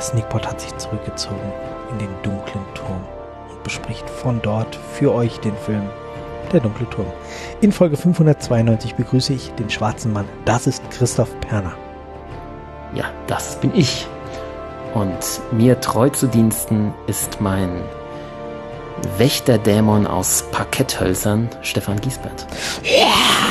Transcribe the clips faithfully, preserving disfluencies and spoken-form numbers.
Sneakpot hat sich zurückgezogen in den dunklen Turm und bespricht von dort für euch den Film Der dunkle Turm. In Folge fünfhundertzweiundneunzig begrüße ich den schwarzen Mann. Das ist Christoph Perner. Ja, das bin ich. Und mir treu zu Diensten ist mein Wächterdämon aus Parketthölzern, Stefan Giesbert. Ja!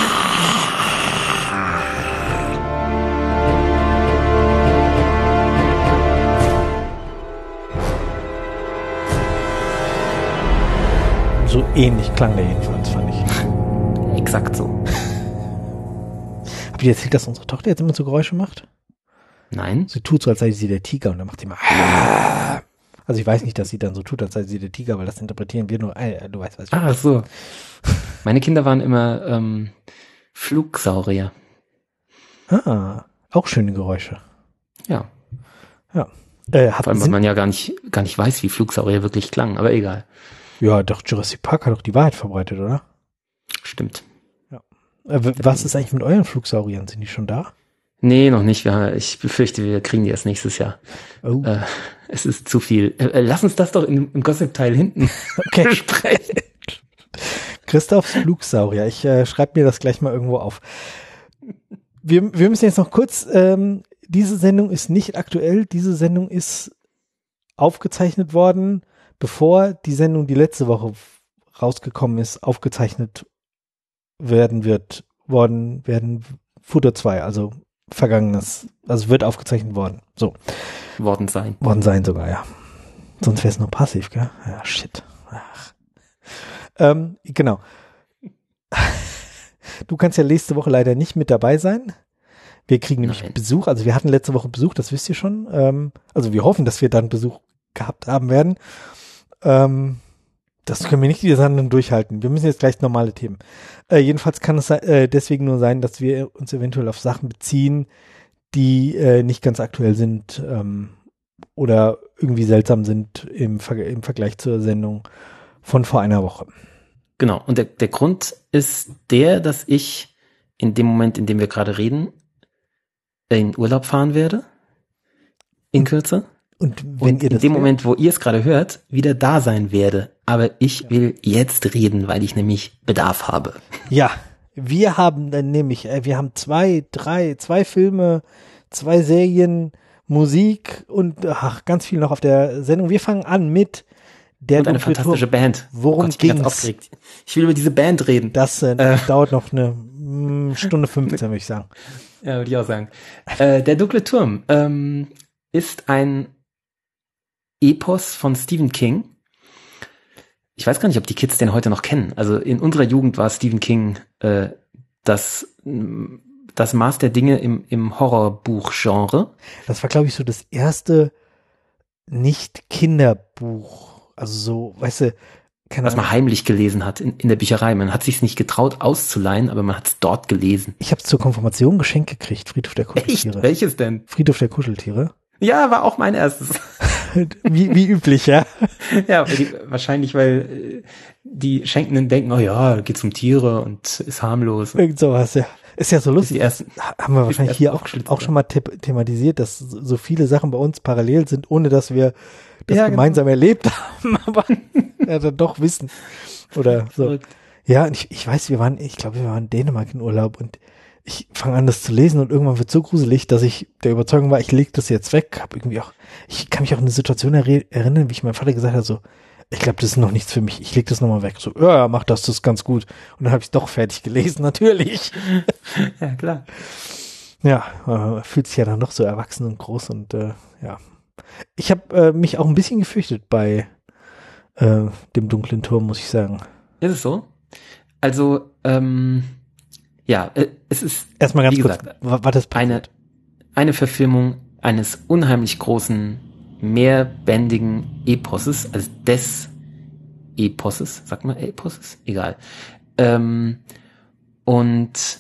So ähnlich klang der jedenfalls, fand ich. Exakt so. Habt ihr erzählt, dass unsere Tochter jetzt immer so Geräusche macht? Nein. Sie tut so, als sei sie der Tiger und dann macht sie mal. Also ich weiß nicht, dass sie dann so tut, als sei sie der Tiger, weil das interpretieren wir nur. Äh, du weißt, was ich meine. Ach so. Meine Kinder waren immer ähm, Flugsaurier. Ah, auch schöne Geräusche. Ja. Ja. Äh, Vor allem, weil man ja gar nicht, gar nicht weiß, wie Flugsaurier wirklich klangen, aber egal. Ja, doch, Jurassic Park hat doch die Wahrheit verbreitet, oder? Stimmt. Ja. Äh, was ist eigentlich mit euren Flugsauriern? Sind die schon da? Nee, noch nicht. Wir, ich befürchte, wir kriegen die erst nächstes Jahr. Oh. Äh, es ist zu viel. Äh, lass uns das doch im, im Gossip-Teil hinten okay. besprechen. Christophs Flugsaurier. Ich äh, schreibe mir das gleich mal irgendwo auf. Wir, wir müssen jetzt noch kurz, ähm, diese Sendung ist nicht aktuell. Diese Sendung ist aufgezeichnet worden, bevor die Sendung, die letzte Woche rausgekommen ist, aufgezeichnet werden wird, worden, werden Futter zwei, also vergangenes, also wird aufgezeichnet worden. So. Worden sein. Worden sein sogar, ja. Sonst wäre es nur passiv, gell? Ja, shit. Ach. Ähm, genau. Du kannst ja nächste Woche leider nicht mit dabei sein. Wir kriegen nämlich Nein. Besuch, also wir hatten letzte Woche Besuch, das wisst ihr schon. Ähm, also wir hoffen, dass wir dann Besuch gehabt haben werden. Ähm, das können wir nicht die Sendung durchhalten. Wir müssen jetzt gleich normale Themen. Äh, jedenfalls kann es äh, deswegen nur sein, dass wir uns eventuell auf Sachen beziehen, die äh, nicht ganz aktuell sind ähm, oder irgendwie seltsam sind im, Ver- im Vergleich zur Sendung von vor einer Woche. Genau. Und der, der Grund ist der, dass ich in dem Moment, in dem wir gerade reden, in Urlaub fahren werde. In Kürze. Und wenn und ihr das in dem hört, Moment, wo ihr es gerade hört, wieder da sein werde. Aber ich will jetzt reden, weil ich nämlich Bedarf habe. Ja, wir haben dann nämlich, äh, wir haben zwei, drei, zwei Filme, zwei Serien, Musik und ach, ganz viel noch auf der Sendung. Wir fangen an mit der und eine fantastische Turm. Band. Worum Gott, ich bin ganz ging's? aufgeregt. Ich will über diese Band reden. Das äh, Äh. dauert noch eine mh, Stunde fünfzehn, würde ich sagen. Ja, würde ich auch sagen. Äh, der dunkle Turm ähm, ist ein Epos von Stephen King. Ich weiß gar nicht, ob die Kids den heute noch kennen. Also in unserer Jugend war Stephen King äh, das, das Maß der Dinge im, im Horrorbuch-Genre. Das war, glaube ich, so das erste Nicht-Kinderbuch. Also so, weißt du, keine Was man Ahnung. heimlich gelesen hat in, in der Bücherei. Man hat sich's nicht getraut auszuleihen, aber man hat es dort gelesen. Ich habe zur Konfirmation geschenkt gekriegt, Friedhof der Echt? Kuscheltiere. Welches denn? Friedhof der Kuscheltiere. Ja, war auch mein erstes. Wie, wie üblich, ja. Ja, weil die, wahrscheinlich, weil äh, die Schenkenden denken, oh ja, geht's um Tiere und ist harmlos. Irgend sowas, ja. Ist ja so lustig. Die ersten, Haben wir wahrscheinlich hier auch, auch schon mal thep- thematisiert, dass so so viele Sachen bei uns parallel sind, ohne dass wir das Ja, gemeinsam erlebt haben, aber ja, dann doch wissen. Oder so. Verrückt. Ja, und ich, ich weiß, wir waren, ich glaube, wir waren in Dänemark in Urlaub und ich fange an, das zu lesen und irgendwann wird so gruselig, dass ich der Überzeugung war, ich lege das jetzt weg. Hab irgendwie auch, ich kann mich auch an eine Situation erre- erinnern, wie ich meinem Vater gesagt habe, so, ich glaube, das ist noch nichts für mich, ich lege das nochmal weg. So, ja, mach das, das ist ganz gut. Und dann habe ich es doch fertig gelesen, natürlich. Ja, klar. Ja, äh, fühlt sich ja dann doch so erwachsen und groß und äh, ja. Ich habe äh, mich auch ein bisschen gefürchtet bei äh, dem dunklen Turm, muss ich sagen. Ist es so? Also, ähm, ja, äh, es ist, Erstmal ganz wie kurz, gesagt, wa- war das eine, eine Verfilmung eines unheimlich großen, mehrbändigen Eposes, also des Eposes, sagt man Eposes? Egal. Ähm, und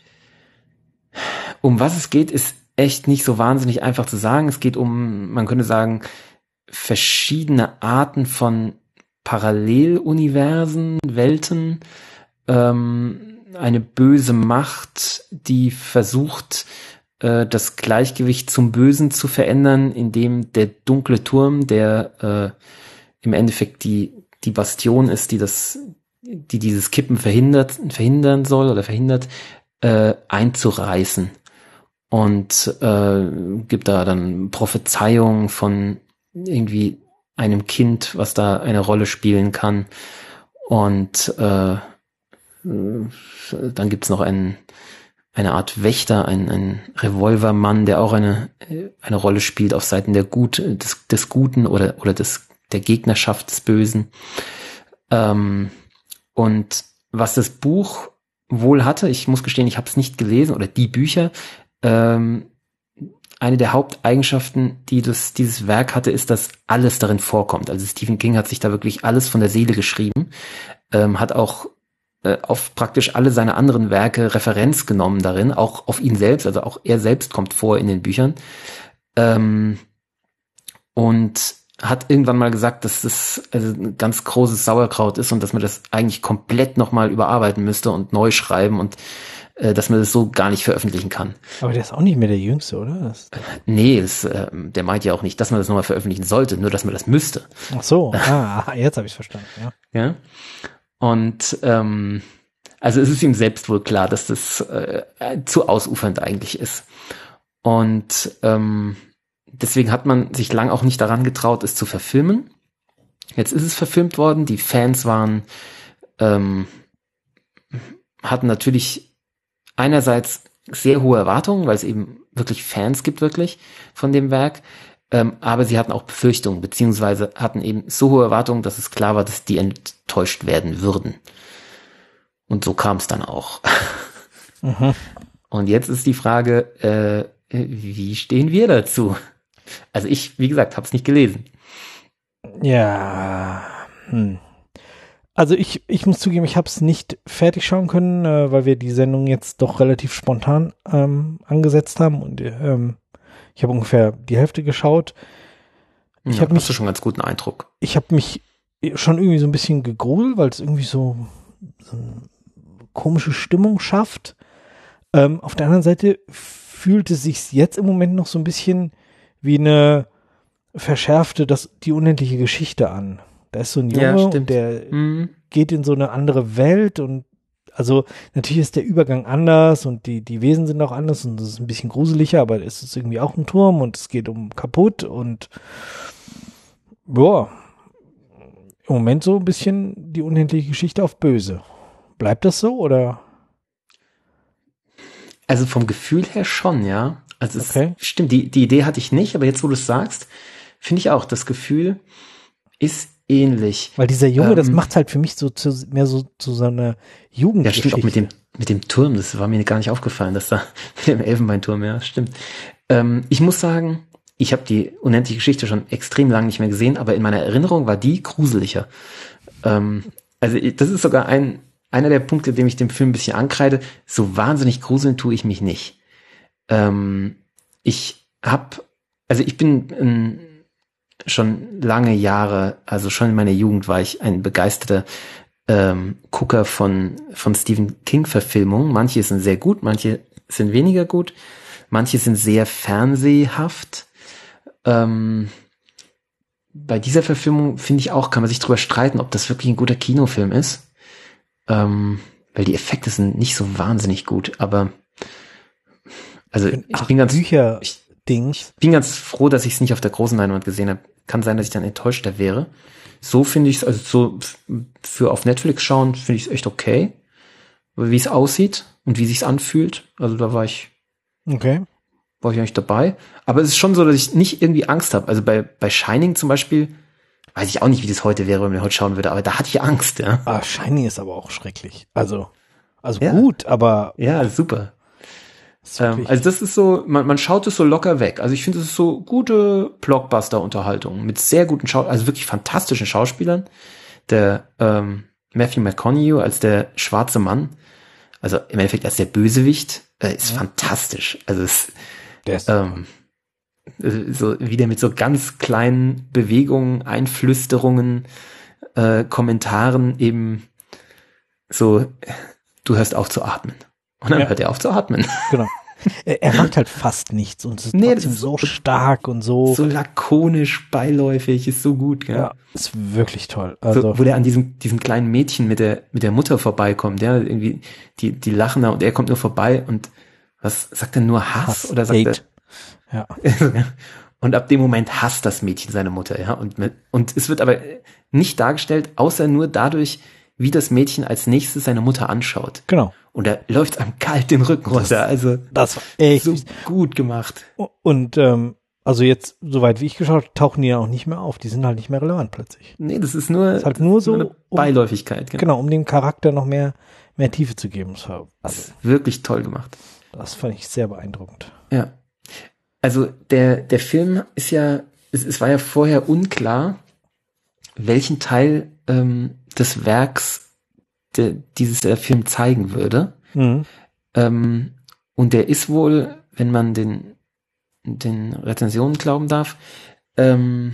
um was es geht, ist echt nicht so wahnsinnig einfach zu sagen. Es geht um, man könnte sagen, verschiedene Arten von Paralleluniversen, Welten, ähm, eine böse Macht, die versucht, äh, das Gleichgewicht zum Bösen zu verändern, indem der dunkle Turm, der äh, im Endeffekt die die Bastion ist, die das, die dieses Kippen verhindert, verhindern soll oder verhindert, äh, einzureißen. Und äh, gibt da dann Prophezeiungen von irgendwie einem Kind, was da eine Rolle spielen kann. Und äh, dann gibt's noch einen, eine Art Wächter, ein, ein Revolvermann, der auch eine eine Rolle spielt auf Seiten der Gut, des, des Guten oder oder des der Gegnerschaft des Bösen. Ähm, und was das Buch wohl hatte, ich muss gestehen, ich habe es nicht gelesen, oder die Bücher, ähm, eine der Haupteigenschaften, die das, dieses Werk hatte, ist, dass alles darin vorkommt. Also Stephen King hat sich da wirklich alles von der Seele geschrieben, ähm, hat auch äh, auf praktisch alle seine anderen Werke Referenz genommen darin, auch auf ihn selbst, also auch er selbst kommt vor in den Büchern. Ähm, und hat irgendwann mal gesagt, dass das also ein ganz großes Sauerkraut ist und dass man das eigentlich komplett nochmal überarbeiten müsste und neu schreiben und äh, dass man das so gar nicht veröffentlichen kann. Aber der ist auch nicht mehr der Jüngste, oder? Das nee, das, äh, der meint ja auch nicht, dass man das nochmal veröffentlichen sollte, nur dass man das müsste. Ach so, ah, jetzt habe ich verstanden, ja. Ja. Und ähm, also es ist ihm selbst wohl klar, dass das äh, zu ausufernd eigentlich ist. Und ähm, deswegen hat man sich lang auch nicht daran getraut, es zu verfilmen. Jetzt ist es verfilmt worden. Die Fans waren, ähm, hatten natürlich einerseits sehr hohe Erwartungen, weil es eben wirklich Fans gibt, wirklich von dem Werk. Ähm, aber sie hatten auch Befürchtungen, beziehungsweise hatten eben so hohe Erwartungen, dass es klar war, dass die enttäuscht werden würden. Und so kam es dann auch. Mhm. Und jetzt ist die Frage, äh, wie stehen wir dazu? Also ich, wie gesagt, habe es nicht gelesen. Ja, hm. Also ich, ich muss zugeben, ich habe es nicht fertig schauen können, äh, weil wir die Sendung jetzt doch relativ spontan ähm, angesetzt haben und ähm, ich habe ungefähr die Hälfte geschaut. Ich ja, habe mich, hast du schon einen ganz guten Eindruck. Ich habe mich schon irgendwie so ein bisschen gegruselt, weil es irgendwie so, so eine komische Stimmung schafft. Ähm, auf der anderen Seite fühlt es sich jetzt im Moment noch so ein bisschen wie eine verschärfte, das, die unendliche Geschichte an. Da ist so ein Junge, Ja, und der mhm. geht in so eine andere Welt und also natürlich ist der Übergang anders und die, die Wesen sind auch anders und es ist ein bisschen gruseliger, aber es ist irgendwie auch ein Turm und es geht um kaputt und boah, im Moment so ein bisschen die unendliche Geschichte auf böse. Bleibt das so oder? Also vom Gefühl her schon, ja. Also es Okay. stimmt, die, die Idee hatte ich nicht, aber jetzt, wo du es sagst, finde ich auch, das Gefühl ist ähnlich. Weil dieser Junge, ähm, das macht halt für mich so zu, mehr so zu so einer Jugendgeschichte. Ja, stimmt, auch mit dem, mit dem Turm, das war mir gar nicht aufgefallen, dass da mit dem Elfenbeinturm, ja, stimmt. Ähm, ich muss sagen, ich habe die unendliche Geschichte schon extrem lange nicht mehr gesehen, aber in meiner Erinnerung war die gruseliger. Ähm, also das ist sogar ein einer der Punkte, dem ich dem Film ein bisschen ankreide. So wahnsinnig gruseln tue ich mich nicht. Ähm, ich hab, also ich bin ähm, schon lange Jahre, also schon in meiner Jugend war ich ein begeisterter ähm, Gucker von von Stephen King Verfilmungen. Manche sind sehr gut, manche sind weniger gut, manche sind sehr fernsehhaft. Ähm, bei dieser Verfilmung finde ich auch, kann man sich drüber streiten, ob das wirklich ein guter Kinofilm ist. Ähm, weil die Effekte sind nicht so wahnsinnig gut, aber also ich Ach, bin ganz Bücher ich, Dings. bin ganz froh, dass ich es nicht auf der großen Leinwand gesehen habe. Kann sein, dass ich dann enttäuschter wäre. So finde ich es, also so für auf Netflix schauen, finde ich es echt okay. Wie es aussieht und wie sich's anfühlt. Also da war ich Okay. war ich eigentlich dabei. Aber es ist schon so, dass ich nicht irgendwie Angst habe. Also bei bei Shining zum Beispiel weiß ich auch nicht, wie das heute wäre, wenn man heute schauen würde, aber da hatte ich Angst, ja. Ah, Shining ist aber auch schrecklich. Also, also Ja. gut, aber Ja, super. ist Ähm, wirklich- also das ist so, man, man schaut es so locker weg. Also ich finde, es ist so gute Blockbuster-Unterhaltung mit sehr guten Schau, also wirklich fantastischen Schauspielern. Der ähm, Matthew McConaughey als der schwarze Mann, also im Endeffekt als der Bösewicht, äh, ist Ja. fantastisch. Also es der ist ähm, so wieder mit so ganz kleinen Bewegungen, Einflüsterungen, äh, Kommentaren eben so, du hörst auf zu atmen. Und dann Ja. hört er auf zu atmen. genau. er, er macht halt fast nichts und es ist Nee, das trotzdem ist so so- stark und so. So lakonisch, beiläufig, ist so gut, gell? Ja, ist wirklich toll. Also, So, wo der an diesem, diesem kleinen Mädchen mit der, mit der Mutter vorbeikommt, ja, irgendwie, die, die lachen da und er kommt nur vorbei und was sagt er nur Hass, Hass, oder sagt Hate. Ja. er? Und ab dem Moment hasst das Mädchen seine Mutter, ja, und mit, und es wird aber nicht dargestellt, außer nur dadurch, wie das Mädchen als nächstes seine Mutter anschaut. Genau. Und da läuft einem kalt den Rücken runter, also Das war echt. so gut gemacht. Und ähm, also jetzt, soweit wie ich geschaut, tauchen die ja auch nicht mehr auf. Die sind halt nicht mehr relevant plötzlich. Nee, das ist nur, ist halt nur das ist so eine um- Beiläufigkeit, genau. Genau, um dem Charakter noch mehr, mehr Tiefe zu geben. Das war, Das also, ist wirklich toll gemacht. das fand ich sehr beeindruckend. Ja. Also der, der Film ist ja, es, es war ja vorher unklar, welchen Teil ähm, des Werks de, dieses der Film zeigen würde. Mhm. Ähm, und der ist wohl, wenn man den, den Rezensionen glauben darf, ähm,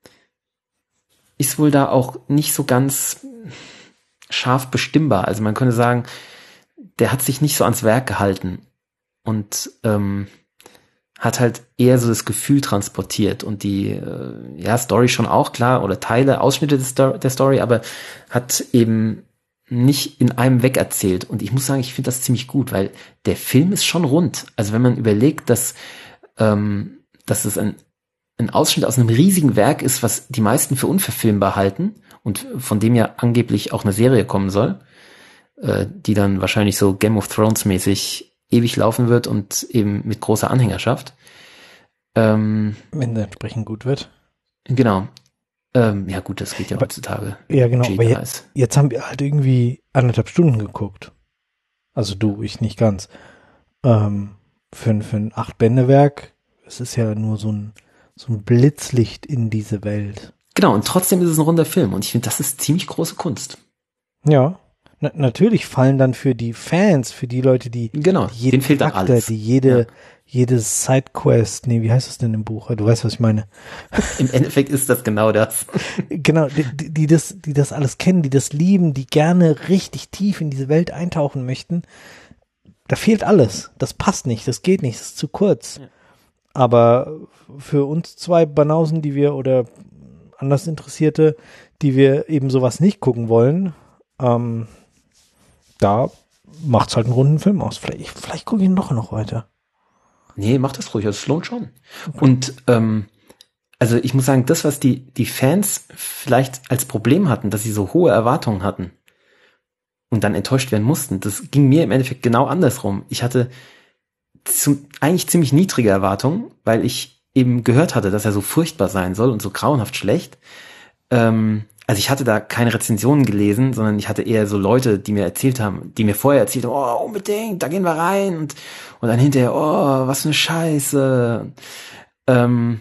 ist wohl da auch nicht so ganz scharf bestimmbar. Also man könnte sagen, der hat sich nicht so ans Werk gehalten und ähm, hat halt eher so das Gefühl transportiert und die äh, ja Story schon auch, klar, oder Teile, Ausschnitte des Sto- der Story, aber hat eben nicht in einem weg erzählt. Und ich muss sagen, ich finde das ziemlich gut, weil der Film ist schon rund. Also wenn man überlegt, dass ähm, dass es ein, ein Ausschnitt aus einem riesigen Werk ist, was die meisten für unverfilmbar halten und von dem ja angeblich auch eine Serie kommen soll, äh, die dann wahrscheinlich so Game of Thrones mäßig ewig laufen wird und eben mit großer Anhängerschaft. Ähm, Wenn der entsprechend gut wird. genau. Ähm, ja gut, das geht ja Aber- heutzutage. Ja, genau. Cheap Aber je, Preis. jetzt haben wir halt irgendwie anderthalb Stunden geguckt. Also du, ich nicht ganz. Ähm, für, ein- für ein Acht-Bände-Werk, es ist ja nur so ein, so ein Blitzlicht in diese Welt. Genau, und trotzdem ist es ein runder Film und ich finde, das ist ziemlich große Kunst. Ja. Na, natürlich fallen dann für die Fans, für die Leute, die, Genau, die jeden denen fehlt dann Charakter, alles. die jede, Ja. jede Sidequest, nee, wie heißt das denn im Buch? Du weißt, was ich meine. Im Endeffekt ist das genau das. Genau, die, die, die das, die das alles kennen, die das lieben, die gerne richtig tief in diese Welt eintauchen möchten. Da fehlt alles. Das passt nicht, das geht nicht, das ist zu kurz. Ja. Aber für uns zwei Banausen, die wir oder anders Interessierte, die wir eben sowas nicht gucken wollen, ähm, da macht's halt einen runden Film aus. Vielleicht, vielleicht gucke ich ihn noch noch weiter. Nee, mach das ruhig, es lohnt schon. Und ähm, also ich muss sagen, das, was die, die Fans vielleicht als Problem hatten, dass sie so hohe Erwartungen hatten und dann enttäuscht werden mussten, das ging mir im Endeffekt genau andersrum. Ich hatte zum, eigentlich ziemlich niedrige Erwartungen, weil ich eben gehört hatte, dass er so furchtbar sein soll und so grauenhaft schlecht. Ähm, also ich hatte da keine Rezensionen gelesen, sondern ich hatte eher so Leute, die mir erzählt haben, die mir vorher erzählt haben, oh, unbedingt, da gehen wir rein und, und dann hinterher, oh, was für eine Scheiße. Ähm,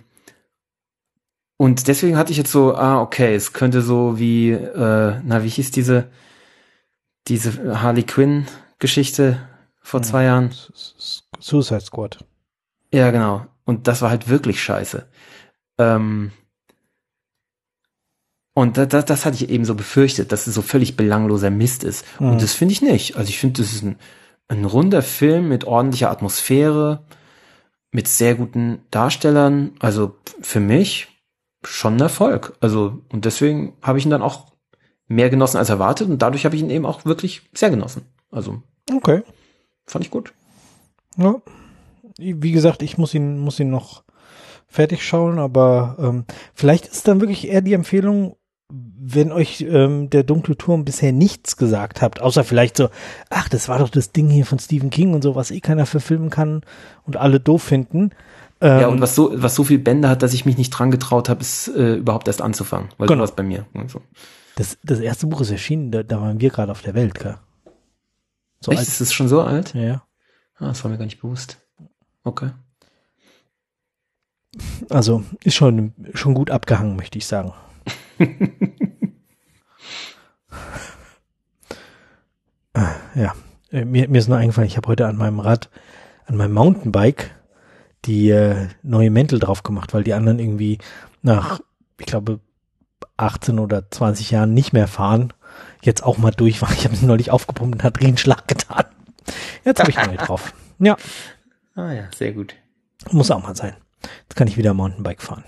und deswegen hatte ich jetzt so, ah, okay, es könnte so wie, äh, na, wie hieß diese, diese Harley Quinn Geschichte vor Ja. zwei Jahren? Suicide Squad. Ja, genau. Und das war halt wirklich scheiße. Ähm, und da, da, das hatte ich eben so befürchtet, dass es so völlig belangloser Mist ist. Mhm. Und das finde ich nicht. Also ich finde, das ist ein, ein runder Film mit ordentlicher Atmosphäre, mit sehr guten Darstellern. Also für mich schon ein Erfolg. Also, und deswegen habe ich ihn dann auch mehr genossen als erwartet und dadurch habe ich ihn eben auch wirklich sehr genossen. Also Okay. fand ich gut. Ja. Wie gesagt, ich muss ihn, muss ihn noch fertig schauen, aber ähm, vielleicht ist dann wirklich eher die Empfehlung, wenn euch ähm, der Dunkle Turm bisher nichts gesagt habt, außer vielleicht so, ach, das war doch das Ding hier von Stephen King und so, was eh keiner verfilmen kann und alle doof finden. Ähm, Ja, und was so, was so viel Bände hat, dass ich mich nicht dran getraut habe, ist äh, überhaupt erst anzufangen. Weil Genau. du warst bei mir. Also. das, das erste Buch ist erschienen, da, da waren wir gerade auf der Welt, gell? So Echt? alt. Ist es schon so alt? Ja, ja. Ah, das war mir gar nicht bewusst. Okay. Also ist schon, schon gut abgehangen, möchte ich sagen. Ah, ja, Äh, mir, mir ist nur eingefallen, ich habe heute an meinem Rad, an meinem Mountainbike die äh, neue Mäntel drauf gemacht, weil die anderen irgendwie nach, ich glaube, achtzehn oder zwanzig Jahren nicht mehr fahren. Jetzt auch mal durch war. Ich habe es neulich aufgepumpt und hat Riesenschlag getan. Jetzt habe ich neue drauf. Ja. Ah ja, sehr gut. Muss auch mal sein. Jetzt kann ich wieder Mountainbike fahren.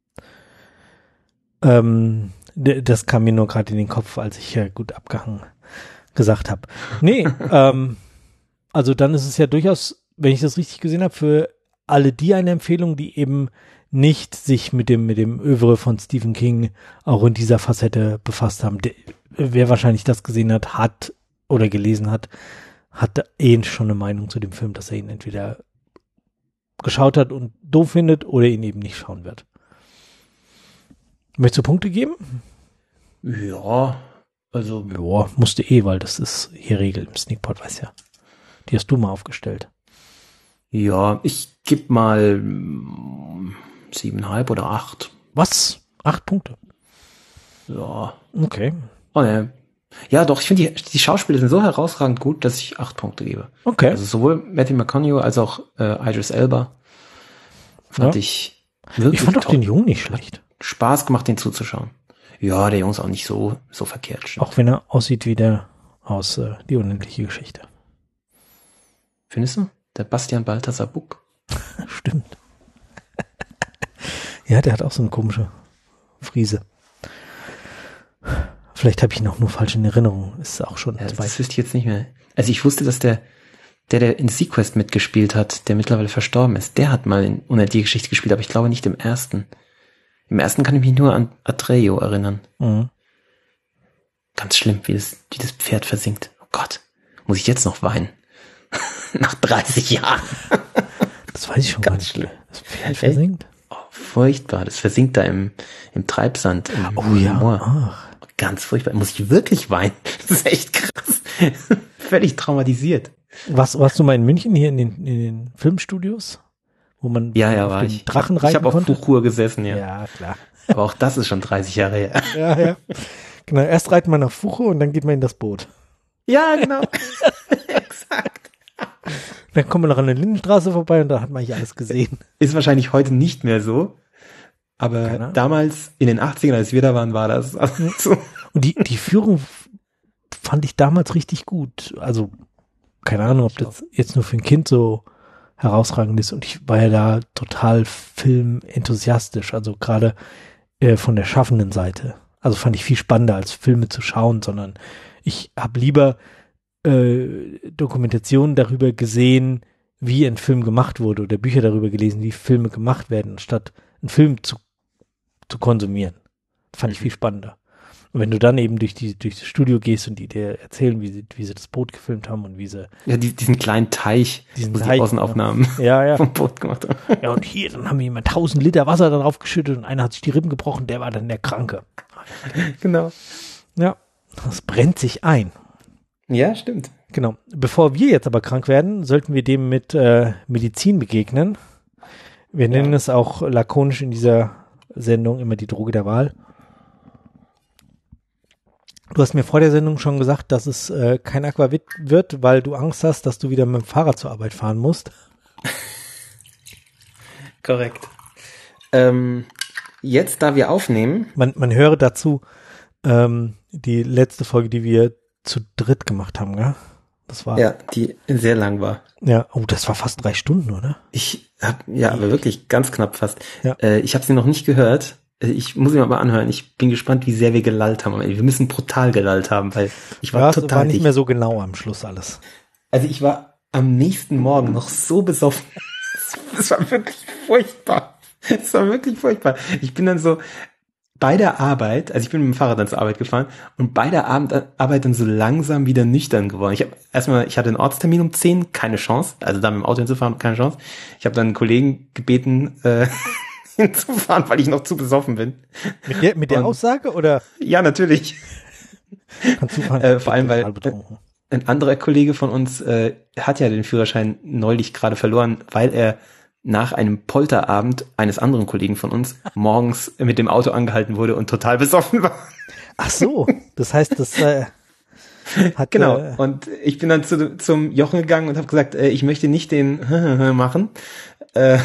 Ähm, d- das kam mir nur gerade in den Kopf, als ich äh, gut abgehangen gesagt habe. Nee, ähm, also dann ist es ja durchaus, wenn ich das richtig gesehen habe, für alle die eine Empfehlung, die eben nicht sich mit dem mit dem Övre von Stephen King auch in dieser Facette befasst haben. Der, wer wahrscheinlich das gesehen hat, hat oder gelesen hat, hat eh schon eine Meinung zu dem Film, dass er ihn entweder geschaut hat und doof findet oder ihn eben nicht schauen wird. Möchtest du Punkte geben? Ja, also. Ja, musste eh, weil das ist hier Regel im Sneakpot, weißt ja. Die hast du mal aufgestellt. Ja, ich gebe mal mm, siebeneinhalb oder acht. Was? Acht Punkte? Ja. Okay. Oh, ne. Ja, doch, ich finde, die, die Schauspieler sind so herausragend gut, dass ich acht Punkte gebe. Okay. Also sowohl Matthew McConaughey als auch äh, Idris Elba fand Ja. ich wirklich Ich fand auch top. den Jungen nicht schlecht. Spaß gemacht, den zuzuschauen. Ja, der Junge ist auch nicht so, so verkehrt. Stimmt. Auch wenn er aussieht wie der aus äh, Die unendliche Geschichte. Findest du? Der Bastian Balthasar Buck. Stimmt. Ja, der hat auch so eine komische Frise. Vielleicht habe ich ihn auch nur falsch in Erinnerung. Ist auch schon Ja, zwei. das wüsste ich jetzt nicht mehr. Also ich wusste, dass der, der, der in Sequest mitgespielt hat, der mittlerweile verstorben ist, der hat mal in Unendliche Geschichte gespielt, aber ich glaube nicht im ersten. Im ersten kann ich mich nur an Atreyu erinnern. Mhm. Ganz schlimm, wie das, wie das Pferd versinkt. Oh Gott, muss ich jetzt noch weinen? Nach dreißig Jahren. Das weiß ich schon Ganz gar nicht. schlimm. Das Pferd versinkt? Oh, furchtbar, das versinkt da im, im Treibsand, im Oh ja. Moor. Ach. Ganz furchtbar, muss ich wirklich weinen? Das ist echt krass. Völlig traumatisiert. Was, warst du mal in München hier in den, in den Filmstudios? Wo man Ja, ja, auf war den ich. Drachen Ich reiten habe auf konnte? Buchruhe gesessen, ja. Ja, klar. Aber auch das ist schon dreißig Jahre her. Ja, ja. Genau, erst reitet man nach Fuche und dann geht man in das Boot. Ja, genau. Exakt. Dann kommt man noch an der Lindenstraße vorbei und da hat man hier alles gesehen. Ist wahrscheinlich heute nicht mehr so. Aber Keine Ahnung. damals, in den achtzigern, als wir da waren, war das so. Und die, die Führung fand ich damals richtig gut. Also, keine Ahnung, ob das jetzt nur für ein Kind so herausragend ist. Und ich war ja da total filmenthusiastisch. Also gerade äh, von der schaffenden Seite. Also fand ich viel spannender, als Filme zu schauen, sondern ich habe lieber äh, Dokumentationen darüber gesehen, wie ein Film gemacht wurde oder Bücher darüber gelesen, wie Filme gemacht werden, anstatt einen Film zu, zu konsumieren. Fand ich viel spannender. Und wenn du dann eben durch die durch das Studio gehst und die dir erzählen, wie sie, wie sie das Boot gefilmt haben und wie sie Ja, die, diesen kleinen Teich, diesen wo Teich, sie Außenaufnahmen ja, ja. vom Boot gemacht haben. Ja, und hier, dann haben wir immer tausend Liter Wasser darauf geschüttet und einer hat sich die Rippen gebrochen, der war dann der Kranke. Genau. Ja, das brennt sich ein. Ja, stimmt. Genau. Bevor wir jetzt aber krank werden, sollten wir dem mit äh, Medizin begegnen. Wir nennen Ja. es auch lakonisch in dieser Sendung immer die Droge der Wahl. Du hast mir vor der Sendung schon gesagt, dass es äh, kein Aquavit wird, weil du Angst hast, dass du wieder mit dem Fahrrad zur Arbeit fahren musst. Korrekt. Ähm, jetzt, da wir aufnehmen, Man, man höre dazu ähm, die letzte Folge, die wir zu dritt gemacht haben, gell? Das war, ja. ja, die sehr lang war. ja, oh, das war fast drei Stunden, oder? Ich hab, ja, aber wirklich ganz knapp fast. Ja. Äh, ich habe sie noch nicht gehört. Äh, Ich muss sie mir mal anhören. Ich bin gespannt, wie sehr wir gelallt haben. am Ende. Wir müssen brutal gelallt haben, weil ich war Ja, es total war nicht dicht. mehr so genau am Schluss alles. Also ich war am nächsten Morgen noch so besoffen. Es war wirklich furchtbar. Es war wirklich furchtbar. Ich bin dann so bei der Arbeit, also ich bin mit dem Fahrrad dann zur Arbeit gefahren und bei der Abend Arbeit dann so langsam wieder nüchtern geworden. Ich habe erstmal, ich hatte einen Ortstermin um zehn, keine Chance, also da mit dem Auto hinzufahren, keine Chance. Ich habe dann einen Kollegen gebeten, äh, hinzufahren, weil ich noch zu besoffen bin. Mit der, mit der Und- Aussage oder Ja, natürlich. kannst du fahren? Äh, vor allem, weil- Total betrunken. Ein anderer Kollege von uns äh, hat ja den Führerschein neulich gerade verloren, weil er nach einem Polterabend eines anderen Kollegen von uns morgens mit dem Auto angehalten wurde und total besoffen war. Ach so, das heißt, das äh, hat Genau. äh, Und ich bin dann zu, zum Jochen gegangen und habe gesagt, äh, ich möchte nicht den machen. Äh,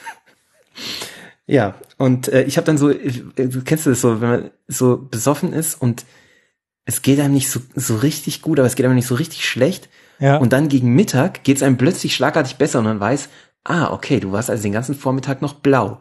ja, und äh, ich habe dann so, äh, du kennst das so, wenn man so besoffen ist und es geht einem nicht so, so richtig gut, aber es geht einem nicht so richtig schlecht. ja. Und dann gegen Mittag geht es einem plötzlich schlagartig besser und man weiß, Ah, okay, du warst also den ganzen Vormittag noch blau.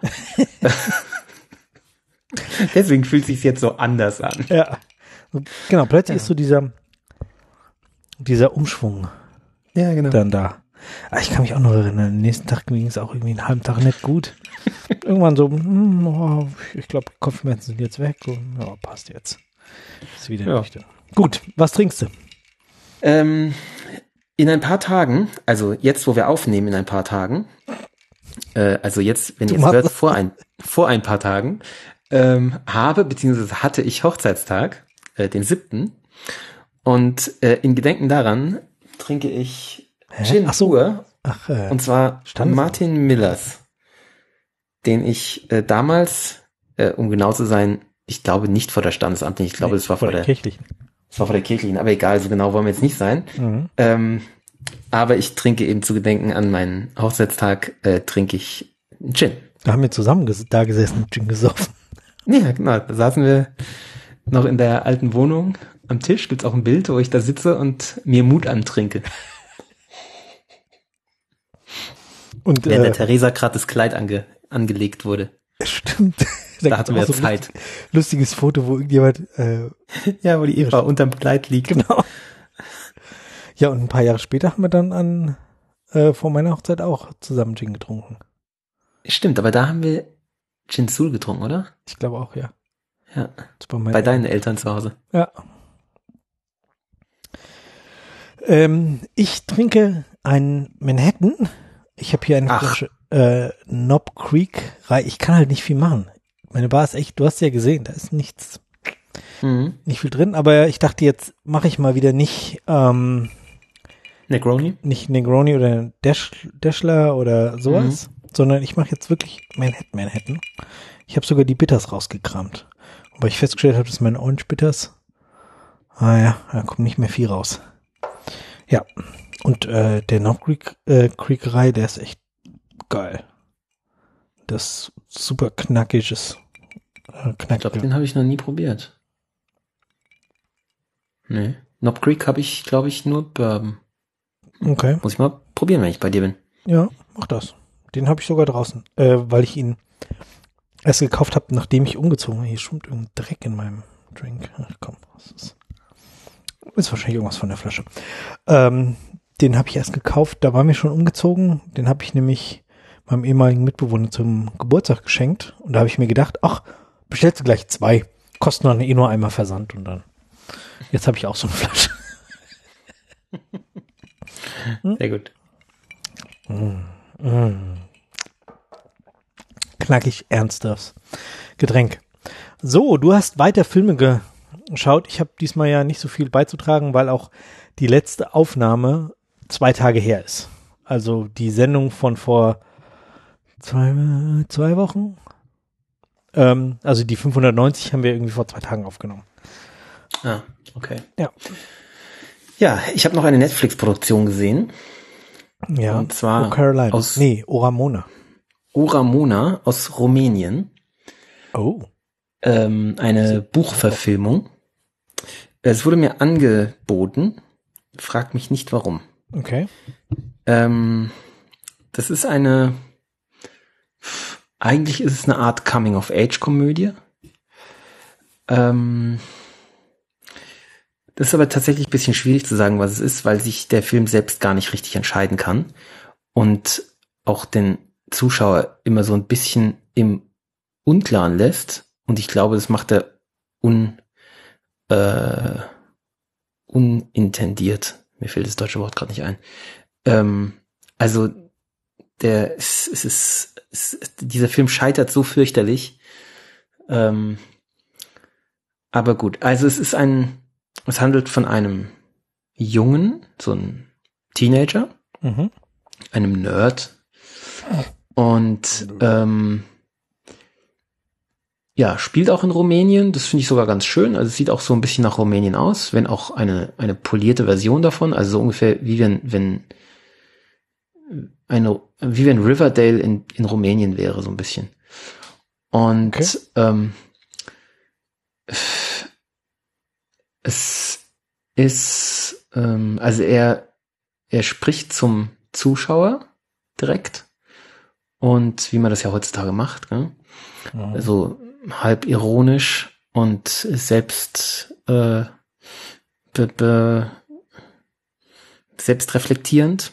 Deswegen fühlt es sich jetzt so anders an. Ja, genau, plötzlich Ja. ist so dieser, dieser Umschwung Ja, genau. dann da. Ah, ich kann mich auch noch erinnern, am nächsten Tag ging es auch irgendwie einen halben Tag nicht gut. Irgendwann so, hm, oh, ich glaube, Kopfschmerzen sind jetzt weg. So, ja, passt jetzt. Ist wieder Ja. nüchtern. Gut, was trinkst du? Ähm, in ein paar Tagen, also jetzt, wo wir aufnehmen, in ein paar Tagen, äh, also jetzt, wenn Du ihr es machst hört, das. vor ein, vor ein paar Tagen, ähm, habe, beziehungsweise hatte ich Hochzeitstag, äh, den siebten. Und äh, in Gedenken daran trinke ich Hä? Gin Ach so. pur, Ach, äh, und zwar Standesamt. Martin Millers, den ich äh, damals, äh, um genau zu sein, ich glaube nicht vor der Standesamtlichen, ich glaube, nee, es war vor der, kirchlichen. es war vor der kirchlichen, aber egal, so genau wollen wir jetzt nicht sein. Mhm. Ähm, aber ich trinke eben zu Gedenken an meinen Hochzeitstag, äh, trinke ich Gin. Da haben wir zusammen ges- da gesessen und Gin gesoffen. Ja, genau, da saßen wir noch in der alten Wohnung am Tisch, gibt's auch ein Bild, wo ich da sitze und mir Mut antrinke. Und Während äh, der Theresa gerade das Kleid ange, angelegt wurde. stimmt. Da gibt's hatten auch wir so ein Zeit. lustig- lustiges Foto, wo irgendjemand äh, Ja, wo die Eva unterm Kleid liegt. genau. Ja, und ein paar Jahre später haben wir dann an äh, vor meiner Hochzeit auch zusammen Gin getrunken. Stimmt, aber da haben wir Gin Sul getrunken, oder? Ich glaube auch, ja. Ja, Das war mein- bei deinen Eltern zu Hause. Ja. Ähm, ich trinke einen Manhattan. Ich habe hier eine Ach. Flasche äh, Knob Creek. Rei- Ich kann halt nicht viel machen. Meine Bar ist echt, du hast ja gesehen, da ist nichts, Mhm. nicht viel drin. Aber ich dachte, jetzt mache ich mal wieder nicht ähm, Negroni? nicht Negroni oder Dash, Dashler oder sowas, sondern ich mache jetzt wirklich Manhattan. Manhattan. Ich habe sogar die Bitters rausgekramt. Wobei ich festgestellt habe, dass meine Orange Bitters, ah ja, da kommt nicht mehr viel raus. Ja, und äh, der Knob Creek, äh, Creekerei, der ist echt geil. Das super knackiges, äh, Ich glaube, knackige. den habe ich noch nie probiert. Nee. Knob Creek habe ich, glaube ich, nur Bourbon. Okay, Muss ich mal probieren, wenn ich bei dir bin. ja, mach das. Den habe ich sogar draußen, äh, weil ich ihn erst gekauft habe, nachdem ich umgezogen bin. Hier schwimmt irgendein Dreck in meinem Drink. Ach komm, das ist, ist wahrscheinlich irgendwas von der Flasche. Ähm, den habe ich erst gekauft, da waren wir schon umgezogen. Den habe ich nämlich meinem ehemaligen Mitbewohner zum Geburtstag geschenkt. Und da habe ich mir gedacht, ach, bestellst du gleich zwei. Kosten dann eh nur einmal Versand und dann. Jetzt habe ich auch so eine Flasche. Sehr gut. Knackig ernstes Getränk. So, du hast weiter Filme geschaut. Ich habe diesmal ja nicht so viel beizutragen, weil auch die letzte Aufnahme zwei Tage her ist. Also die Sendung von vor zwei, zwei Wochen. Ähm, also die fünfhundertneunzig haben wir irgendwie vor zwei Tagen aufgenommen. Ah, okay. Ja. Ja, ich habe noch eine Netflix-Produktion gesehen. Ja. Und zwar Oh, Carolina. aus- Nee, Oramona. Oramona aus Rumänien. Oh. Ähm, eine Buchverfilmung. Es wurde mir angeboten. Frag mich nicht warum. Okay. Ähm, das ist eine, eigentlich ist es eine Art Coming-of-Age-Komödie. Ähm, das ist aber tatsächlich ein bisschen schwierig zu sagen, was es ist, weil sich der Film selbst gar nicht richtig entscheiden kann und auch den Zuschauer immer so ein bisschen im Unklaren lässt. Und ich glaube, das macht er un, äh, unintendiert. Mir fällt das deutsche Wort gerade nicht ein. Ähm, also der, es, es ist, es, dieser Film scheitert so fürchterlich. Ähm, aber gut, also es ist ein, es handelt von einem Jungen, so ein Teenager, Mhm. einem Nerd. Und ähm, ja, spielt auch in Rumänien. Das finde ich sogar ganz schön. Also es sieht auch so ein bisschen nach Rumänien aus, wenn auch eine eine polierte Version davon. Also so ungefähr wie wenn wenn eine wie wenn Riverdale in in Rumänien wäre, so ein bisschen. Und Okay. ähm, es ist ähm, also er er spricht zum Zuschauer direkt und wie man das ja heutzutage macht, ne? Mhm. Also halb ironisch und selbst äh, be, be, selbst reflektierend.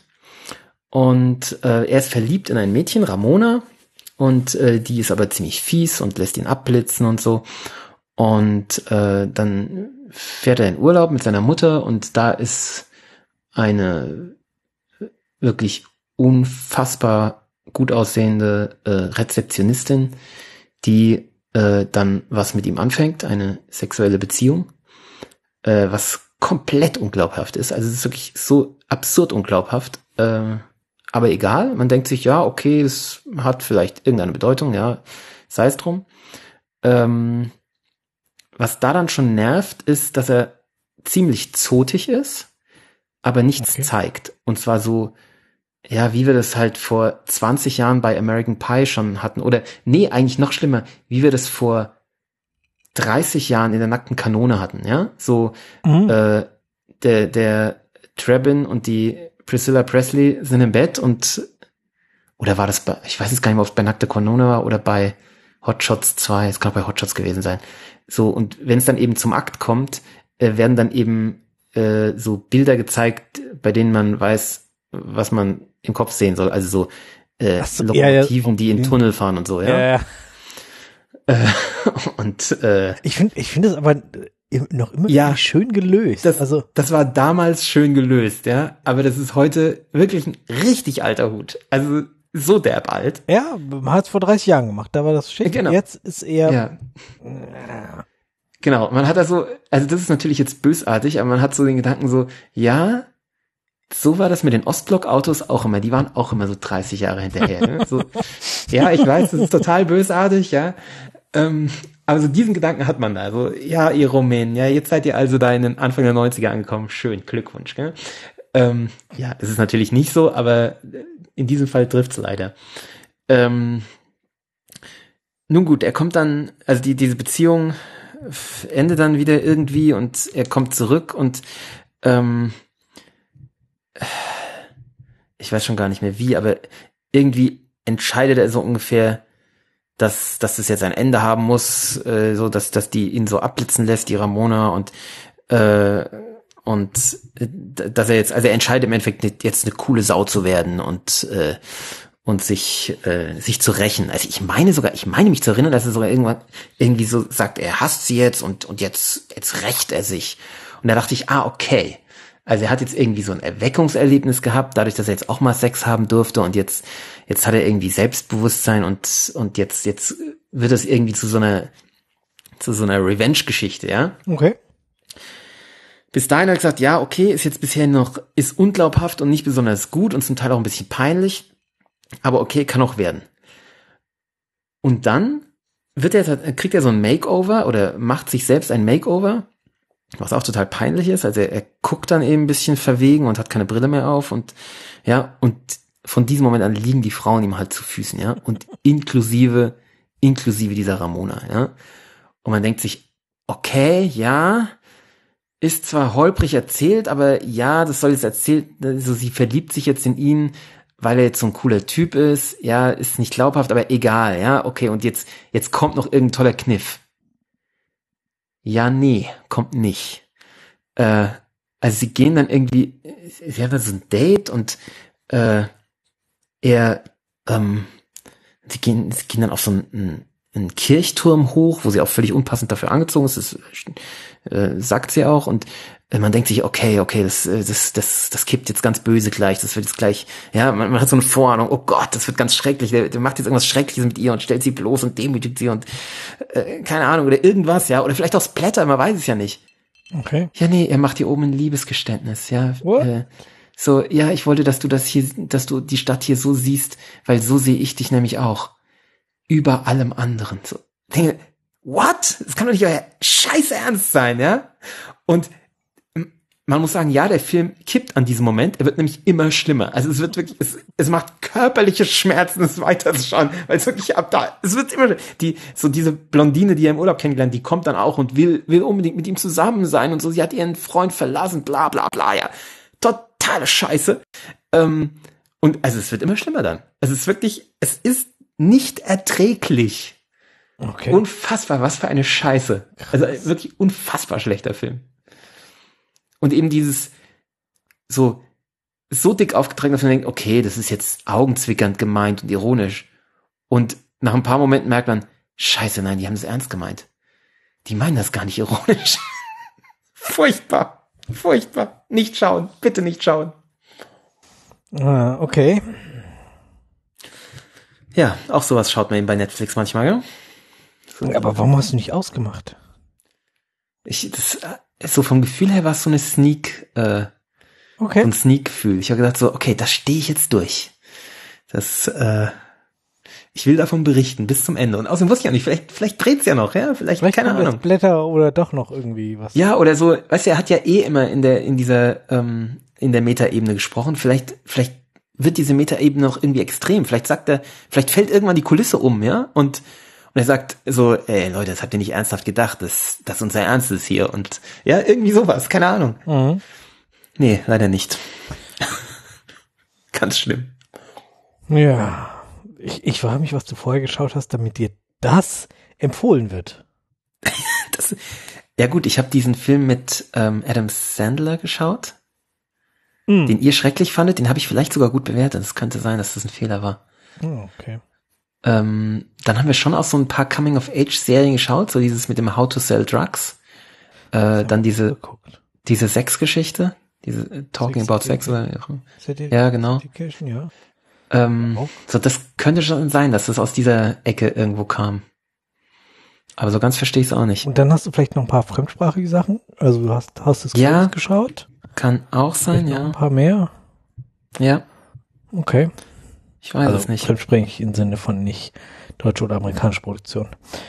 Und äh, er ist verliebt in ein Mädchen, Ramona, und äh, die ist aber ziemlich fies und lässt ihn abblitzen und so. Und äh, dann fährt er in Urlaub mit seiner Mutter und da ist eine wirklich unfassbar gut aussehende äh, Rezeptionistin, die äh, dann was mit ihm anfängt, eine sexuelle Beziehung, äh, was komplett unglaubhaft ist. Also es ist wirklich so absurd unglaubhaft, äh, aber egal. Man denkt sich, ja, okay, es hat vielleicht irgendeine Bedeutung, ja, sei es drum. Ähm, was da dann schon nervt, ist, dass er ziemlich zotig ist, aber nichts okay. zeigt. Und zwar so, ja, wie wir das halt vor zwanzig Jahren bei American Pie schon hatten. Oder, nee, eigentlich noch schlimmer, wie wir das vor dreißig Jahren in der nackten Kanone hatten, ja? So, mhm. äh, der, der Trebin und die Priscilla Presley sind im Bett und, oder war das bei, ich weiß jetzt gar nicht mehr, ob es bei nackte Kanone war oder bei Hot Shots zwei, es kann auch bei Hot Shots gewesen sein. So, und wenn es dann eben zum Akt kommt, äh, werden dann eben äh, so Bilder gezeigt, bei denen man weiß, was man im Kopf sehen soll. Also so äh, so, Lokomotiven, ja, ja. die in Tunnel fahren und so, ja. ja, ja. Äh, und äh, ich finde, ich finde es aber noch immer ja, schön gelöst. Das, also das war damals schön gelöst, ja. Aber das ist heute wirklich ein richtig alter Hut. Also so derb alt. Ja, man hat es vor dreißig Jahren gemacht, da war das schick. Genau. Jetzt ist eher ja. Genau, man hat da so, also das ist natürlich jetzt bösartig, aber man hat so den Gedanken so, ja, so war das mit den Ostblock-Autos auch immer, die waren auch immer so dreißig Jahre hinterher. Ne? So, ja, ich weiß, das ist total bösartig, ja, ähm, aber so diesen Gedanken hat man da, so, ja, ihr Rumänen, ja, jetzt seid ihr also da in den Anfang der neunziger angekommen, schön, Glückwunsch, gell? Ähm, ja, es ist natürlich nicht so, aber in diesem Fall trifft's leider. Ähm, nun gut, er kommt dann, also die diese Beziehung endet dann wieder irgendwie und er kommt zurück und ähm, ich weiß schon gar nicht mehr wie, aber irgendwie entscheidet er so ungefähr, dass dass das jetzt ein Ende haben muss, äh, so dass dass die ihn so abblitzen lässt, die Ramona, und äh, und äh, dass er jetzt, also er entscheidet im Endeffekt jetzt eine coole Sau zu werden und äh, und sich äh, sich zu rächen. Also ich meine sogar, ich meine mich zu erinnern, dass er sogar irgendwann irgendwie so sagt, er hasst sie jetzt und und jetzt jetzt rächt er sich. Und da dachte ich, ah, okay. Also er hat jetzt irgendwie so ein Erweckungserlebnis gehabt, dadurch, dass er jetzt auch mal Sex haben durfte, und jetzt jetzt hat er irgendwie Selbstbewusstsein und und jetzt jetzt wird es irgendwie zu so einer zu so einer Revenge-Geschichte, ja? Okay. Bis dahin hat er gesagt, ja, okay, ist jetzt bisher noch, ist unglaubhaft und nicht besonders gut und zum Teil auch ein bisschen peinlich, aber okay, kann auch werden. Und dann wird er, kriegt er so ein Makeover oder macht sich selbst ein Makeover, was auch total peinlich ist. Also er, er guckt dann eben ein bisschen verwegen und hat keine Brille mehr auf und ja, und von diesem Moment an liegen die Frauen ihm halt zu Füßen, ja, und inklusive, inklusive dieser Ramona, ja. Und man denkt sich, okay, ja, ist zwar holprig erzählt, aber ja, das soll jetzt erzählt, also sie verliebt sich jetzt in ihn, weil er jetzt so ein cooler Typ ist, ja, ist nicht glaubhaft, aber egal, ja, okay, und jetzt, jetzt kommt noch irgendein toller Kniff. Ja, nee, kommt nicht. Äh, also sie gehen dann irgendwie, sie haben dann so ein Date und äh, er, ähm, sie gehen, sie gehen dann auf so einen, einen Kirchturm hoch, wo sie auch völlig unpassend dafür angezogen ist, das äh, sagt sie auch, und äh, man denkt sich, okay, okay, das, das, das, das kippt jetzt ganz böse gleich, das wird jetzt gleich, ja, man, man hat so eine Vorahnung, oh Gott, das wird ganz schrecklich, der, der macht jetzt irgendwas Schreckliches mit ihr und stellt sie bloß und demütigt sie und äh, keine Ahnung, oder irgendwas, ja, oder vielleicht auch Splatter, man weiß es ja nicht. Okay. Ja, nee, er macht hier oben ein Liebesgeständnis, ja. Äh, so, ja, ich wollte, dass du das hier, dass du die Stadt hier so siehst, weil so sehe ich dich nämlich auch. Über allem anderen. So, denke, what? Das kann doch nicht euer scheiß Ernst sein, ja? Und man muss sagen, ja, der Film kippt an diesem Moment. Er wird nämlich immer schlimmer. Also es wird wirklich, es, es macht körperliche Schmerzen, es weiterzuschauen, weil es wirklich ab da, es wird immer, die, so diese Blondine, die er im Urlaub kennengelernt, die kommt dann auch und will, will unbedingt mit ihm zusammen sein und so. Sie hat ihren Freund verlassen, bla, bla, bla, ja. Totale Scheiße. Ähm, Und also es wird immer schlimmer dann. Also es ist wirklich, es ist nicht erträglich. Okay. Unfassbar, was für eine Scheiße. Also wirklich unfassbar schlechter Film. Und eben dieses so, so dick aufgetragen, dass man denkt, okay, das ist jetzt augenzwickernd gemeint und ironisch. Und nach ein paar Momenten merkt man, scheiße, nein, die haben es ernst gemeint. Die meinen das gar nicht ironisch. Furchtbar, furchtbar. Nicht schauen, bitte nicht schauen. Ah, okay. Ja, auch sowas schaut man eben bei Netflix manchmal, gell? So. Aber warum hast du nicht ausgemacht? Ich, das, so vom Gefühl her war es so eine Sneak, äh, okay. so ein Sneak-Gefühl. Ich habe gedacht so, okay, das stehe ich jetzt durch. Das, äh, ich will davon berichten bis zum Ende. Und außerdem wusste ich auch nicht, vielleicht, vielleicht dreht's ja noch, ja, vielleicht, vielleicht keine Ahnung. Blätter oder doch noch irgendwie was. Ja, oder so, weißt du, er hat ja eh immer in der, in dieser, ähm, in der Metaebene gesprochen. Vielleicht, vielleicht wird diese Metaebene noch irgendwie extrem. Vielleicht sagt er, vielleicht fällt irgendwann die Kulisse um, ja, und, und er sagt so, ey, Leute, das habt ihr nicht ernsthaft gedacht, dass, dass unser Ernst ist hier und, ja, irgendwie sowas, keine Ahnung. Mhm. Nee, leider nicht. Ganz schlimm. Ja. Ich, ich frage mich, was du vorher geschaut hast, damit dir das empfohlen wird. Das, ja gut, ich habe diesen Film mit ähm, Adam Sandler geschaut, mm. den ihr schrecklich fandet, den habe ich vielleicht sogar gut bewertet. Es könnte sein, dass das ein Fehler war. Oh, okay. Ähm, dann haben wir schon auch so ein paar Coming-of-Age-Serien geschaut, so dieses mit dem How to Sell Drugs. Äh, dann diese diese Sex-Geschichte, diese äh, Talking Sex About Sex oder ja, genau. Ja. Ähm, oh. So, das könnte schon sein, dass das aus dieser Ecke irgendwo kam. Aber so ganz verstehe ich es auch nicht. Und dann hast du vielleicht noch ein paar fremdsprachige Sachen? Also du hast, hast es ja, geschaut? Kann auch sein, vielleicht ja. Noch ein paar mehr? Ja. Okay. Ich weiß also es nicht. Fremdsprachig im Sinne von nicht deutsche oder amerikanische Produktion.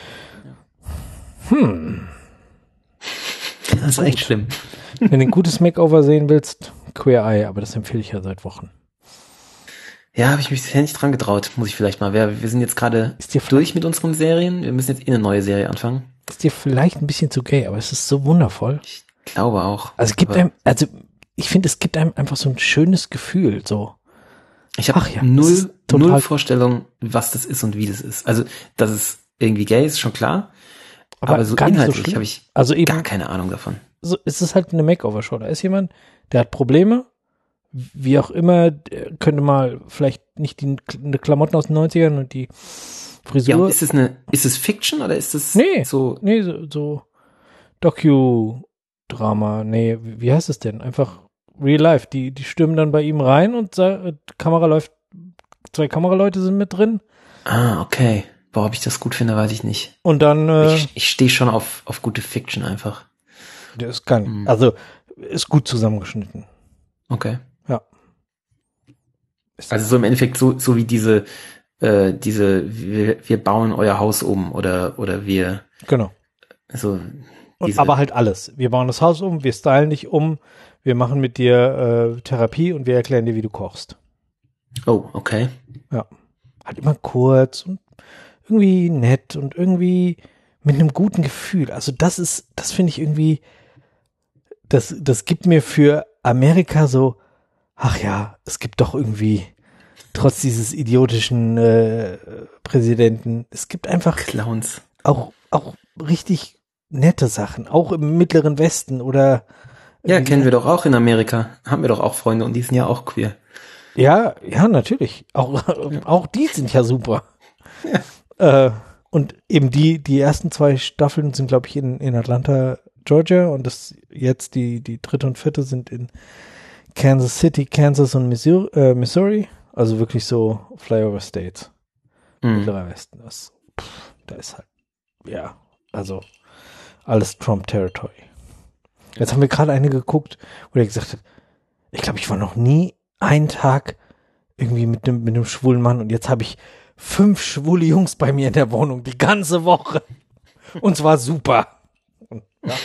Hm. Das ist echt schlimm. Wenn du ein gutes Makeover sehen willst, Queer Eye, aber das empfehle ich ja seit Wochen. Ja, habe ich mich bisher nicht dran getraut, muss ich vielleicht mal. Wir, wir sind jetzt gerade durch mit unseren Serien. Wir müssen jetzt eh eine neue Serie anfangen. Ist dir vielleicht ein bisschen zu gay, aber es ist so wundervoll. Ich glaube auch. Also es gibt einem, also ich finde, es gibt einem einfach so ein schönes Gefühl, so. Ich habe ja, null, null Vorstellung, was das ist und wie das ist. Also, dass es irgendwie gay ist, schon klar. Aber, aber so inhaltlich so habe ich also eben, gar keine Ahnung davon. So ist es halt eine Makeover-Show. Da ist jemand, der hat Probleme, wie auch immer, könnte mal vielleicht nicht die eine Klamotten aus den neunzigern und die Frisur. Ja, und ist es eine, ist es Fiction oder ist es nee, so? Nee, so, so Docu-Drama. Nee, wie heißt es denn? Einfach Real Life. Die, die stürmen dann bei ihm rein und äh, Kamera läuft, zwei Kameraleute sind mit drin. Ah, okay. Boah, ob ich das gut finde, weiß ich nicht. Und dann, äh, Ich, ich stehe schon auf, auf gute Fiction einfach. Der ist gar nicht, hm. also, ist gut zusammengeschnitten. Okay. Ja. Also so im Endeffekt so, so wie diese, äh, diese, wir, wir bauen euer Haus um oder, oder wir. Genau. So. Und, aber halt alles. Wir bauen das Haus um, wir stylen dich um, wir machen mit dir äh, Therapie und wir erklären dir, wie du kochst. Oh, okay. Ja. Halt immer kurz und irgendwie nett und irgendwie mit einem guten Gefühl. Also das ist, das finde ich irgendwie, das, das gibt mir für Amerika so, ach ja, es gibt doch irgendwie, trotz dieses idiotischen äh, Präsidenten, es gibt einfach Clowns. Auch, auch richtig nette Sachen, auch im Mittleren Westen oder. Ja, kennen wir doch auch in Amerika. Haben wir doch auch Freunde und die sind ja auch queer. Ja, ja, natürlich. Auch, ja. auch die sind ja super. Ja. Äh, und eben die, die ersten zwei Staffeln sind, glaube ich, in, in Atlanta, Georgia und das jetzt die, die dritte und vierte sind in Kansas City, Kansas und Missouri, äh, Missouri. Also wirklich so Flyover States. Mhm. Mittlerer Westen. Das, pff, da ist halt, ja, also alles Trump Territory. Jetzt haben wir gerade eine geguckt, wo der gesagt hat, ich glaube, ich war noch nie einen Tag irgendwie mit einem mit einem schwulen Mann und jetzt habe ich fünf schwule Jungs bei mir in der Wohnung die ganze Woche. Und zwar super. Und, ja.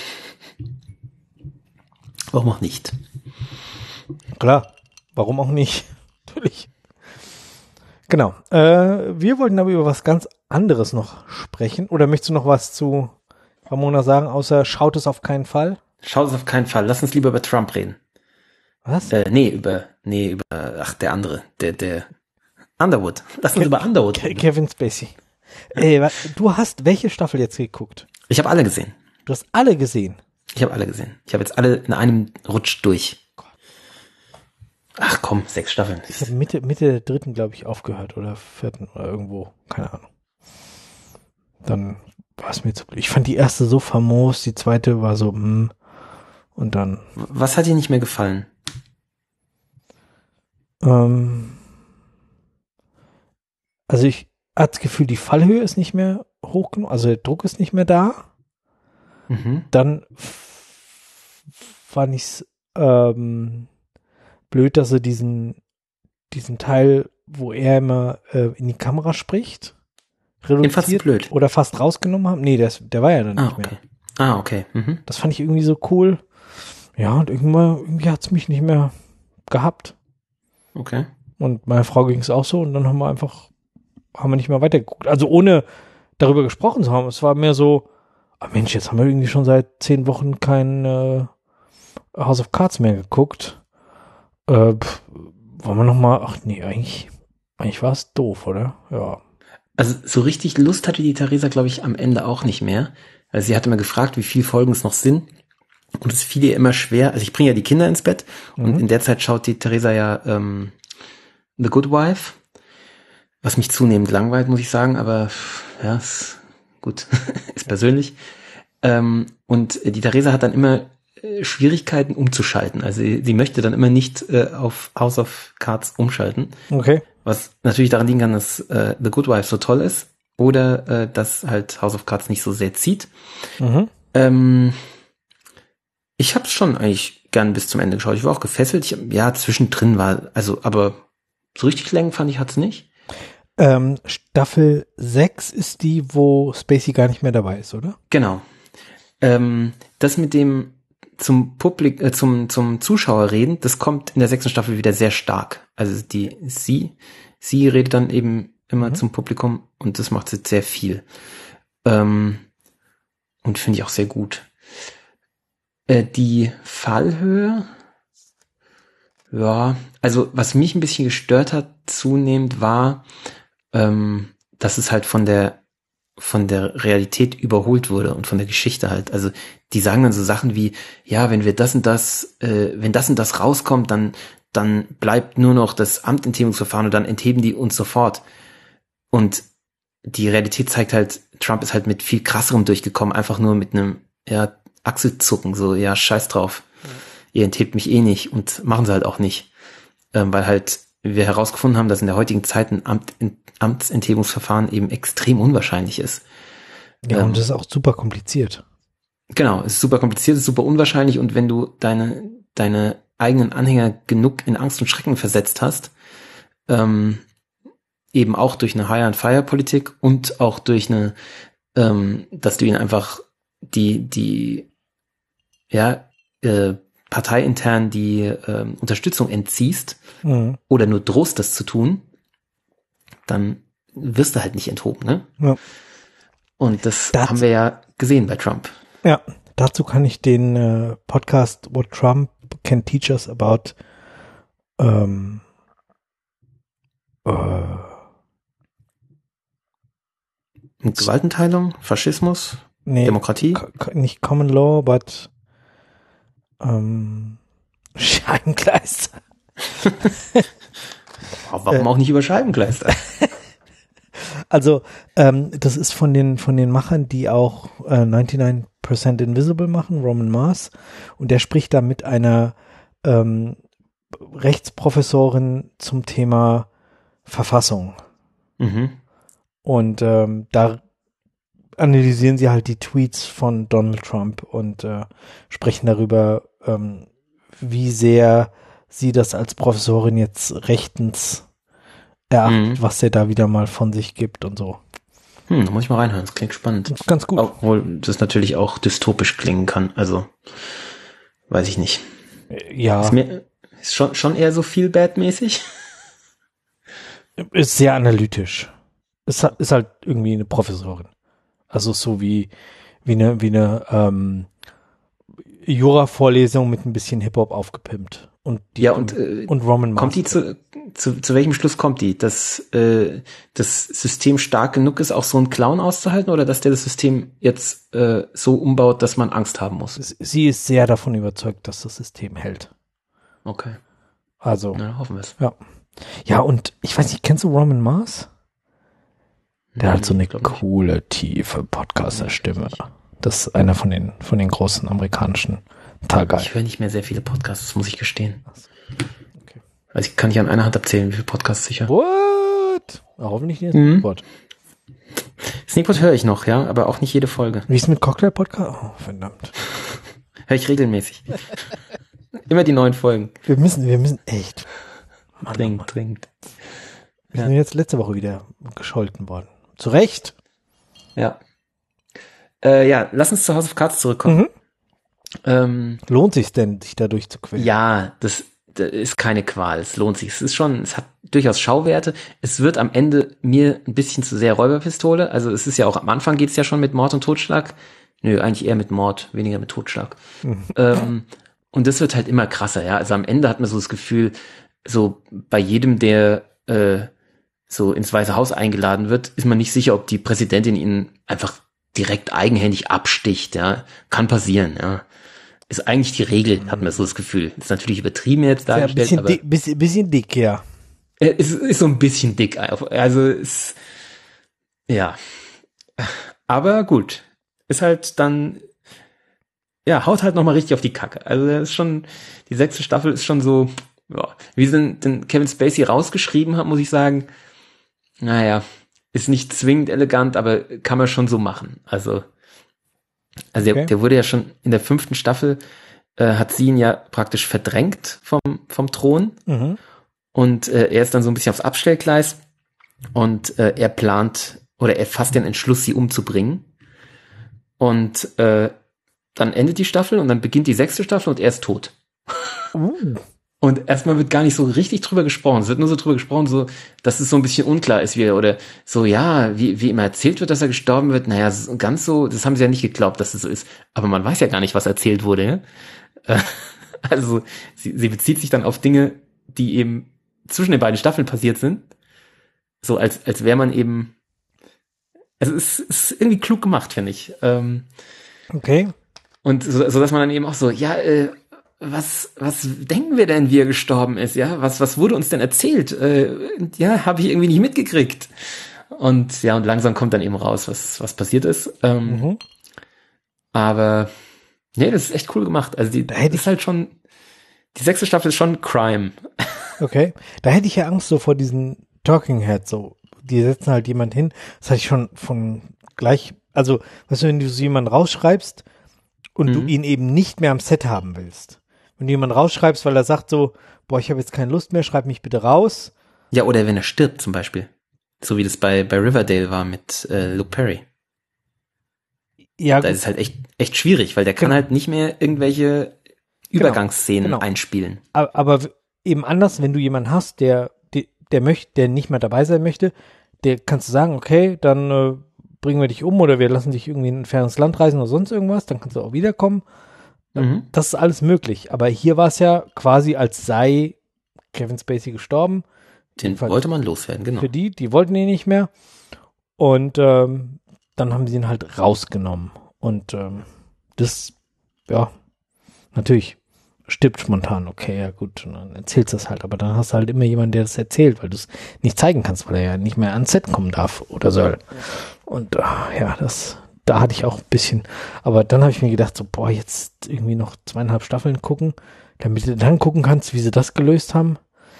Warum auch nicht? Klar, warum auch nicht? Natürlich. Genau. Äh, wir wollten aber über was ganz anderes noch sprechen. Oder möchtest du noch was zu Ramona sagen, außer schaut es auf keinen Fall? Schaut es auf keinen Fall. Lass uns lieber über Trump reden. Was? Äh, nee, über, nee, über, ach, der andere, der, der Underwood. Lass uns Ke- über Underwood reden. Kevin Spacey. Ey, du hast welche Staffel jetzt geguckt? Ich habe alle gesehen. Du hast alle gesehen? Ich habe alle gesehen. Ich habe jetzt alle in einem Rutsch durch. Ach komm, sechs Staffeln. Ich habe Mitte, Mitte der dritten, glaube ich, aufgehört oder vierten oder irgendwo. Keine Ahnung. Dann war es mir zu blöd. Ich fand die erste so famos, die zweite war so, mh. Und dann. Was hat dir nicht mehr gefallen? Ähm, also ich hatte das Gefühl, die Fallhöhe ist nicht mehr hoch genug, also der Druck ist nicht mehr da. Mhm. Dann f- fand ich es ähm, blöd, dass er diesen, diesen Teil, wo er immer äh, in die Kamera spricht, reduziert blöd. oder fast rausgenommen haben. Nee, der, der war ja dann ah, nicht okay. mehr. Ah, okay. Mhm. Das fand ich irgendwie so cool. Ja, und irgendwann, irgendwie hat es mich nicht mehr gehabt. Okay. Und meiner Frau ging es auch so und dann haben wir einfach, haben wir nicht mehr weitergeguckt. Also ohne darüber gesprochen zu haben. Es war mehr so, ah Mensch, jetzt haben wir irgendwie schon seit zehn Wochen kein äh, House of Cards mehr geguckt. Äh, pff, wollen wir noch mal, ach nee, eigentlich, eigentlich war es doof, oder? Ja. Also so richtig Lust hatte die Theresa, glaube ich, am Ende auch nicht mehr. Also sie hatte mal gefragt, wie viele Folgen es noch sind. Und es fiel ihr immer schwer. Also ich bringe ja die Kinder ins Bett und Mhm. in der Zeit schaut die Theresa ja ähm, The Good Wife, was mich zunehmend langweilt, muss ich sagen, aber ja, ist gut, ist persönlich. Ähm, und die Theresa hat dann immer äh, Schwierigkeiten umzuschalten. Also sie, sie möchte dann immer nicht äh, auf House of Cards umschalten. Okay. Was natürlich daran liegen kann, dass äh, The Good Wife so toll ist oder äh, dass halt House of Cards nicht so sehr zieht. Mhm. Ähm, ich habe es schon eigentlich gern bis zum Ende geschaut. Ich war auch gefesselt. Ich, ja, zwischendrin war, also, aber so richtig Längen fand ich hat's nicht. Ähm, Staffel sechs ist die, wo Spacey gar nicht mehr dabei ist, oder? Genau. Ähm, das mit dem zum Publik, äh, zum zum Zuschauer reden, das kommt in der sechsten Staffel wieder sehr stark. Also die sie sie redet dann eben immer Mhm. zum Publikum und das macht sie sehr viel. Ähm, und finde ich auch sehr gut. Äh, die Fallhöhe, ja, also was mich ein bisschen gestört hat zunehmend war, ähm, dass es halt von der von der Realität überholt wurde und von der Geschichte halt. Also die sagen dann so Sachen wie, ja, wenn wir das und das, äh, wenn das und das rauskommt, dann dann bleibt nur noch das Amtenthebungsverfahren und dann entheben die uns sofort. Und die Realität zeigt halt, Trump ist halt mit viel krasserem durchgekommen, einfach nur mit einem ja, Achselzucken, so, ja, scheiß drauf. Ja. Ihr enthebt mich eh nicht und machen sie halt auch nicht. Ähm, weil halt wir herausgefunden haben, dass in der heutigen Zeit ein Amt, ein Amtsenthebungsverfahren eben extrem unwahrscheinlich ist. Ja, ähm, und das ist auch super kompliziert. Genau, es ist super kompliziert, es ist super unwahrscheinlich und wenn du deine deine eigenen Anhänger genug in Angst und Schrecken versetzt hast, ähm, eben auch durch eine Hire-and-Fire-Politik und auch durch eine, ähm, dass du ihnen einfach die, die, ja, äh, parteiintern die äh, Unterstützung entziehst Mhm. oder nur drohst, das zu tun, dann wirst du halt nicht enthoben, ne? Ja. Und das Das- haben wir ja gesehen bei Trump. Ja, dazu kann ich den äh, Podcast What Trump Can Teach Us About ähm, äh, Und Gewaltenteilung, Faschismus, nee, Demokratie. co- co- nicht Common Law, but ähm, Scheibengleister. Warum Äh. auch nicht über Scheibengleister? Also ähm, das ist von den von den Machern, die auch äh, neunundneunzig Percent Invisible machen, Roman Mars, und der spricht da mit einer ähm, Rechtsprofessorin zum Thema Verfassung. Mhm. Und ähm, da analysieren sie halt die Tweets von Donald Trump und äh, sprechen darüber, ähm, wie sehr sie das als Professorin jetzt rechtens erachtet, Mhm. was er da wieder mal von sich gibt und so. Hm, da muss ich mal reinhören, das klingt spannend. Das ist ganz gut. Obwohl das natürlich auch dystopisch klingen kann, also weiß ich nicht. Ja, Ist, mir, ist schon, schon eher so viel Bad-mäßig. ist sehr analytisch. Ist, ha- ist halt irgendwie eine Professorin. Also so wie, wie eine, wie eine, ähm, Jura-Vorlesung mit ein bisschen Hip-Hop aufgepimpt. Und die, ja, und, äh, und Roman Mars. Kommt die zu, zu, zu welchem Schluss kommt die? Dass äh, das System stark genug ist, auch so einen Clown auszuhalten, oder dass der das System jetzt äh, so umbaut, dass man Angst haben muss? Sie ist sehr davon überzeugt, dass das System hält. Okay. Also. Na, hoffen wir es. Ja. Ja, und ich weiß nicht, kennst du Roman Mars? Der Nein, hat so eine glaub nicht. coole, tiefe Podcaster-Stimme. Das ist einer von den, von den großen amerikanischen. Total geil. Ich höre nicht mehr sehr viele Podcasts, das muss ich gestehen. Okay. Also ich kann nicht an einer Hand abzählen, wie viele Podcasts ich höre. What? Ja, hoffentlich nicht. Mhm. Wort. Sneakpot höre ich noch, ja, aber auch nicht jede Folge. Wie ist es mit Cocktail-Podcast? Oh, verdammt. Höre ich regelmäßig. Immer die neuen Folgen. Wir müssen, wir müssen echt. Mann, Dringend, Mann. dringend. Wir Ja. sind jetzt letzte Woche wieder gescholten worden. Zu Recht. Ja. Äh, ja, lass uns zu House of Cards zurückkommen. Mhm. Ähm, Lohnt sich denn, sich da durchzuquälen? ja, das, das ist keine Qual. Es lohnt sich. Es ist schon, es hat durchaus Schauwerte. Es wird am Ende mir ein bisschen zu sehr Räuberpistole. Also es ist ja auch, am Anfang geht's ja schon mit Mord und Totschlag. Nö, eigentlich eher mit Mord, weniger mit Totschlag. Mhm. Ähm, und das wird halt immer krasser, ja. Also am Ende hat man so das Gefühl, so bei jedem, der äh, so ins Weiße Haus eingeladen wird, ist man nicht sicher, ob die Präsidentin ihn einfach direkt eigenhändig absticht, ja. Kann passieren, ja. Ist eigentlich die Regel, hat man so das Gefühl. Ist natürlich übertrieben jetzt Ja, ein dargestellt, bisschen, aber dick, bisschen, bisschen dick, ja. äh, es ist so ein bisschen dick. Also es, ja. Aber gut. Ist halt dann, ja, haut halt nochmal richtig auf die Kacke. Also das ist schon, die sechste Staffel ist schon so, ja, wie sie den, den Kevin Spacey rausgeschrieben hat, muss ich sagen, naja, ist nicht zwingend elegant, aber kann man schon so machen. Also, also Okay. der, der wurde ja schon in der fünften Staffel, äh, hat sie ihn ja praktisch verdrängt vom, vom Thron. Mhm. Und äh, er ist dann so ein bisschen aufs Abstellgleis und äh, er plant oder er fasst den Entschluss, sie umzubringen. Und äh, dann endet die Staffel und dann beginnt die sechste Staffel und er ist tot. Uh. Und erstmal wird gar nicht so richtig drüber gesprochen. Es wird nur so drüber gesprochen, so, dass es so ein bisschen unklar ist, wie er, oder so, ja, wie, wie immer erzählt wird, dass er gestorben wird. Naja, so- ganz so, das haben sie ja nicht geglaubt, dass es so ist. Aber man weiß ja gar nicht, was erzählt wurde. Ja? Äh, Also, sie, sie bezieht sich dann auf Dinge, die eben zwischen den beiden Staffeln passiert sind. So, als, als wäre man eben, also es ist irgendwie klug gemacht, finde ich. Ähm, Okay. und so, so, dass man dann eben auch so, ja, äh, was, was denken wir denn, wie er gestorben ist? Ja, was, was wurde uns denn erzählt? Äh, ja, habe ich irgendwie nicht mitgekriegt. Und ja, und langsam kommt dann eben raus, was, was passiert ist. Ähm, Mhm. Aber nee, das ist echt cool gemacht. Also die, Da hätte das ist halt schon, die sechste Staffel ist schon Crime. Okay. Da hätte ich ja Angst so vor diesen Talking Heads, so. Die setzen halt jemand hin. Das hatte ich schon von gleich, also, weißt du, wenn du so jemanden rausschreibst und du Mhm. ihn eben nicht mehr am Set haben willst. Wenn du jemanden rausschreibst, weil er sagt so, boah, ich habe jetzt keine Lust mehr, schreib mich bitte raus. Ja, oder wenn er stirbt zum Beispiel. So wie das bei, bei Riverdale war mit äh, Luke Perry. Ja, Da gut. ist es halt echt, echt schwierig, weil der kann Genau. halt nicht mehr irgendwelche Übergangsszenen genau. einspielen. aber, aber eben anders, wenn du jemanden hast, der, der, der möchte, der nicht mehr dabei sein möchte, der kannst du sagen, okay, dann äh, bringen wir dich um oder wir lassen dich irgendwie in ein fernes Land reisen oder sonst irgendwas, dann kannst du auch wiederkommen. Mhm. Das ist alles möglich. Aber hier war es ja quasi, als sei Kevin Spacey gestorben. Den Jedenfalls wollte man loswerden, genau. Für die, die wollten ihn nicht mehr. Und ähm, dann haben sie ihn halt rausgenommen. Und ähm, das, ja, natürlich stirbt spontan. Okay, ja gut, und dann erzählst du das halt. Aber dann hast du halt immer jemanden, der das erzählt, weil du es nicht zeigen kannst, weil er ja nicht mehr ans Set kommen darf oder soll. Und äh, ja, das, da hatte ich auch ein bisschen, aber dann habe ich mir gedacht, so, boah, jetzt irgendwie noch zweieinhalb Staffeln gucken, damit du dann gucken kannst, wie sie das gelöst haben.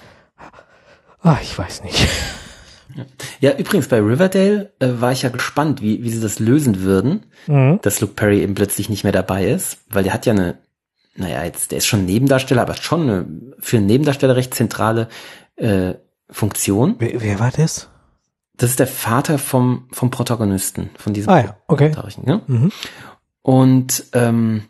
Ah, ich weiß nicht. Ja, übrigens bei Riverdale äh, war ich ja gespannt, wie, wie sie das lösen würden, Mhm. dass Luke Perry eben plötzlich nicht mehr dabei ist, weil der hat ja eine, naja, jetzt, der ist schon Nebendarsteller, aber schon eine, für einen Nebendarsteller recht zentrale äh, Funktion. Wer, wer war das? Das ist der Vater vom, vom Protagonisten, von diesem Ah ja, okay. Tarchen, ne? Mhm. Und ähm,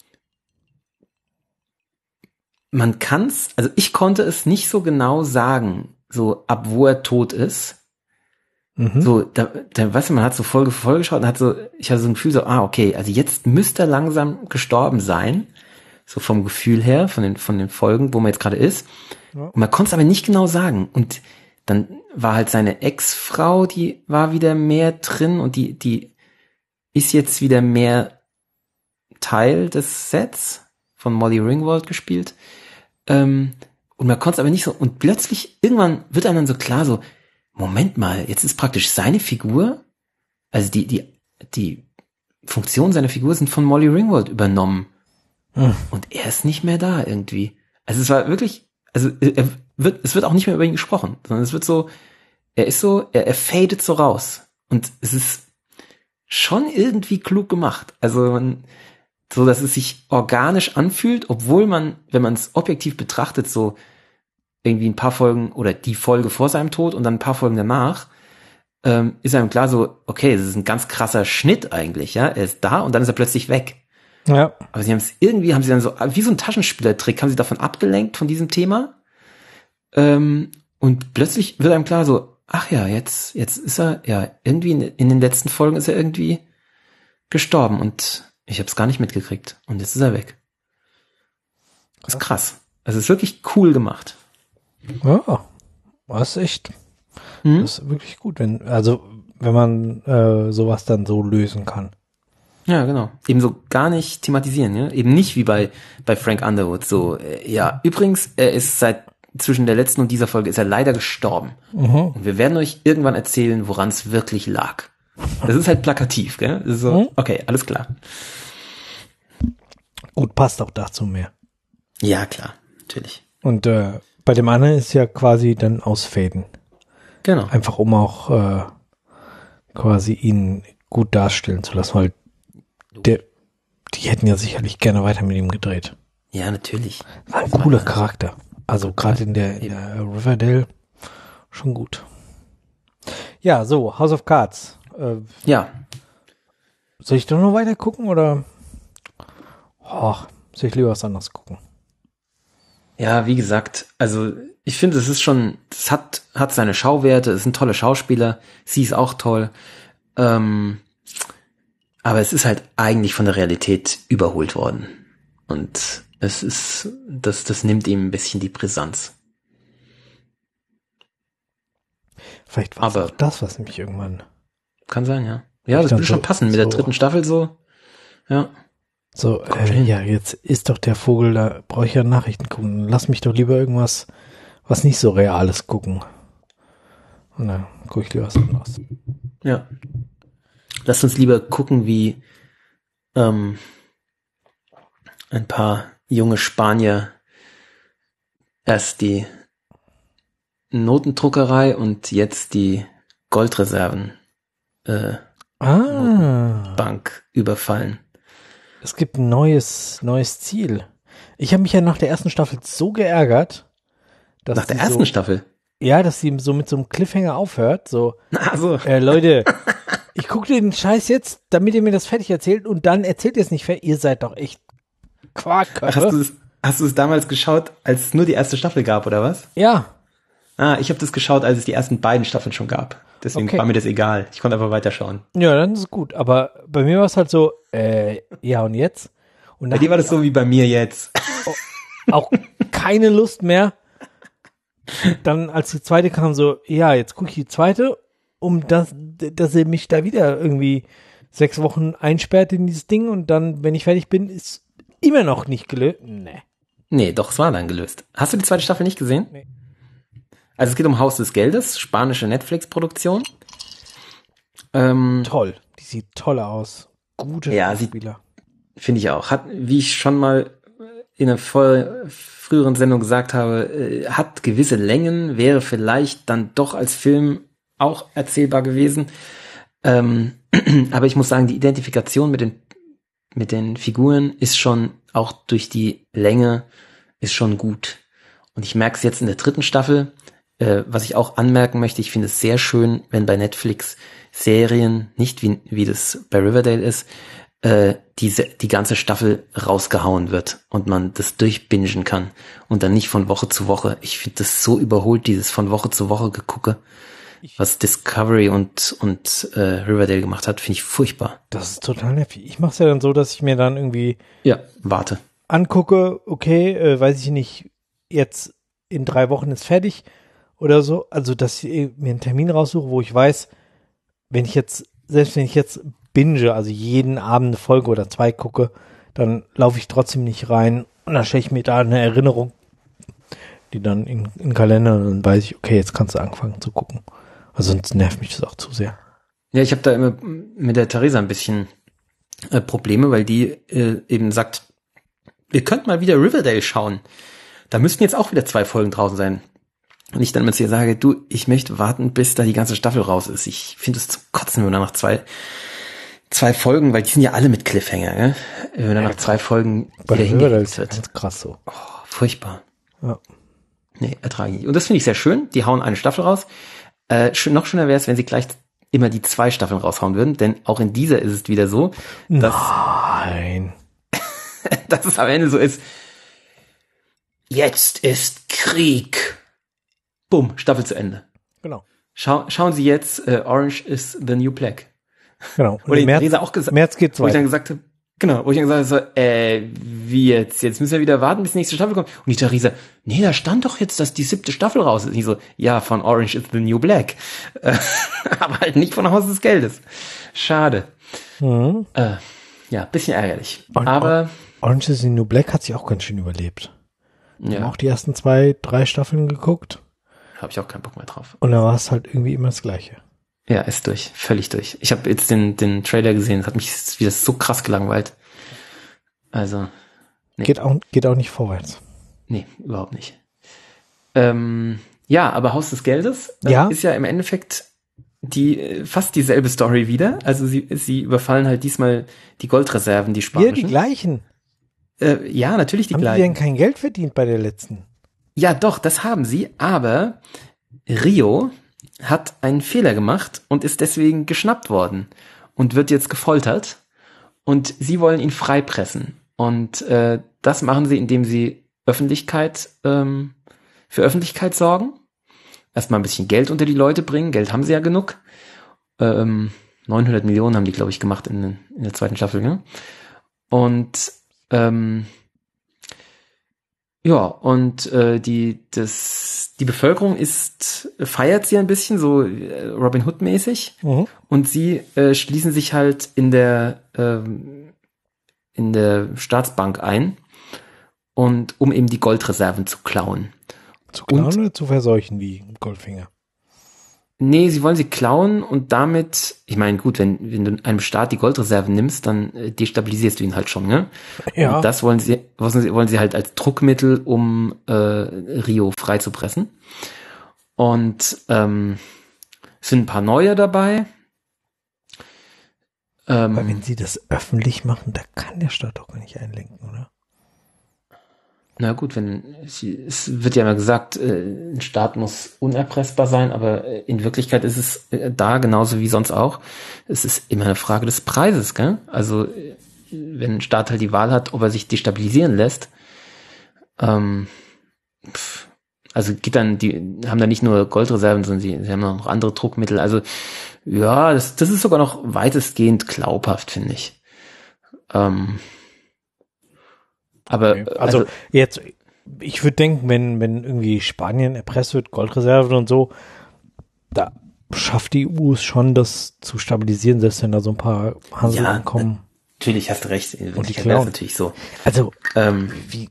man kann's, also ich konnte es nicht so genau sagen, so ab wo er tot ist. Mhm. So, da, da, weißt du, man hat so Folge für Folge geschaut und hat so, ich hatte so ein Gefühl so, ah, okay, also jetzt müsste er langsam gestorben sein. so vom Gefühl her, von den, von den Folgen, wo man jetzt gerade ist. Ja. Und man konnte es aber nicht genau sagen. Und dann war halt seine Ex-Frau, die war wieder mehr drin und die, die ist jetzt wieder mehr Teil des Sets, von Molly Ringwald gespielt. Ähm, und man konnte es aber nicht so, und plötzlich, irgendwann wird einem dann so klar, so, Moment mal, jetzt ist praktisch seine Figur, also die, die, die Funktion seiner Figur sind von Molly Ringwald übernommen. Hm. Und er ist nicht mehr da irgendwie. Also es war wirklich, also er wird, es wird auch nicht mehr über ihn gesprochen, sondern es wird so, er ist so, er, er fadet so raus. Und es ist schon irgendwie klug gemacht. Also man, so, dass es sich organisch anfühlt, obwohl man, wenn man es objektiv betrachtet, so irgendwie ein paar Folgen oder die Folge vor seinem Tod und dann ein paar Folgen danach, ähm, ist einem klar so, okay, das ist ein ganz krasser Schnitt eigentlich, ja, er ist da und dann ist er plötzlich weg. Ja. Aber sie haben es irgendwie, haben sie dann so, wie so ein Taschenspielertrick, haben sie davon abgelenkt, von diesem Thema. Ähm, und plötzlich wird einem klar so, ach ja, jetzt, jetzt ist er, ja, irgendwie in, in den letzten Folgen ist er irgendwie gestorben und ich habe es gar nicht mitgekriegt. Und jetzt ist er weg. Das ist krass. Also es ist wirklich cool gemacht. Ja, das ist echt, Hm? das ist wirklich gut, wenn, also, wenn man äh, sowas dann so lösen kann. Ja, genau. Eben so gar nicht thematisieren, ja. Eben nicht wie bei, bei Frank Underwood. So, äh, ja, übrigens, er ist seit, zwischen der letzten und dieser Folge ist er leider gestorben. Mhm. Und wir werden euch irgendwann erzählen, woran es wirklich lag. Das ist halt plakativ, gell? Das ist so, Mhm. okay, alles klar. Gut, passt auch dazu mehr. Ja, klar, natürlich. Und äh, bei dem anderen ist ja quasi dann ausfaden. Genau. Einfach um auch äh, quasi ihn gut darstellen zu lassen, weil der, die hätten ja sicherlich gerne weiter mit ihm gedreht. Ja, natürlich. War ein cooler Charakter. Also gerade in der, in der Riverdale schon gut. Ja, so, House of Cards. Äh, Ja, soll ich doch noch weiter gucken oder oh, soll ich lieber was anderes gucken? ja, wie gesagt, also ich finde, es ist schon, es hat, hat seine Schauwerte, es sind tolle Schauspieler, sie ist auch toll, ähm, aber es ist halt eigentlich von der Realität überholt worden. Und es ist, das, das nimmt ihm ein bisschen die Brisanz. Vielleicht war es Aber- auch das, was mich irgendwann Kann sein, ja. Ja, Ich das dann würde schon so- passen mit so- der dritten Staffel so. Ja. so, äh, ja, jetzt ist doch der Vogel, da brauche ich ja Nachrichten gucken. Lass mich doch lieber irgendwas, was nicht so Reales gucken. Und dann gucke ich lieber was anderes. Ja. Lasst uns lieber gucken, wie ähm, ein paar junge Spanier erst die Notendruckerei und jetzt die Goldreserven äh, Ah, Bank überfallen. es gibt ein neues, neues Ziel. Ich habe mich ja nach der ersten Staffel so geärgert, dass Nach der die ersten so, Staffel. ja, dass sie so mit so einem Cliffhanger aufhört, so, Also, äh, Leute, ich gucke den Scheiß jetzt, damit ihr mir das fertig erzählt und dann erzählt ihr es nicht fertig. Ihr seid doch echt Quarkköpfe. hast du es, hast du es damals geschaut, als es nur die erste Staffel gab, oder was? Ja, Ah, ich habe das geschaut, als es die ersten beiden Staffeln schon gab. Deswegen Okay. war mir das egal. Ich konnte einfach weiterschauen. ja, dann ist es gut. Aber bei mir war es halt so, äh, ja und jetzt? Und Bei dann dir war das so wie bei mir jetzt. auch keine Lust mehr. Dann, als die zweite kam, so, ja, jetzt gucke ich die zweite, um das, dass er mich da wieder irgendwie sechs Wochen einsperrt in dieses Ding und dann, wenn ich fertig bin, ist immer noch nicht gelöst. Nee. Nee, doch, es war dann gelöst. Hast du die zweite Staffel nicht gesehen? Nee. Also es geht um Haus des Geldes, spanische Netflix-Produktion. Ähm, Toll. Die sieht toll aus. Gute Ja, sieht- Spieler. Finde ich auch. Hat, wie ich schon mal in einer voll früheren Sendung gesagt habe, äh, hat gewisse Längen, wäre vielleicht dann doch als Film auch erzählbar gewesen. Ähm, aber ich muss sagen, die Identifikation mit den, mit den Figuren ist schon, auch durch die Länge, ist schon gut. Und ich merke es jetzt in der dritten Staffel, äh, was ich auch anmerken möchte, ich finde es sehr schön, wenn bei Netflix Serien, nicht wie, wie das bei Riverdale ist, äh, diese, die ganze Staffel rausgehauen wird und man das durchbingen kann und dann nicht von Woche zu Woche. Ich finde das so überholt, dieses von Woche zu Woche gegucke, was Discovery und, und äh, Riverdale gemacht hat, finde ich furchtbar. Das ist total nervig. Ich mache es ja dann so, dass ich mir dann irgendwie Ja, warte. angucke, okay, äh, weiß ich nicht, jetzt in drei Wochen ist fertig oder so, also dass ich mir einen Termin raussuche, wo ich weiß, wenn ich jetzt, selbst wenn ich jetzt binge, also jeden Abend eine Folge oder zwei gucke, dann laufe ich trotzdem nicht rein und dann stelle ich mir da eine Erinnerung, die dann in, in den Kalender und dann weiß ich, okay, jetzt kannst du anfangen zu gucken. Also sonst nervt mich das auch zu sehr. Ja, ich habe da immer mit der Theresa ein bisschen äh, Probleme, weil die äh, eben sagt, wir könnten mal wieder Riverdale schauen. Da müssten jetzt auch wieder zwei Folgen draußen sein. Und ich dann mit ihr sage, du, ich möchte warten, bis da die ganze Staffel raus ist. Ich finde es zum Kotzen, wenn wir nach zwei, zwei Folgen, weil die sind ja alle mit Cliffhanger, gell? Wenn wir dann nach zwei Folgen Bei wieder Riverdale hingekriegt ist wird. ganz krass so. Oh, furchtbar. Ja. Nee, ertrage ich nicht. Und das finde ich sehr schön. Die hauen eine Staffel raus. Äh, schön, noch schöner wäre es, wenn sie gleich immer die zwei Staffeln raushauen würden, denn auch in dieser ist es wieder so, dass, Nein. dass es am Ende so ist, jetzt ist Krieg. Bumm, Staffel zu Ende. Genau. Schau, schauen Sie jetzt, äh, Orange is the New Black. Genau. Und Oder im März, Theresa auch gesagt, März geht's wo ich weiter. dann gesagt habe, genau, wo ich dann gesagt habe, so, äh, wie jetzt? Jetzt müssen wir wieder warten, bis die nächste Staffel kommt. Und die Theresa, nee, da stand doch jetzt, dass die siebte Staffel raus ist. Und ich so, ja, von Orange is the New Black. Äh, aber halt nicht von Haus des Geldes. Schade. Mhm. Äh, ja, bisschen ärgerlich. Und- aber, Orange is the New Black hat sich auch ganz schön überlebt. Wir haben ja, auch die ersten zwei, drei Staffeln geguckt habe ich auch keinen Bock mehr drauf. und da war es halt irgendwie immer das Gleiche. Ja, ist durch. Völlig durch. Ich habe jetzt den, den Trailer gesehen. Das hat mich wieder so krass gelangweilt. Also, nee. Geht auch, geht auch nicht vorwärts. Nee, überhaupt nicht. Ähm, ja, aber Haus des Geldes äh, Ja. ist ja im Endeffekt die äh, fast dieselbe Story wieder. Also sie, sie überfallen halt diesmal die Goldreserven, die Hier spanischen. die gleichen. äh, ja, natürlich die Haben die gleichen. denn kein Geld verdient bei der letzten? Ja, doch, das haben sie, aber Rio hat einen Fehler gemacht und ist deswegen geschnappt worden und wird jetzt gefoltert und sie wollen ihn freipressen. Und äh, das machen sie, indem sie Öffentlichkeit ähm, für Öffentlichkeit sorgen. Erstmal ein bisschen Geld unter die Leute bringen. Geld haben sie ja genug. Ähm, neunhundert Millionen haben die, glaube ich, gemacht in, in der zweiten Staffel. Ne? Und ähm, ja, und äh, die das die Bevölkerung ist feiert sie ein bisschen so äh, Robin Hood mäßig Mhm. und sie äh, schließen sich halt in der ähm, in der Staatsbank ein und um eben die Goldreserven zu klauen. Zu klauen Und- oder zu verseuchen wie Goldfinger? Nee, sie wollen sie klauen und damit, ich meine, gut, wenn, wenn du einem Staat die Goldreserven nimmst, dann äh, destabilisierst du ihn halt schon, ne? Ja. Und das wollen sie, wollen sie, wollen sie halt als Druckmittel, um äh, Rio freizupressen. Und ähm, es sind ein paar neue dabei. Aber Ähm, wenn sie das öffentlich machen, da kann der Staat doch gar nicht einlenken, oder? na gut, wenn sie, es wird ja immer gesagt, äh, ein Staat muss unerpressbar sein, aber äh, in Wirklichkeit ist es äh, da genauso wie sonst auch. Es ist immer eine Frage des Preises, gell? Also äh, wenn ein Staat halt die Wahl hat, ob er sich destabilisieren lässt, ähm, pff, also geht dann, die haben da nicht nur Goldreserven, sondern sie, sie haben noch andere Druckmittel. Also ja, das, das ist sogar noch weitestgehend glaubhaft, finde ich. Ähm, aber Okay. Also, jetzt, ich würde denken, wenn, wenn irgendwie Spanien erpresst wird, Goldreserven und so, da schafft die E U es schon, das zu stabilisieren, selbst wenn da so ein paar Hansel Ja, ankommen. natürlich hast du recht, in die Wirklichkeit wäre es klauen. natürlich so. Also, Ähm, wie,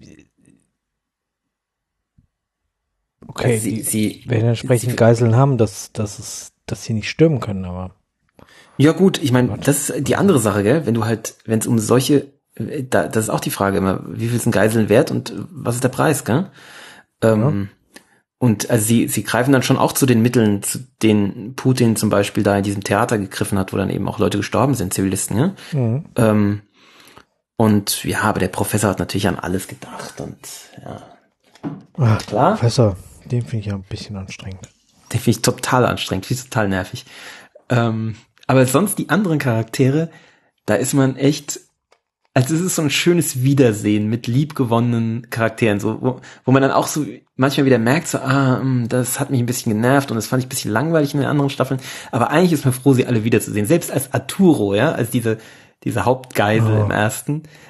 okay, sie, die sie, werden entsprechend sie- Geiseln haben, dass, dass es, dass sie nicht stürmen können, aber Ja gut, ich meine, das ist die andere Sache, gell? Wenn du halt, wenn es um solche, da, das ist auch die Frage immer, wie viel sind Geiseln wert und was ist der Preis, gell? Ähm, Und also sie, sie greifen dann schon auch zu den Mitteln, zu denen Putin zum Beispiel da in diesem Theater gegriffen hat, wo dann eben auch Leute gestorben sind, Zivilisten, ja? mhm. Ähm, und ja, aber der Professor hat natürlich an alles gedacht und ja, Ach, Klar. Professor, den finde ich ja ein bisschen anstrengend. den finde ich total anstrengend, finde ich total nervig. Ähm, aber sonst die anderen Charaktere, da ist man echt, also es ist so ein schönes Wiedersehen mit liebgewonnenen Charakteren, so wo, wo man dann auch so manchmal wieder merkt, so ah, mh, das hat mich ein bisschen genervt und das fand ich ein bisschen langweilig in den anderen Staffeln, aber eigentlich ist man froh, sie alle wiederzusehen. Selbst als Arturo, ja, als diese diese Hauptgeisel Oh. im ersten,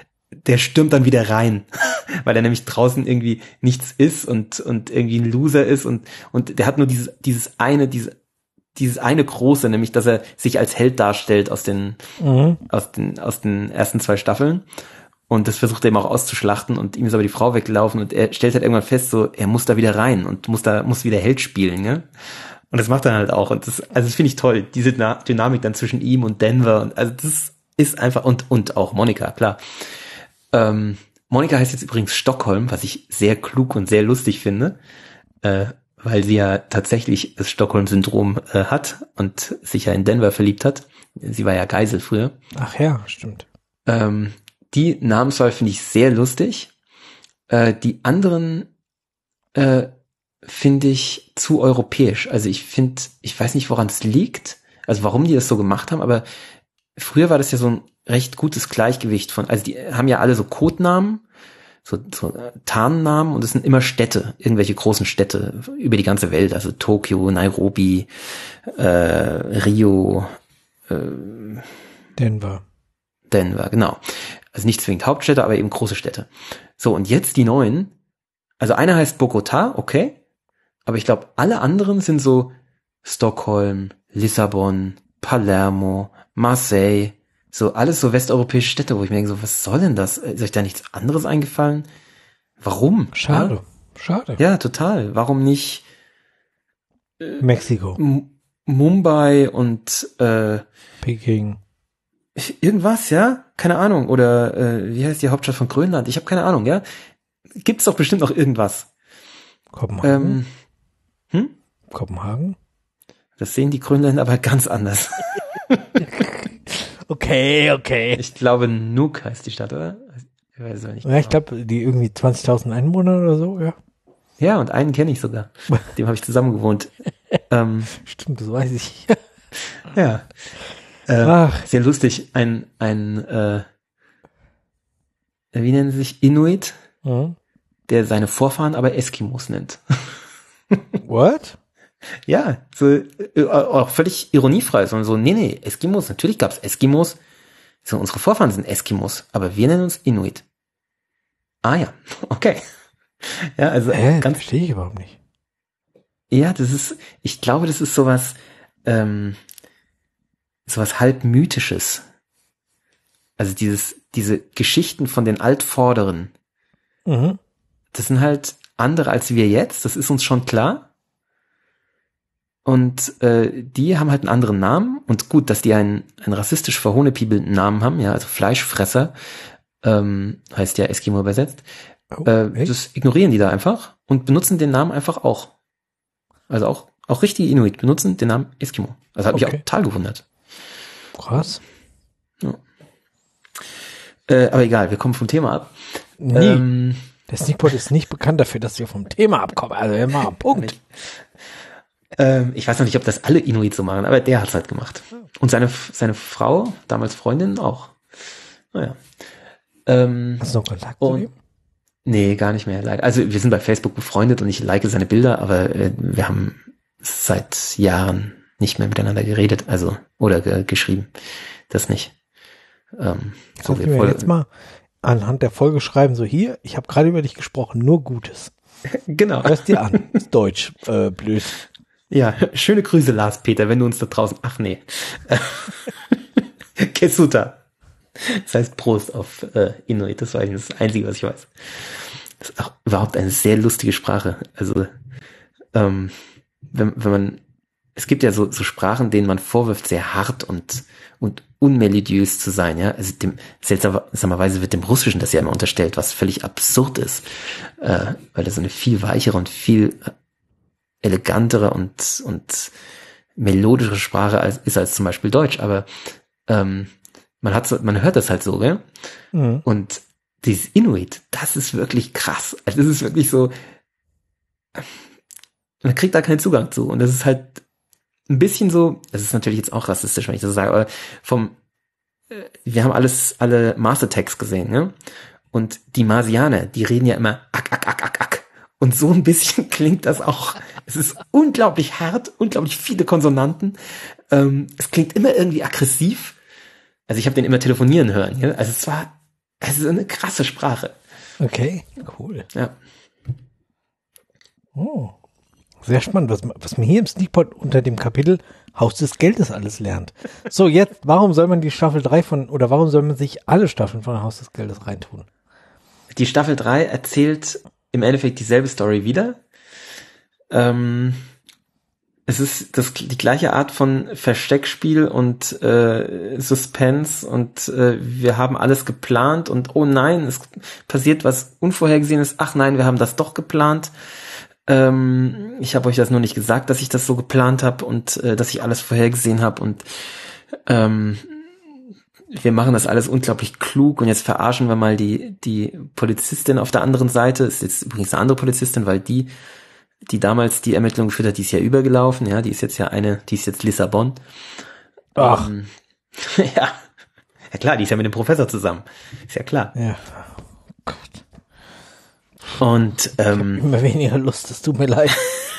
der stürmt dann wieder rein, weil er nämlich draußen irgendwie nichts ist und und irgendwie ein Loser ist und und der hat nur dieses dieses eine diese dieses eine große, nämlich dass er sich als Held darstellt aus den mhm. aus den aus den ersten zwei Staffeln und das versucht er eben auch auszuschlachten und ihm ist aber die Frau weggelaufen und er stellt halt irgendwann fest, so er muss da wieder rein und muss da muss wieder Held spielen, ne? Und das macht er halt auch und das also das finde ich toll, diese Dynamik dann zwischen ihm und Denver und also das ist einfach und und auch Monika, klar. Ähm, Monika heißt jetzt übrigens Stockholm, was ich sehr klug und sehr lustig finde, äh, weil sie ja tatsächlich das Stockholm-Syndrom äh, hat und sich ja in Denver verliebt hat. Sie war ja Geisel früher. Ach ja, stimmt. Ähm, die Namenswahl finde ich sehr lustig. Äh, die anderen äh, finde ich zu europäisch. Also ich finde, ich weiß nicht, woran es liegt, also warum die das so gemacht haben, aber früher war das ja so ein recht gutes Gleichgewicht von, also die haben ja alle so Codenamen, so, so Tarnnamen und es sind immer Städte, irgendwelche großen Städte über die ganze Welt, also Tokio, Nairobi, äh, Rio, äh, Denver. Denver, genau. Also nicht zwingend Hauptstädte, aber eben große Städte. So, und jetzt die neuen, also einer heißt Bogotá, okay, aber ich glaube, alle anderen sind so Stockholm, Lissabon, Palermo, Marseille, so alles so westeuropäische Städte, wo ich mir denke, so, was soll denn das? Ist euch da nichts anderes eingefallen? Warum? Schade, ja? schade. Ja, total. Warum nicht äh, Mexiko, M- Mumbai und äh, Peking. Irgendwas, ja? Keine Ahnung. Oder äh, wie heißt die Hauptstadt von Grönland? Ich habe keine Ahnung, ja? Gibt's doch bestimmt noch irgendwas. Kopenhagen? Ähm, hm? Kopenhagen? Das sehen die Grönländer aber ganz anders. Okay, okay. Ich glaube, Nuuk heißt die Stadt, oder? Ich weiß es nicht. Ja, ich glaube, die irgendwie zwanzigtausend Einwohner oder so, ja. Ja, und einen kenne ich sogar. Mit dem habe ich zusammen gewohnt. ähm, Stimmt, das weiß ich. ja. Äh, Ach. Sehr lustig. Ein, ein, äh, wie nennen sie sich? Inuit, Mhm. der seine Vorfahren aber Eskimos nennt. What? Ja, so äh, auch völlig ironiefrei, sondern so, nee, nee, Eskimos, natürlich gab's Eskimos. So, unsere Vorfahren sind Eskimos, aber wir nennen uns Inuit. Ah ja, okay. Ja, also Hä? ganz. Verstehe ich überhaupt nicht. Ja, das ist, ich glaube, das ist sowas, ähm, sowas halb mythisches. Also dieses, diese Geschichten von den Altvorderen. Mhm. Das sind halt andere als wir jetzt, das ist uns schon klar. Und äh, die haben halt einen anderen Namen. Und gut, dass die einen, einen rassistisch verhohnepiebelnden Namen haben, ja, also Fleischfresser, ähm, heißt ja Eskimo übersetzt. Oh, äh, das ignorieren die da einfach und benutzen den Namen einfach auch. Also auch auch richtige Inuit benutzen den Namen Eskimo. Also hat okay. mich auch total gewundert. Krass. Ja. Äh, aber egal, wir kommen vom Thema ab. Nee. Ähm, der Sneakpot ist nicht bekannt dafür, dass wir vom Thema abkommen. Also immer Punkt. Ähm, ich weiß noch nicht, ob das alle Inuit so machen, aber der hat's halt gemacht. Und seine seine Frau, damals Freundin, auch. Naja. Ähm, Hast du noch Kontakt und, zu ihm? Nee, gar nicht mehr. Also wir sind bei Facebook befreundet und ich like seine Bilder, aber äh, wir haben seit Jahren nicht mehr miteinander geredet, also oder ge- geschrieben. Das nicht. Ähm, so wir voll, jetzt mal anhand der Folge schreiben, so hier, ich habe gerade über dich gesprochen, nur Gutes. Genau. Hörst dir an. Ist Deutsch, äh, blöd. Ja, schöne Grüße, Lars Peter, wenn du uns da draußen, ach nee. Kesuta. Das heißt Prost auf äh, Inuit, das war eigentlich das Einzige, was ich weiß. Das ist auch überhaupt eine sehr lustige Sprache. Also, ähm, wenn, wenn man, es gibt ja so, so Sprachen, denen man vorwirft, sehr hart und, und unmelodiös zu sein, ja. Also dem, seltsamerweise wird dem Russischen das ja immer unterstellt, was völlig absurd ist, äh, weil das so eine viel weichere und viel elegantere und, und melodischere Sprache als, ist als zum Beispiel Deutsch, aber, ähm, man hat so, man hört das halt so, gell? Mhm. Und dieses Inuit, das ist wirklich krass. Also das ist wirklich so, man kriegt da keinen Zugang zu. Und das ist halt ein bisschen so, das ist natürlich jetzt auch rassistisch, wenn ich das sage, aber vom, wir haben alles, alle Mastertext gesehen, ne? Und die Marsianer, die reden ja immer ak, ak, ak, ak, ak. Und so ein bisschen klingt das auch. Es ist unglaublich hart, unglaublich viele Konsonanten. Ähm, es klingt immer irgendwie aggressiv. Also ich habe den immer telefonieren hören. Ja? Also es war, Es ist eine krasse Sprache. Okay, cool. Ja. Oh, sehr spannend, was, was man hier im Sneakpot unter dem Kapitel Haus des Geldes alles lernt. So, jetzt, warum soll man die Staffel drei von, oder warum soll man sich alle Staffeln von Haus des Geldes reintun? Die Staffel drei erzählt im Endeffekt dieselbe Story wieder. Ähm, es ist das, die gleiche Art von Versteckspiel und äh, Suspense und äh, wir haben alles geplant und oh nein, es passiert was Unvorhergesehenes. Ach nein, wir haben das doch geplant. Ähm, ich habe euch das nur nicht gesagt, dass ich das so geplant habe und äh, dass ich alles vorhergesehen habe und ähm, wir machen das alles unglaublich klug und jetzt verarschen wir mal die die Polizistin auf der anderen Seite. Ist jetzt übrigens eine andere Polizistin, weil die, die damals die Ermittlungen geführt hat, die ist ja übergelaufen, ja, die ist jetzt ja eine, die ist jetzt Lissabon. Ach. Ähm, ja. Ja klar, die ist ja mit dem Professor zusammen. Ist ja klar. Ja. Oh Gott. Und ähm, Immer weniger Lust, es tut mir leid.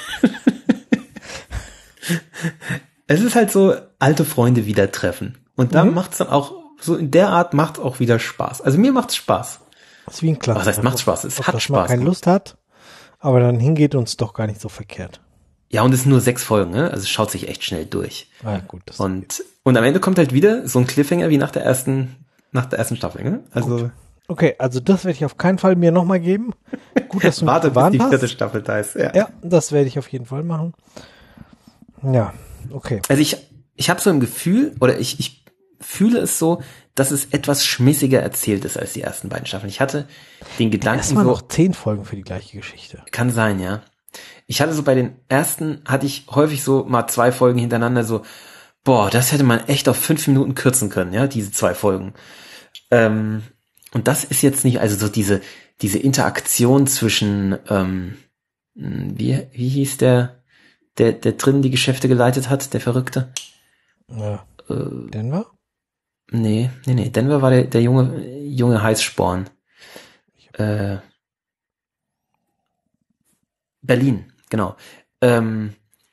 es ist halt so, alte Freunde wieder treffen. Und da mhm. macht's dann auch, so in der Art macht's auch wieder Spaß. Also mir macht's Spaß. Das ist wie ein Klassiker. Was heißt macht Spaß? Es ob, hat dass Spaß. Man keine Lust hat, aber dann hingeht uns doch gar nicht so verkehrt. Ja, und es sind nur sechs Folgen, ne? Also es schaut sich echt schnell durch. Ah, gut. Das und, und am Ende kommt halt wieder so ein Cliffhanger wie nach der ersten, nach der ersten Staffel, ne? Also. Gut. Okay, also das werde ich auf keinen Fall mir nochmal geben. Gut, dass du mich Warte, bis gewarnt die hast. vierte Staffel da ist, ja. Ja, das werde ich auf jeden Fall machen. Ja, okay. Also ich, ich habe so ein Gefühl, oder ich, ich fühle es so, dass es etwas schmissiger erzählt ist als die ersten beiden Staffeln. Ich hatte den Gedanken Erstmal so, noch zehn Folgen für die gleiche Geschichte. Kann sein, ja. Ich hatte so bei den ersten, hatte ich häufig so mal zwei Folgen hintereinander so, boah, das hätte man echt auf fünf Minuten kürzen können, ja, diese zwei Folgen. Ähm, und das ist jetzt nicht, also so diese, diese Interaktion zwischen, ähm, wie, wie hieß der, der, der drin die Geschäfte geleitet hat, der Verrückte? Ja. Äh, Denver? Nee, nee, nee, Denver war der, der junge, junge Heißsporn. Äh, Berlin, genau. Ähm,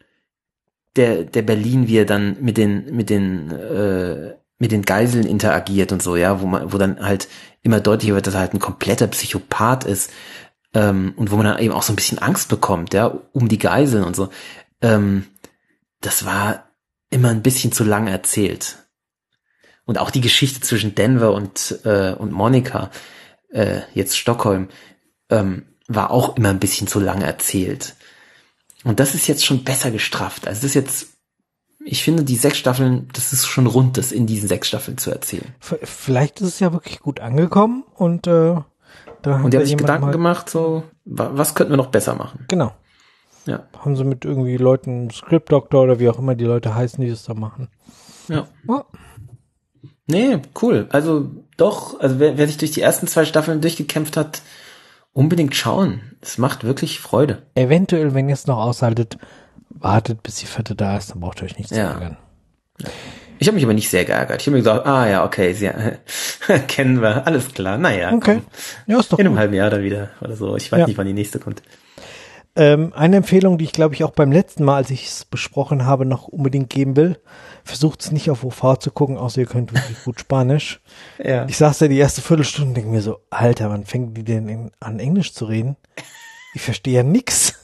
der, der Berlin, wie er dann mit den, mit den, äh, mit den Geiseln interagiert und so, ja, wo man, wo dann halt immer deutlicher wird, dass er halt ein kompletter Psychopath ist, ähm, und wo man dann eben auch so ein bisschen Angst bekommt, ja, um die Geiseln und so. Ähm, das war immer ein bisschen zu lang erzählt. Und auch die Geschichte zwischen Denver und, äh, und Monica, äh, jetzt Stockholm, ähm, war auch immer ein bisschen zu lang erzählt. Und das ist jetzt schon besser gestrafft. Also das ist jetzt, ich finde, die sechs Staffeln, das ist schon rund, das in diesen sechs Staffeln zu erzählen. Vielleicht ist es ja wirklich gut angekommen und äh, da und die haben sich Gedanken gemacht, so, was könnten wir noch besser machen? Genau. Ja. Haben sie mit irgendwie Leuten, Script Doctor oder wie auch immer die Leute heißen, die das da machen. Ja. Oh. Nee, cool. Also doch, also wer, wer sich durch die ersten zwei Staffeln durchgekämpft hat, unbedingt schauen. Es macht wirklich Freude. Eventuell, wenn ihr es noch aushaltet, wartet, bis die vierte da ist, dann braucht ihr euch nicht zu ja. ärgern. Ich habe mich aber nicht sehr geärgert. Ich habe mir gesagt, ah ja, okay, sie, kennen wir, alles klar, naja. Okay. Ja, ist doch in gut. einem halben Jahr dann wieder oder so. Ich weiß ja. nicht, wann die nächste kommt. Ähm, eine Empfehlung, die ich glaube ich auch beim letzten Mal, als ich es besprochen habe, noch unbedingt geben will. Versucht es nicht auf O V zu gucken, außer ihr könnt wirklich gut Spanisch. Ja. Ich saß da die erste Viertelstunde und denke mir so, Alter, wann fängt die denn in, an Englisch zu reden? Ich verstehe ja nix.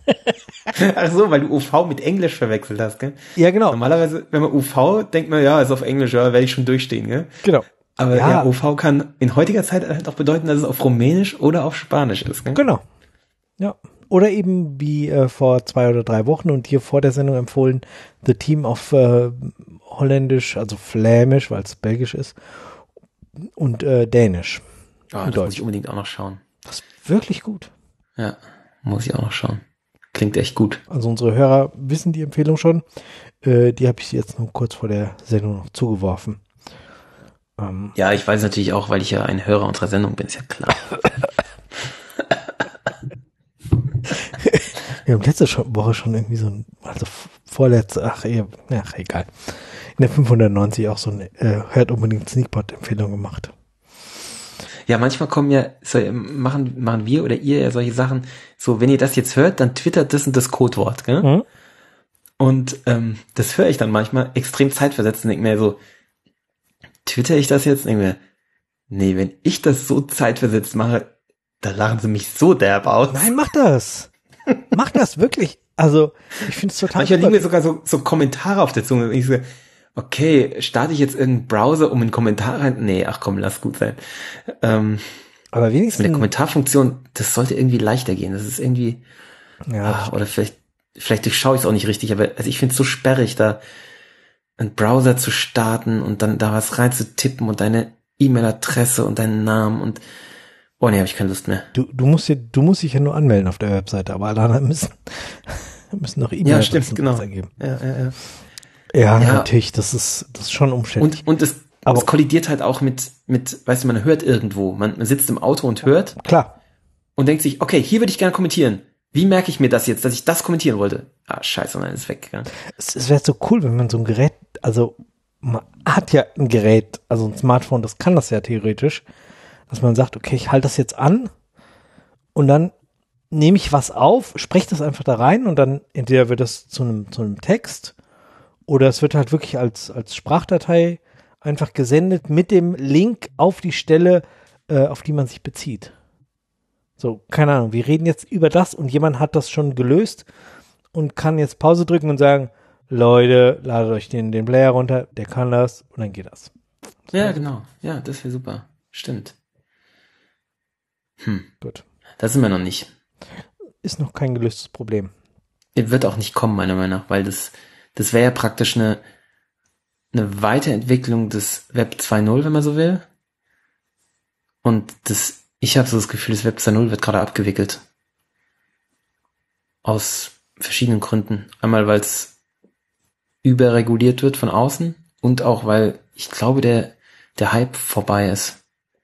Ach so, weil du U V mit Englisch verwechselt hast, gell? Ja, genau. Normalerweise, wenn man U V, denkt man, ja, ist auf Englisch, ja, werde ich schon durchstehen, gell? Genau. Aber ja. ja, U V kann in heutiger Zeit halt auch bedeuten, dass es auf Rumänisch oder auf Spanisch ist, gell? Genau. Ja. Oder eben wie äh, vor zwei oder drei Wochen und hier vor der Sendung empfohlen, The Team auf äh, Holländisch, also Flämisch, weil es Belgisch ist, und äh, Dänisch. Ah, das Deutsch. Muss ich unbedingt auch noch schauen. Das ist wirklich gut. Ja, muss ich auch noch schauen. Klingt echt gut. Also unsere Hörer wissen die Empfehlung schon. Äh, die habe ich jetzt nur kurz vor der Sendung noch zugeworfen. Ähm, ja, ich weiß natürlich auch, weil ich ja ein Hörer unserer Sendung bin, ist ja klar. Wir haben letzte Woche schon irgendwie so ein, also vorletzte, ach, ach egal. In der fünfhundertneunzig auch so eine, äh, hört unbedingt Sneakpot-Empfehlung gemacht. Ja, manchmal kommen ja, so, machen, machen wir oder ihr ja solche Sachen, so, wenn ihr das jetzt hört, dann twittert das und das Codewort, gell? Mhm. Und ähm, das höre ich dann manchmal extrem zeitversetzt und denke mir so, twitter ich das jetzt? Denke mir, nee, wenn ich das so zeitversetzt mache, da lachen sie mich so derb aus. Nein, mach das. Mach das wirklich. Also, ich finde es total Manchmal liegen mir sogar so, so Kommentare auf der Zunge. Und ich so, okay, starte ich jetzt irgendeinen Browser, um einen Kommentar rein? Nee, ach komm, lass gut sein. Ähm, aber wenigstens mit der Kommentarfunktion, das sollte irgendwie leichter gehen. Das ist irgendwie, ja, ach, oder vielleicht, vielleicht durchschaue ich es auch nicht richtig, aber also ich finde es so sperrig, da einen Browser zu starten und dann da was rein zu tippen und deine E-Mail-Adresse und deinen Namen und oh nee, habe ich keine Lust mehr. Du, du musst dir, du musst dich ja nur anmelden auf der Webseite, aber alle anderen müssen, müssen noch E-Mail ja, stimmt, genau. ergeben. Ja, ja, ja. Ja, Ja. natürlich, das ist, das ist schon umständlich. Und, und es, Aber- es kollidiert halt auch mit, mit, weißt du, man hört irgendwo, man, man sitzt im Auto und hört Klar. und denkt sich, okay, hier würde ich gerne kommentieren. Wie merke ich mir das jetzt, dass ich das kommentieren wollte? Ah, scheiße, nein, ist weggegangen. Es, es wäre so cool, wenn man so ein Gerät, also man hat ja ein Gerät, also ein Smartphone, das kann das ja theoretisch, dass man sagt, okay, ich halte das jetzt an und dann nehme ich was auf, spreche das einfach da rein und dann entweder wird das zu einem, zu einem Text oder es wird halt wirklich als, als Sprachdatei einfach gesendet mit dem Link auf die Stelle, äh, auf die man sich bezieht. So, keine Ahnung, wir reden jetzt über das und jemand hat das schon gelöst und kann jetzt Pause drücken und sagen, Leute, ladet euch den, den Player runter, der kann das und dann geht das. Ja, genau. Ja, das wäre super. Stimmt. Hm, Gut. da sind wir noch nicht. Ist noch kein gelöstes Problem. Wird auch nicht kommen, meiner Meinung nach, weil das, das wäre ja praktisch eine, eine Weiterentwicklung des Web zwei Punkt null, wenn man so will. Und das, ich habe so das Gefühl, das Web zwei Punkt null wird gerade abgewickelt. Aus verschiedenen Gründen. Einmal, weil es überreguliert wird von außen und auch, weil ich glaube, der, der Hype vorbei ist.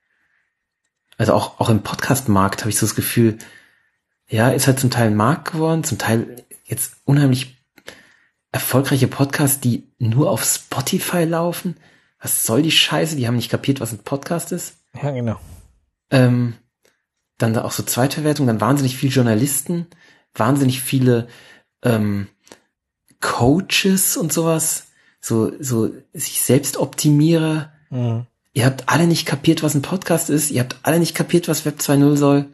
Also auch, auch im Podcast-Markt habe ich so das Gefühl, ja, ist halt zum Teil ein Markt geworden, zum Teil jetzt unheimlich erfolgreiche Podcasts, die nur auf Spotify laufen. Was soll die Scheiße? Die haben nicht kapiert, was ein Podcast ist. Ja, genau. Ähm, dann da auch so Zweitverwertung, dann wahnsinnig viele Journalisten, wahnsinnig viele ähm, Coaches und sowas, so so sich selbst Optimierer. Mhm. Ihr habt alle nicht kapiert, was ein Podcast ist. Ihr habt alle nicht kapiert, was Web zwei Punkt null soll.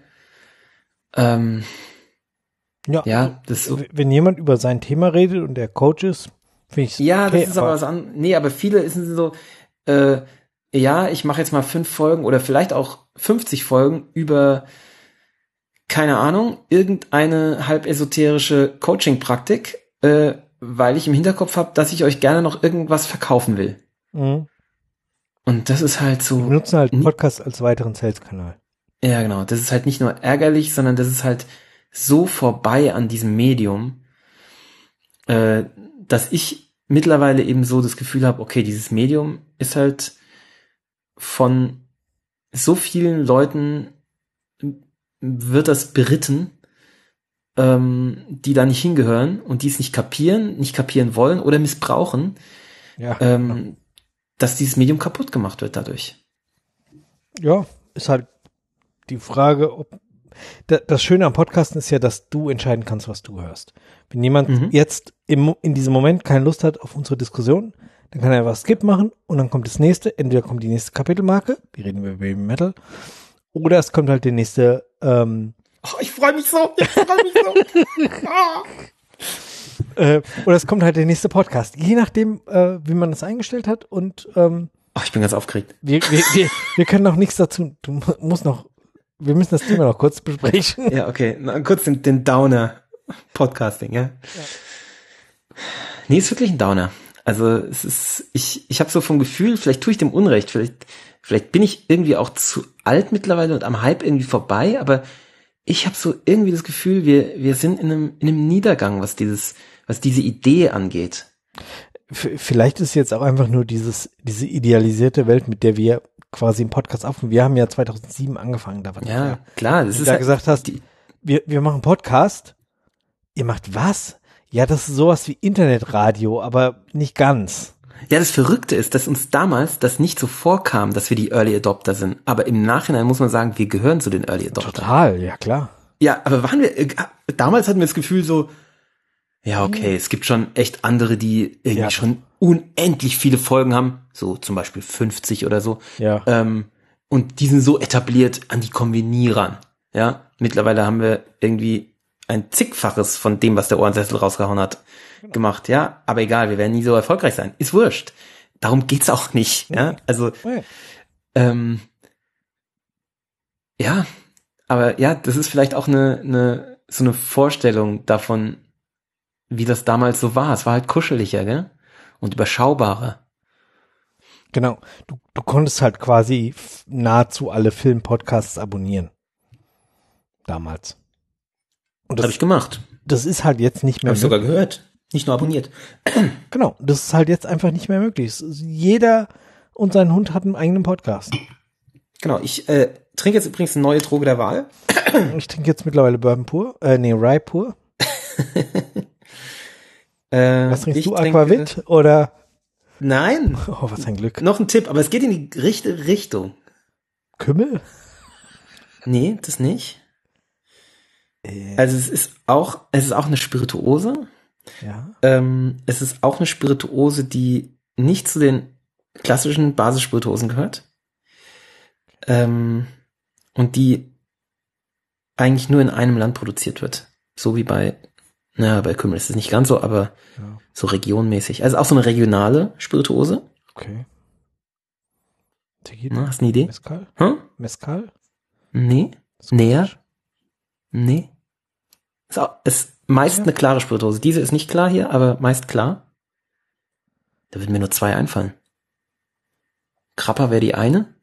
Ähm, Ja, ja, das ist so. wenn jemand über sein Thema redet und der Coach ist, finde ich Ja, okay, das ist aber was an. Nee, aber viele sind so, äh, ja, ich mache jetzt mal fünf Folgen oder vielleicht auch fünfzig Folgen über, keine Ahnung, irgendeine halb esoterische Coaching-Praktik, äh, weil ich im Hinterkopf habe, dass ich euch gerne noch irgendwas verkaufen will. Mhm. Und das ist halt Wir so. benutzen halt nie- Podcast als weiteren Sales-Kanal. Ja, genau. Das ist halt nicht nur ärgerlich, sondern das ist halt so vorbei an diesem Medium, äh, dass ich mittlerweile eben so das Gefühl habe, okay, dieses Medium ist halt von so vielen Leuten wird das beritten, ähm, die da nicht hingehören und die es nicht kapieren, nicht kapieren wollen oder missbrauchen, Ja, ähm, dass dieses Medium kaputt gemacht wird dadurch. ja, ist halt die Frage, ob da- das Schöne am Podcasten ist ja, dass du entscheiden kannst, was du hörst. Wenn jemand Mhm. jetzt im, in diesem Moment keine Lust hat auf unsere Diskussion, dann kann er was Skip machen und dann kommt das nächste. Entweder kommt die nächste Kapitelmarke, wir reden über Baby Metal, oder es kommt halt die nächste, ähm, Oh, ich freue mich so, ich freue mich so. Ah. äh, oder es kommt halt der nächste Podcast. Je nachdem, äh, wie man das eingestellt hat und ähm, Oh, ich bin ganz aufgeregt. wir, wir, wir, wir können noch nichts dazu, du mu- musst noch, wir müssen das Thema noch kurz besprechen. Ja, okay. Na, kurz den, den Downer Podcasting, ja? ja. Nee, ist wirklich ein Downer. Also es ist, ich, ich habe so vom Gefühl, vielleicht tue ich dem Unrecht, vielleicht, vielleicht bin ich irgendwie auch zu alt mittlerweile und am Hype irgendwie vorbei, aber ich habe so irgendwie das Gefühl, wir, wir sind in einem, in einem Niedergang, was dieses, was diese Idee angeht. V- Vielleicht ist jetzt auch einfach nur dieses, diese idealisierte Welt, mit der wir quasi im Podcast aufnehmen. Wir haben ja zweitausendsieben angefangen, da war Ja, klar, das du ist da halt, gesagt hast, die, wir, wir machen Podcast. Ihr macht was? Ja, das ist sowas wie Internetradio, aber nicht ganz. ja, das Verrückte ist, dass uns damals das nicht so vorkam, dass wir die Early Adopter sind. Aber im Nachhinein muss man sagen, wir gehören zu den Early Adoptern. Total, ja klar. Ja, aber waren wir, äh, damals hatten wir das Gefühl so, ja, okay, es gibt schon echt andere, die irgendwie Ja. schon unendlich viele Folgen haben, so zum Beispiel fünfzig oder so. Ja. Ähm, und die sind so etabliert, an die kommen wir nie ran. Ja, mittlerweile haben wir irgendwie ein zigfaches von dem, was der Ohrensessel rausgehauen hat, genau. gemacht. Ja, aber egal, wir werden nie so erfolgreich sein. Ist wurscht. Darum geht's auch nicht. Ja, also, ja. ähm, ja, aber ja, das ist vielleicht auch eine, eine, so eine Vorstellung davon, wie das damals so war. Es war halt kuscheliger, gell? Und überschaubarer. Genau. Du, du konntest halt quasi nahezu alle Filmpodcasts abonnieren. Damals. Und das habe ich gemacht. Das ist halt jetzt nicht mehr Habe ich sogar gehört. Nicht nur abonniert. Genau. Das ist halt jetzt einfach nicht mehr möglich. Jeder und sein Hund hat einen eigenen Podcast. Genau. Ich äh, trinke jetzt übrigens eine neue Droge der Wahl. Ich trinke jetzt mittlerweile Bourbon pur. Äh, nee, Rye pur. äh, Was trinkst du? Aquavit oder? Nein. Oh, was ein Glück. Noch ein Tipp, aber es geht in die richtige Richtung. Kümmel? Nee, das nicht. Äh. Also es ist auch, es ist auch eine Spirituose. Ja. Ähm, es ist auch eine Spirituose, die nicht zu den klassischen Basisspirituosen gehört. Ähm, und die eigentlich nur in einem Land produziert wird. So wie bei, na, bei Kümmel ist es nicht ganz so, aber ja. so regionmäßig. Also auch so eine regionale Spirituose. Okay. Na, hast du eine Idee? Mezcal? Hm? Mezcal? Nee. Näher? Nee. Ist, auch, ist meist ja. eine klare Spirituose. Diese ist nicht klar hier, aber meist klar. Da würden mir nur zwei einfallen. Krapper wäre die eine.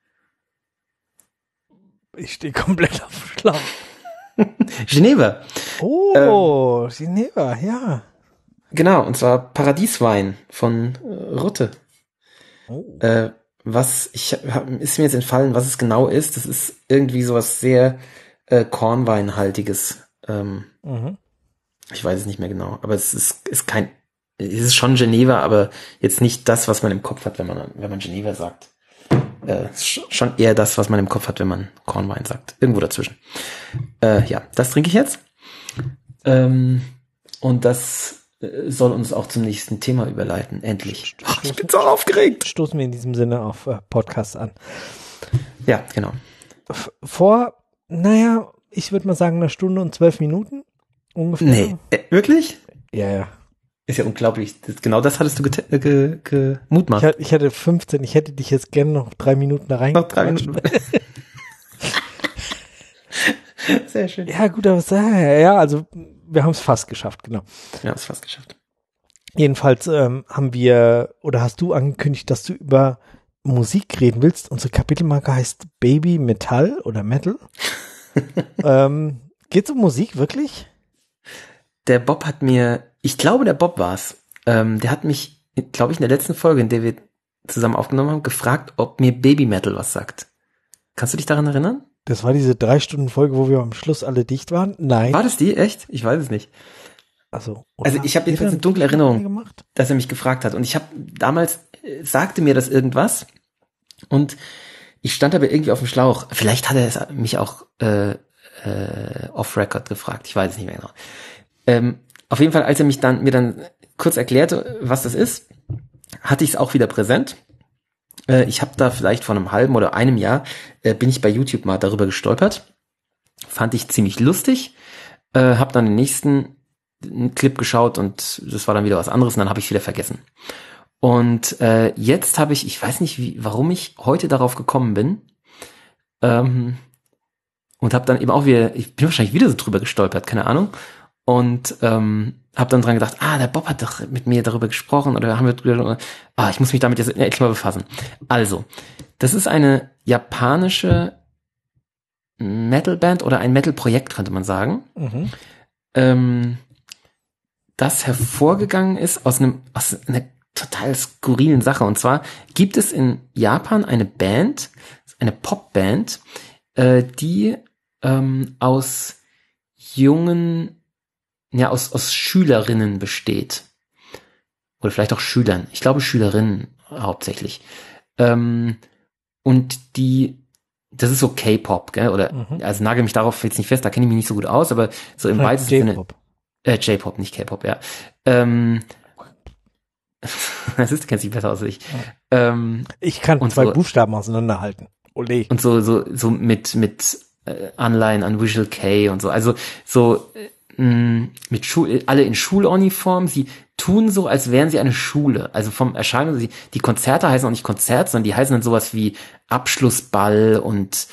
Ich stehe komplett auf dem Schlauch. Geneva. Oh, ähm, Geneva, ja. Genau, und zwar Paradieswein von äh, Rutte. Oh. Äh, was, ich hab, ist mir jetzt entfallen, was es genau ist. Das ist irgendwie sowas sehr äh, Kornweinhaltiges. Ähm, mhm. Ich weiß es nicht mehr genau, aber es ist, ist kein, es ist schon Geneva, aber jetzt nicht das, was man im Kopf hat, wenn man, wenn man Geneva sagt. Äh, schon eher das, was man im Kopf hat, wenn man Kornwein sagt. Irgendwo dazwischen. Äh, ja, das trinke ich jetzt. Ähm, und das soll uns auch zum nächsten Thema überleiten. Endlich. Ach, ich bin so aufgeregt. Stoßen wir in diesem Sinne auf äh, Podcasts an. Ja, genau. F- vor, naja, ich würde mal sagen, einer Stunde und zwölf Minuten ungefähr. Nee, äh, wirklich? Ja, ja. Ist ja unglaublich. Das, genau das hattest du gemutmaßt. Ge, ge, ich, hatte, ich hatte fünfzehn, ich hätte dich jetzt gerne noch drei Minuten da rein. Noch drei Minuten. Sehr schön. Ja, gut, aber ja, also wir haben es fast geschafft, genau. Wir haben es fast geschafft. Jedenfalls ähm, haben wir, oder hast du angekündigt, dass du über Musik reden willst. Unsere Kapitelmarke heißt Baby Metall oder Metal. ähm, geht's um Musik, wirklich? Der Bob hat mir, ich glaube, der Bob war's. Ähm, der hat mich, glaube ich, in der letzten Folge, in der wir zusammen aufgenommen haben, gefragt, ob mir Baby Metal was sagt. Kannst du dich daran erinnern? Das war diese drei Stunden Folge, wo wir am Schluss alle dicht waren? Nein. War das die? Echt? Ich weiß es nicht. Also, also ich habe jedenfalls eine dunkle Erinnerung, dass er mich gefragt hat. Und ich habe damals, äh, sagte mir das irgendwas. Und ich stand aber irgendwie auf dem Schlauch. Vielleicht hat er es mich auch äh, äh, off-Record gefragt. Ich weiß es nicht mehr genau. Ähm, auf jeden Fall, als er mich dann mir dann kurz erklärte, was das ist, hatte ich es auch wieder präsent. Äh, ich habe da vielleicht vor einem halben oder einem Jahr äh, bin ich bei YouTube mal darüber gestolpert. Fand ich ziemlich lustig. Äh, habe dann den nächsten Clip geschaut und das war dann wieder was anderes und dann habe ich wieder vergessen. Und äh, jetzt habe ich, ich weiß nicht, wie, warum ich heute darauf gekommen bin ähm, und habe dann eben auch wieder, ich bin wahrscheinlich wieder so drüber gestolpert, keine Ahnung. Und ähm, habe dann dran gedacht, ah, der Bob hat doch mit mir darüber gesprochen oder haben wir drüber, ah, ich muss mich damit jetzt endlich mal befassen. Also, das ist eine japanische Metalband oder ein Metal-Projekt, könnte man sagen, mhm. ähm, das hervorgegangen ist aus einem aus einer total skurrilen Sache. Und zwar gibt es in Japan eine Band, eine Popband, äh, die ähm, aus jungen ja, aus, aus Schülerinnen besteht. Oder vielleicht auch Schülern. Ich glaube Schülerinnen hauptsächlich. Ähm, und die, das ist so K-Pop, gell? Oder, mhm. also nagel mich darauf jetzt nicht fest, da kenne ich mich nicht so gut aus, aber so im weitesten Sinne. Äh, J-Pop, nicht K-Pop, ja. Ähm, das ist, du kennst dich besser aus als ich. Ja. Ähm, ich kann zwei so, Buchstaben auseinanderhalten. Ole. Und so, so, so mit, mit äh, Anleihen an Visual Kei und so. Also so äh, mh, mit Schul, alle in Schuluniform. Sie tun so, als wären sie eine Schule. Also vom Erscheinen, sie, die Konzerte heißen auch nicht Konzert, sondern die heißen dann sowas wie Abschlussball und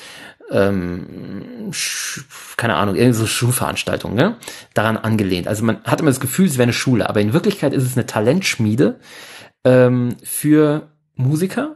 ähm, sch, keine Ahnung, irgendwie so Schulveranstaltungen, ne? Daran angelehnt. Also man hat immer das Gefühl, es wäre eine Schule, aber in Wirklichkeit ist es eine Talentschmiede ähm, für Musiker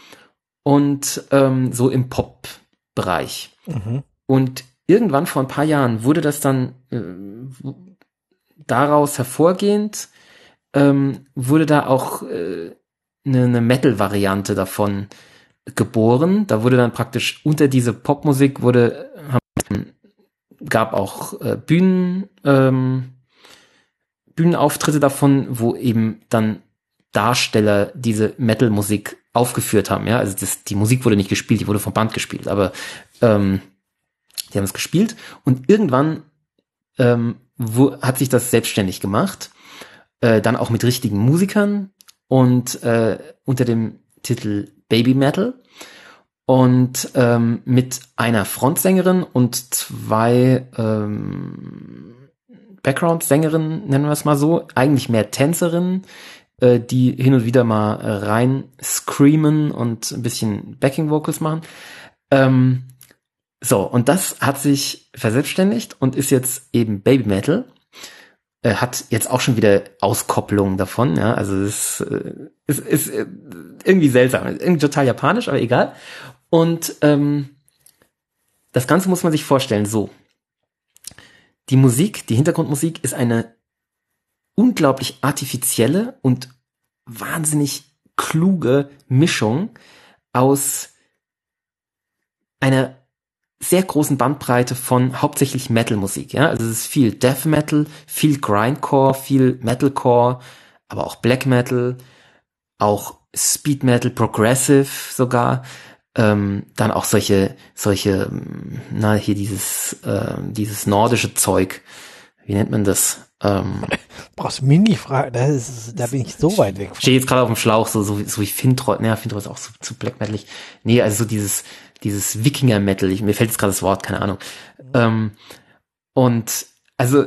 und ähm, so im Pop-Bereich. Mhm. Und irgendwann vor ein paar Jahren wurde das dann äh, daraus hervorgehend, ähm, wurde da auch äh, eine, eine Metal-Variante davon geboren. Da wurde dann praktisch unter diese Popmusik wurde haben, gab auch äh, Bühnen ähm, Bühnenauftritte davon, wo eben dann Darsteller diese Metal-Musik aufgeführt haben. Ja, also das, die Musik wurde nicht gespielt, die wurde vom Band gespielt, aber ähm, die haben es gespielt und irgendwann ähm, wo, hat sich das selbstständig gemacht, äh, dann auch mit richtigen Musikern und äh, unter dem Titel Baby Metal und ähm, mit einer Frontsängerin und zwei ähm, Background-Sängerinnen, nennen wir es mal so, eigentlich mehr Tänzerinnen, äh, die hin und wieder mal äh, rein screamen und ein bisschen Backing-Vocals machen. Ähm, so, und das hat sich verselbstständigt und ist jetzt eben Baby Metal. Äh, hat jetzt auch schon wieder Auskopplungen davon, ja, also es äh, ist, ist äh, irgendwie seltsam, irgendwie total japanisch, aber egal. Und ähm, das Ganze muss man sich vorstellen, so. Die Musik, die Hintergrundmusik ist eine unglaublich artifizielle und wahnsinnig kluge Mischung aus einer sehr großen Bandbreite von hauptsächlich Metal-Musik, ja, also es ist viel Death Metal, viel Grindcore, viel Metalcore, aber auch Black Metal, auch Speed Metal, Progressive sogar, ähm, dann auch solche, solche, na, hier dieses, äh, dieses nordische Zeug, wie nennt man das? Ähm, Brauchst du Mini-Frage, da, ist, da bin ich so weit weg. Stehe jetzt gerade auf dem Schlauch, so, so, so wie Fintroid, naja, Fintroid ist auch so, zu Black Metalig. Nee, also so dieses, dieses Wikinger-Metal, ich, mir fällt jetzt gerade das Wort, keine Ahnung. Mhm. Ähm, und, also,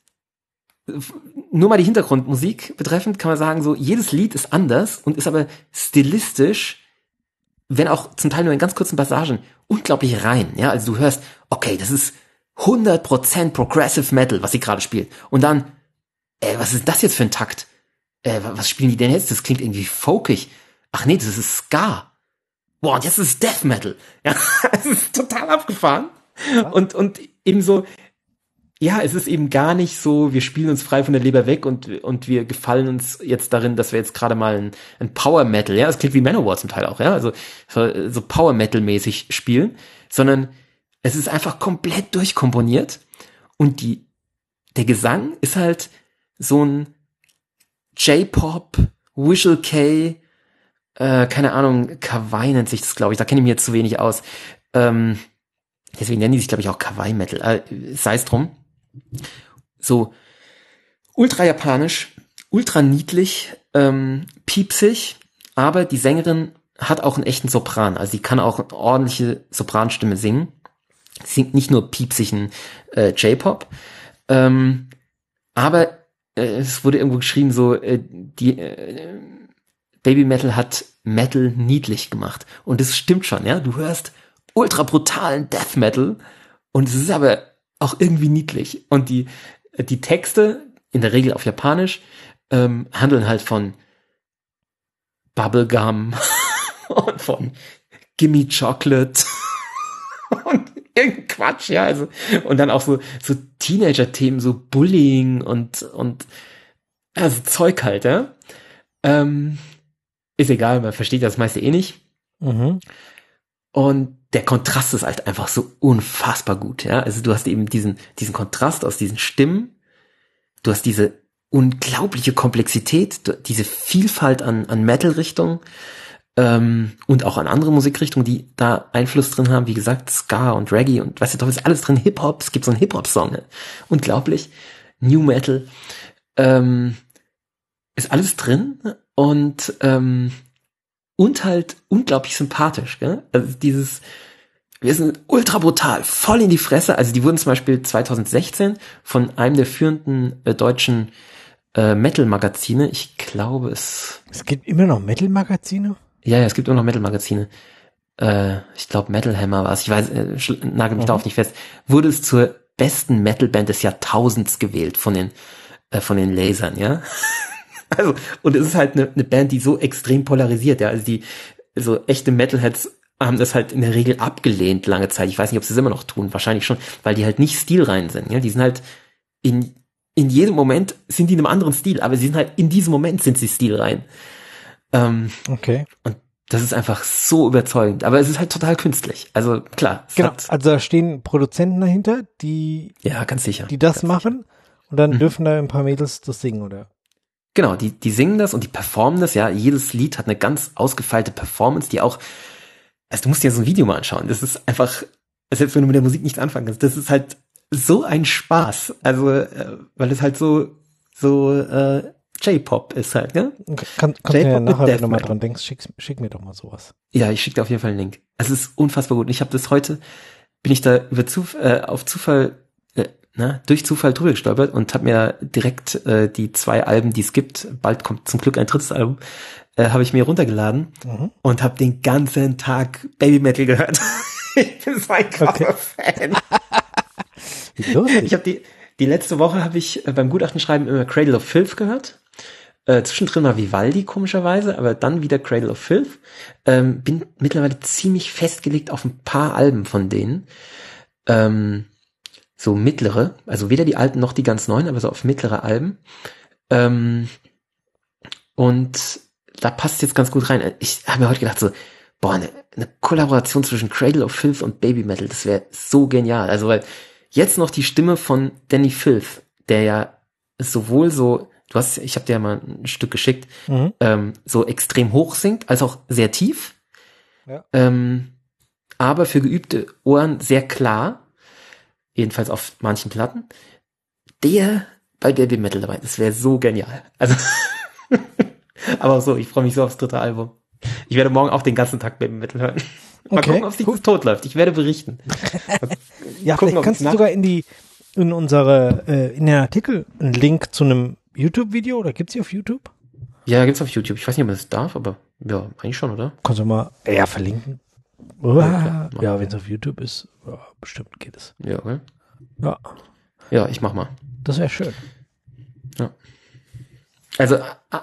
nur mal die Hintergrundmusik betreffend, kann man sagen, so, jedes Lied ist anders und ist aber stilistisch, wenn auch zum Teil nur in ganz kurzen Passagen, unglaublich rein, ja, also du hörst, okay, das ist hundert Prozent Progressive Metal, was sie gerade spielt. Und dann, ey, was ist das jetzt für ein Takt? Äh, was spielen die denn jetzt? Das klingt irgendwie folkig. Ach nee, das ist Ska. Boah, und jetzt ist es Death Metal. Ja, es ist total abgefahren. Ja. Und, und eben so, ja, es ist eben gar nicht so, wir spielen uns frei von der Leber weg und, und wir gefallen uns jetzt darin, dass wir jetzt gerade mal ein, ein Power Metal, ja, das klingt wie Manowar zum Teil auch, ja, also so, so Power Metal mäßig spielen, sondern es ist einfach komplett durchkomponiert und die, der Gesang ist halt so ein J-Pop, Visual Kei, äh, keine Ahnung, Kawaii nennt sich das, glaube ich, da kenne ich mich jetzt zu wenig aus. Ähm, deswegen nennen die sich, glaube ich, auch Kawaii-Metal. Äh, sei es drum. So ultra japanisch, ultra niedlich, ähm, piepsig, aber die Sängerin hat auch einen echten Sopran. Also sie kann auch eine ordentliche Sopranstimme singen. Sie singt nicht nur piepsigen äh, J-Pop. Ähm, aber äh, es wurde irgendwo geschrieben, so äh, die äh, Baby Metal hat Metal niedlich gemacht. Und das stimmt schon, ja. Du hörst ultra brutalen Death Metal und es ist aber auch irgendwie niedlich. Und die die Texte, in der Regel auf Japanisch, ähm, handeln halt von Bubblegum und von Gimme Chocolate und irgendein Quatsch, ja, also, und dann auch so, so Teenager-Themen, so Bullying und, und, also Zeug halt, ja. Ähm, ist egal, man versteht das meiste eh nicht. Mhm. Und der Kontrast ist halt einfach so unfassbar gut, ja. Also du hast eben diesen, diesen Kontrast aus diesen Stimmen. Du hast diese unglaubliche Komplexität, diese Vielfalt an, an Metal-Richtungen, ähm, und auch an andere Musikrichtungen, die da Einfluss drin haben. Wie gesagt, Ska und Reggae und weißt du doch, ist alles drin. Hip-Hop, es gibt so einen Hip-Hop-Song. Ne? Unglaublich. New Metal. Ähm, ist alles drin und, ähm, und halt unglaublich sympathisch, gell? Also dieses, wir sind ultra brutal, voll in die Fresse. Also die wurden zum Beispiel zwanzig sechzehn von einem der führenden äh, deutschen äh, Metal-Magazine, ich glaube es... Es gibt immer noch Metal-Magazine? Ja, ja, es gibt immer noch Metal-Magazine. Äh, ich glaube Metal Hammer war es, ich weiß, äh, nagel mich mhm. darauf nicht fest. Wurde es zur besten Metal-Band des Jahrtausends gewählt von den äh, von den Lasern, ja? Also, und es ist halt eine, eine Band, die so extrem polarisiert, ja, also die, so echte Metalheads haben das halt in der Regel abgelehnt lange Zeit. Ich weiß nicht, ob sie es immer noch tun, wahrscheinlich schon, weil die halt nicht stilrein sind, ja, die sind halt in, in jedem Moment sind die in einem anderen Stil, aber sie sind halt, in diesem Moment sind sie stilrein. Ähm, okay. Und das ist einfach so überzeugend, aber es ist halt total künstlich. Also, klar. Genau, also da stehen Produzenten dahinter, die, ja, ganz sicher, die das machen sicher. Und dann mhm. dürfen da ein paar Mädels das singen, oder? Genau, die, die singen das und die performen das, ja. Jedes Lied hat eine ganz ausgefeilte Performance, die auch, also du musst dir so ein Video mal anschauen. Das ist einfach, selbst wenn du mit der Musik nichts anfangen kannst, das ist halt so ein Spaß. Also, äh, weil es halt so, so, äh, J-Pop ist halt, ne? Kann, kannst du ja nachher, wenn du mal dran denkst, schick, schick mir doch mal sowas. Ja, ich schicke dir auf jeden Fall einen Link. Es ist unfassbar gut. Und ich habe das heute, bin ich da über Zuf äh, auf Zufall, äh, na, durch Zufall drüber gestolpert und habe mir direkt äh, die zwei Alben, die es gibt, bald kommt zum Glück ein drittes Album, äh, habe ich mir runtergeladen mhm. und habe den ganzen Tag Baby Metal gehört. Ich bin so ein krasser okay. Fan. Ich habe die, die letzte Woche habe ich äh, beim Gutachtenschreiben immer Cradle of Filth gehört. Äh, zwischendrin mal Vivaldi, komischerweise, aber dann wieder Cradle of Filth. Ähm, bin mittlerweile ziemlich festgelegt auf ein paar Alben von denen. Ähm, so mittlere, also weder die alten noch die ganz neuen, aber so auf mittlere Alben. Ähm, und da passt jetzt ganz gut rein. Ich habe mir heute gedacht so, boah, eine, eine Kollaboration zwischen Cradle of Filth und Baby Metal, das wäre so genial. Also weil jetzt noch die Stimme von Danny Filth, der ja sowohl so, du hast, ich habe dir ja mal ein Stück geschickt, mhm. ähm, so extrem hoch singt, als auch sehr tief, ja. ähm, aber für geübte Ohren sehr klar, jedenfalls auf manchen Platten, der bei Baby Metal dabei, das wäre so genial. Also, aber auch so, ich freue mich so aufs dritte Album. Ich werde morgen auch den ganzen Tag Baby Metal hören. Mal okay, gucken, ob es nicht tot läuft. Ich werde berichten. Ja, gucken, vielleicht kannst du sogar in die, in unsere, äh, in den Artikel einen Link zu einem YouTube-Video, oder gibt's die auf YouTube? Ja, gibt's auf YouTube. Ich weiß nicht, ob man das darf, aber ja, eigentlich schon, oder? Kannst du mal, ja, verlinken. Oh, ja, ja wenn es auf YouTube ist, ja, bestimmt geht es. Ja, okay. Ja. Ja, ich mach mal. Das wäre schön. Ja. Also,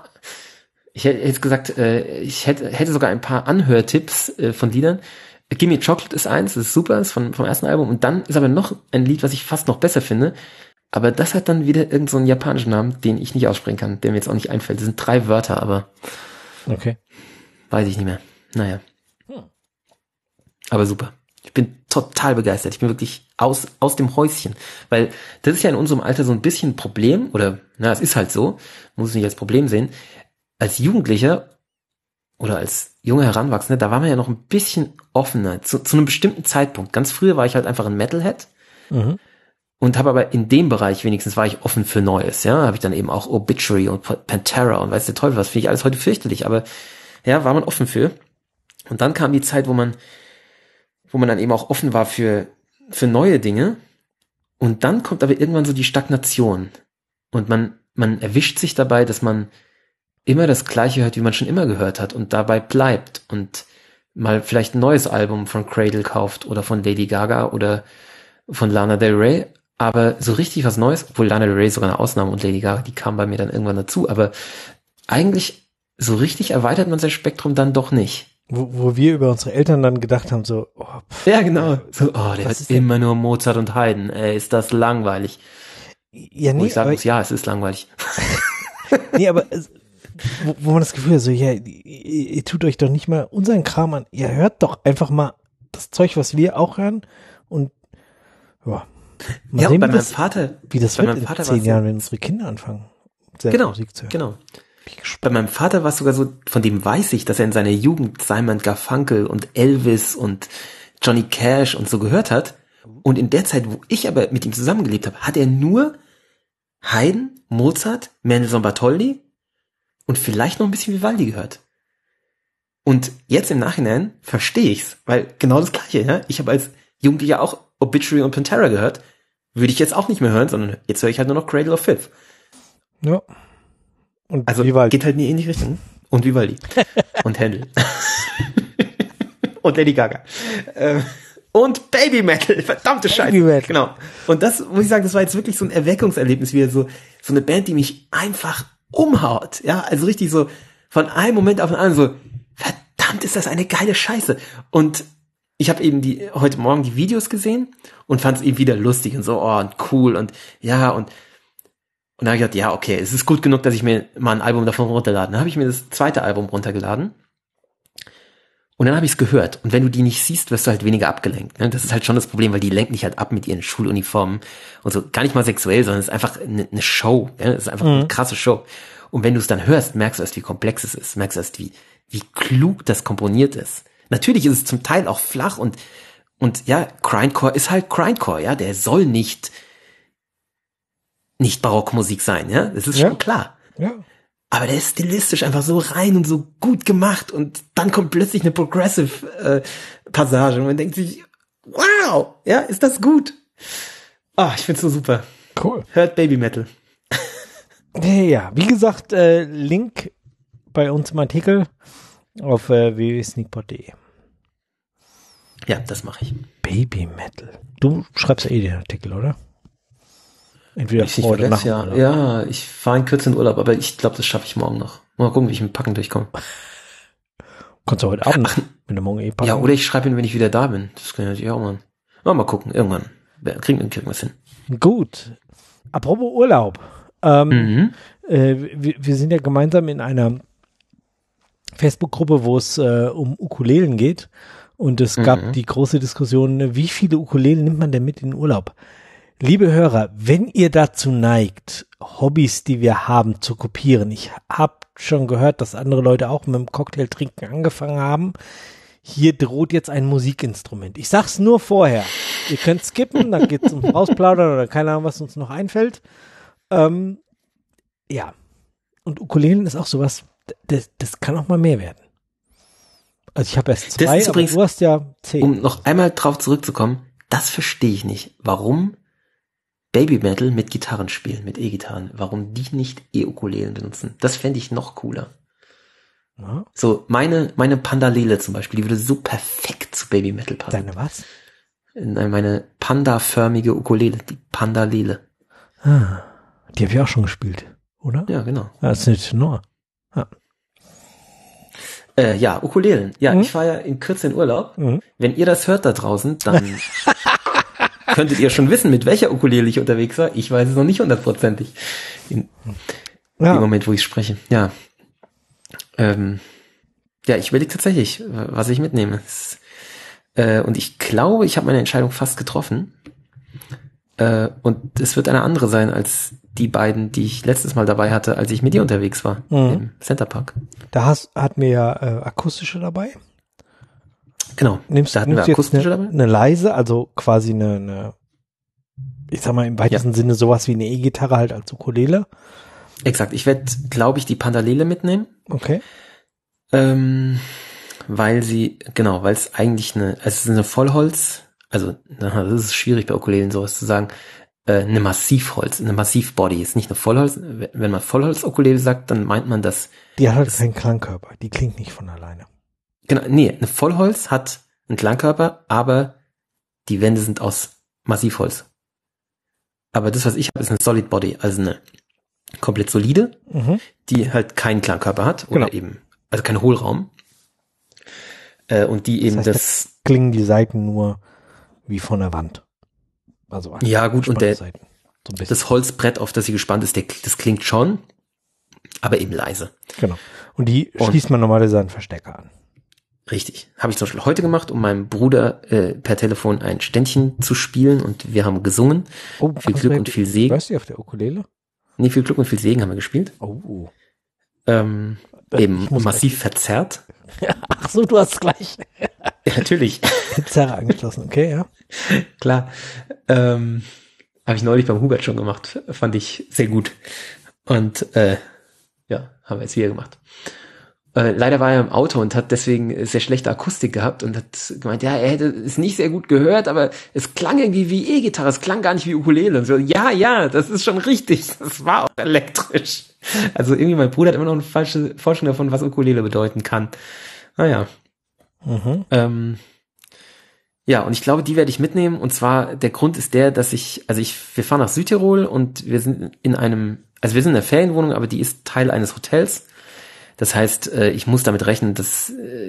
ich hätte jetzt gesagt, ich hätte, hätte sogar ein paar Anhörtipps von Liedern. Gimme Chocolate ist eins, das ist super, ist von, vom ersten Album. Und dann ist aber noch ein Lied, was ich fast noch besser finde. Aber das hat dann wieder irgendeinen so einen japanischen Namen, den ich nicht aussprechen kann, der mir jetzt auch nicht einfällt. Das sind drei Wörter, aber okay. Weiß ich nicht mehr. Naja. Hm. Aber super. Ich bin total begeistert. Ich bin wirklich aus, aus dem Häuschen. Weil das ist ja in unserem Alter so ein bisschen ein Problem, oder, na, es ist halt so, muss es nicht als Problem sehen. Als Jugendlicher oder als junge Heranwachsende, da war man ja noch ein bisschen offener, zu, zu einem bestimmten Zeitpunkt. Ganz früher war ich halt einfach ein Metalhead. Mhm. Und habe aber in dem Bereich wenigstens war ich offen für Neues, ja. Habe ich dann eben auch Obituary und Pantera und weiß der Teufel was, finde ich alles heute fürchterlich, aber ja, war man offen für. Und dann kam die Zeit, wo man wo man dann eben auch offen war für für neue Dinge. Und dann kommt aber irgendwann so die Stagnation. Und man man erwischt sich dabei, dass man immer das Gleiche hört, wie man schon immer gehört hat und dabei bleibt und mal vielleicht ein neues Album von Cradle kauft oder von Lady Gaga oder von Lana Del Rey. Aber so richtig was Neues, obwohl Lana Del Rey sogar eine Ausnahme und Lady Gaga, die kam bei mir dann irgendwann dazu, aber eigentlich so richtig erweitert man sein Spektrum dann doch nicht. Wo, wo wir über unsere Eltern dann gedacht haben, so, oh, pff, ja genau, so, oh, der ist immer nur Mozart und Haydn, ey, ist das langweilig. Ja, nee, wo ich sagen muss, ja, es ist langweilig. Nee, aber wo, wo man das Gefühl hat, so, ja, ihr, ihr tut euch doch nicht mal unseren Kram an, ihr hört doch einfach mal das Zeug, was wir auch hören und ja. Mal ja, sehen, bei wie meinem das, Vater, wie das bei wird meinem Vater in zehn Jahren, so, wenn unsere Kinder anfangen, genau, Musik zu hören. Genau. Bei meinem Vater war es sogar so, von dem weiß ich, dass er in seiner Jugend Simon Garfunkel und Elvis und Johnny Cash und so gehört hat. Und in der Zeit, wo ich aber mit ihm zusammengelebt habe, hat er nur Haydn, Mozart, Mendelssohn Bartholdy und vielleicht noch ein bisschen Vivaldi gehört. Und jetzt im Nachhinein verstehe ich's, weil genau das Gleiche, ja. Ich habe als Jugendlicher auch Obituary und Pantera gehört, würde ich jetzt auch nicht mehr hören, sondern jetzt höre ich halt nur noch Cradle of Filth. Ja. Und also Vivaldi. Geht halt in die ähnliche Richtung. Und Vivaldi. Und Händel. Und Lady Gaga. Ähm, und Baby Metal. Verdammte Scheiße. Baby Metal. Genau. Und das, muss ich sagen, das war jetzt wirklich so ein Erweckungserlebnis, wieder so, so eine Band, die mich einfach umhaut. Ja, also richtig so von einem Moment auf den anderen so, verdammt, ist das eine geile Scheiße. Und ich habe eben die heute Morgen die Videos gesehen und fand es eben wieder lustig und so, oh, und cool und ja, und und dann habe ich gedacht, ja, okay, es ist gut genug, dass ich mir mal ein Album davon runterlade. Dann habe ich mir das zweite Album runtergeladen und dann habe ich es gehört. Und wenn du die nicht siehst, wirst du halt weniger abgelenkt. Ne? Das ist halt schon das Problem, weil die lenken dich halt ab mit ihren Schuluniformen und so. Gar nicht mal sexuell, sondern es ist einfach eine, eine Show. Ne? Es ist einfach mhm. eine krasse Show. Und wenn du es dann hörst, merkst du erst, wie komplex es ist. Merkst du erst, wie, wie klug das komponiert ist. Natürlich ist es zum Teil auch flach und, und ja, Grindcore ist halt Grindcore, ja. Der soll nicht nicht Barockmusik sein, ja, das ist ja schon klar. Ja. Aber der ist stilistisch einfach so rein und so gut gemacht und dann kommt plötzlich eine Progressive äh, Passage und man denkt sich, wow, ja, ist das gut. Ah, ich find's so super. Cool. Hört Baby Metal. Ja, wie gesagt, äh, Link bei uns im Artikel auf äh, w w w punkt sneakpot punkt d e. Ja, das mache ich. Baby Metal. Du schreibst ja eh den Artikel, oder? Entweder ich heute Nacht. Ja, oder? Ja, ich fahre in Kürze in Urlaub, aber ich glaube, das schaffe ich morgen noch. Mal gucken, wie ich mit Packen durchkomme. Kannst du heute Abend, Ach, wenn du morgen eh packen. Ja, oder ich schreibe ihn, wenn ich wieder da bin. Das kann ich natürlich auch machen. Mal, mal gucken, irgendwann. Kriegen wir es hin. Gut. Apropos Urlaub. Ähm, mhm. äh, wir, wir sind ja gemeinsam in einer Facebook-Gruppe, wo es äh, um Ukulelen geht. Und es gab mhm. die große Diskussion, wie viele Ukulelen nimmt man denn mit in den Urlaub? Liebe Hörer, wenn ihr dazu neigt, Hobbys, die wir haben, zu kopieren. Ich habe schon gehört, dass andere Leute auch mit dem Cocktail-Trinken angefangen haben. Hier droht jetzt ein Musikinstrument. Ich sag's nur vorher. Ihr könnt skippen, dann geht's ums Rausplaudern oder keine Ahnung, was uns noch einfällt. Ähm, ja. Und Ukulelen ist auch sowas, das, das kann auch mal mehr werden. Also ich habe erst zwei, das ist aber übrigens, du hast ja zehn. Um noch einmal drauf zurückzukommen, das verstehe ich nicht. Warum Baby Metal mit Gitarren spielen, mit E-Gitarren, warum die nicht E-Ukulelen benutzen. Das fände ich noch cooler. Ja. So, meine, meine Pandalele zum Beispiel, die würde so perfekt zu Baby Metal passen. Deine was? Meine pandaförmige Ukulele, die Pandalele. Ah, die habe ich auch schon gespielt, oder? Ja, genau. Das ist nicht nur. Ah. Äh, ja, Ukulelen. Ja, mhm. ich fahre ja in Kürze in Urlaub. Mhm. Wenn ihr das hört da draußen, dann könntet ihr schon wissen, mit welcher Ukulele ich unterwegs war. Ich weiß es noch nicht hundertprozentig. In ja. dem Moment, wo ich spreche. Ja. Ähm, ja, ich überlege tatsächlich, was ich mitnehme. Es, äh, und ich glaube, ich habe meine Entscheidung fast getroffen. Äh, und es wird eine andere sein als die beiden, die ich letztes Mal dabei hatte, als ich mit dir unterwegs war. Mhm. Im Centerpark. Da hast, hatten wir ja äh, akustische dabei. Genau. Nimmst, da hatten nimmst wir akustische eine, dabei. Eine leise, also quasi eine, eine, ich sag mal im weitesten ja. Sinne sowas wie eine E-Gitarre halt als Ukulele. Exakt. Ich werde, glaube ich, die Pandalele mitnehmen. Okay. Ähm, weil sie, genau, weil es eigentlich eine, also es ist eine Vollholz, also das ist schwierig bei Ukulelen sowas zu sagen, äh, eine Massivholz, eine Massivbody, ist nicht eine Vollholz. Wenn man Vollholz-Ukulele sagt, dann meint man das. Die hat halt das, keinen Klangkörper, die klingt nicht von alleine. Genau, nee, eine Vollholz hat einen Klangkörper, aber die Wände sind aus Massivholz. Aber das, was ich habe, ist eine Solid Body, also eine komplett solide, mhm. die halt keinen Klangkörper hat oder genau. eben, also keinen Hohlraum. Äh, und die eben das, heißt, das da klingen die Seiten nur wie von der Wand. Also ja gut, und der, so das Holzbrett, auf das sie gespannt ist, der, das klingt schon, aber eben leise. Genau. Und die und schließt man normalerweise an Verstärker an. Richtig. Habe ich zum Beispiel heute gemacht, um meinem Bruder äh, per Telefon ein Ständchen zu spielen und wir haben gesungen. Oh, viel Glück und viel Segen. Weißt du, auf der Ukulele? Nee, viel Glück und viel Segen haben wir gespielt. Oh. Ähm, eben massiv verzerrt. Ja, ach so, du hast gleich. Ja, natürlich. Verzerrer angeschlossen, okay, ja. Klar. Ähm, habe ich neulich beim Hubert schon gemacht. Fand ich sehr gut. Und äh, ja, haben wir jetzt wieder gemacht. Äh, leider war er im Auto und hat deswegen sehr schlechte Akustik gehabt und hat gemeint, ja, er hätte es nicht sehr gut gehört, aber es klang irgendwie wie E-Gitarre, es klang gar nicht wie Ukulele. Und so, ja, ja, das ist schon richtig, das war auch elektrisch. Also irgendwie mein Bruder hat immer noch eine falsche Vorstellung davon, was Ukulele bedeuten kann. Naja. Mhm. Ähm, ja, und ich glaube, die werde ich mitnehmen. Und zwar, der Grund ist der, dass ich, also ich, wir fahren nach Südtirol und wir sind in einem, also wir sind in einer Ferienwohnung, aber die ist Teil eines Hotels. Das heißt, ich muss damit rechnen, dass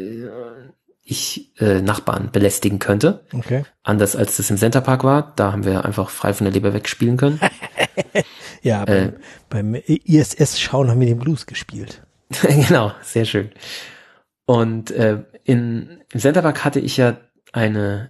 ich Nachbarn belästigen könnte. Okay. Anders als das im Centerpark war. Da haben wir einfach frei von der Leber weg spielen können. Ja, äh, beim, beim I S S-Schauen haben wir den Blues gespielt. Genau, sehr schön. Und äh, in, im Centerpark hatte ich ja eine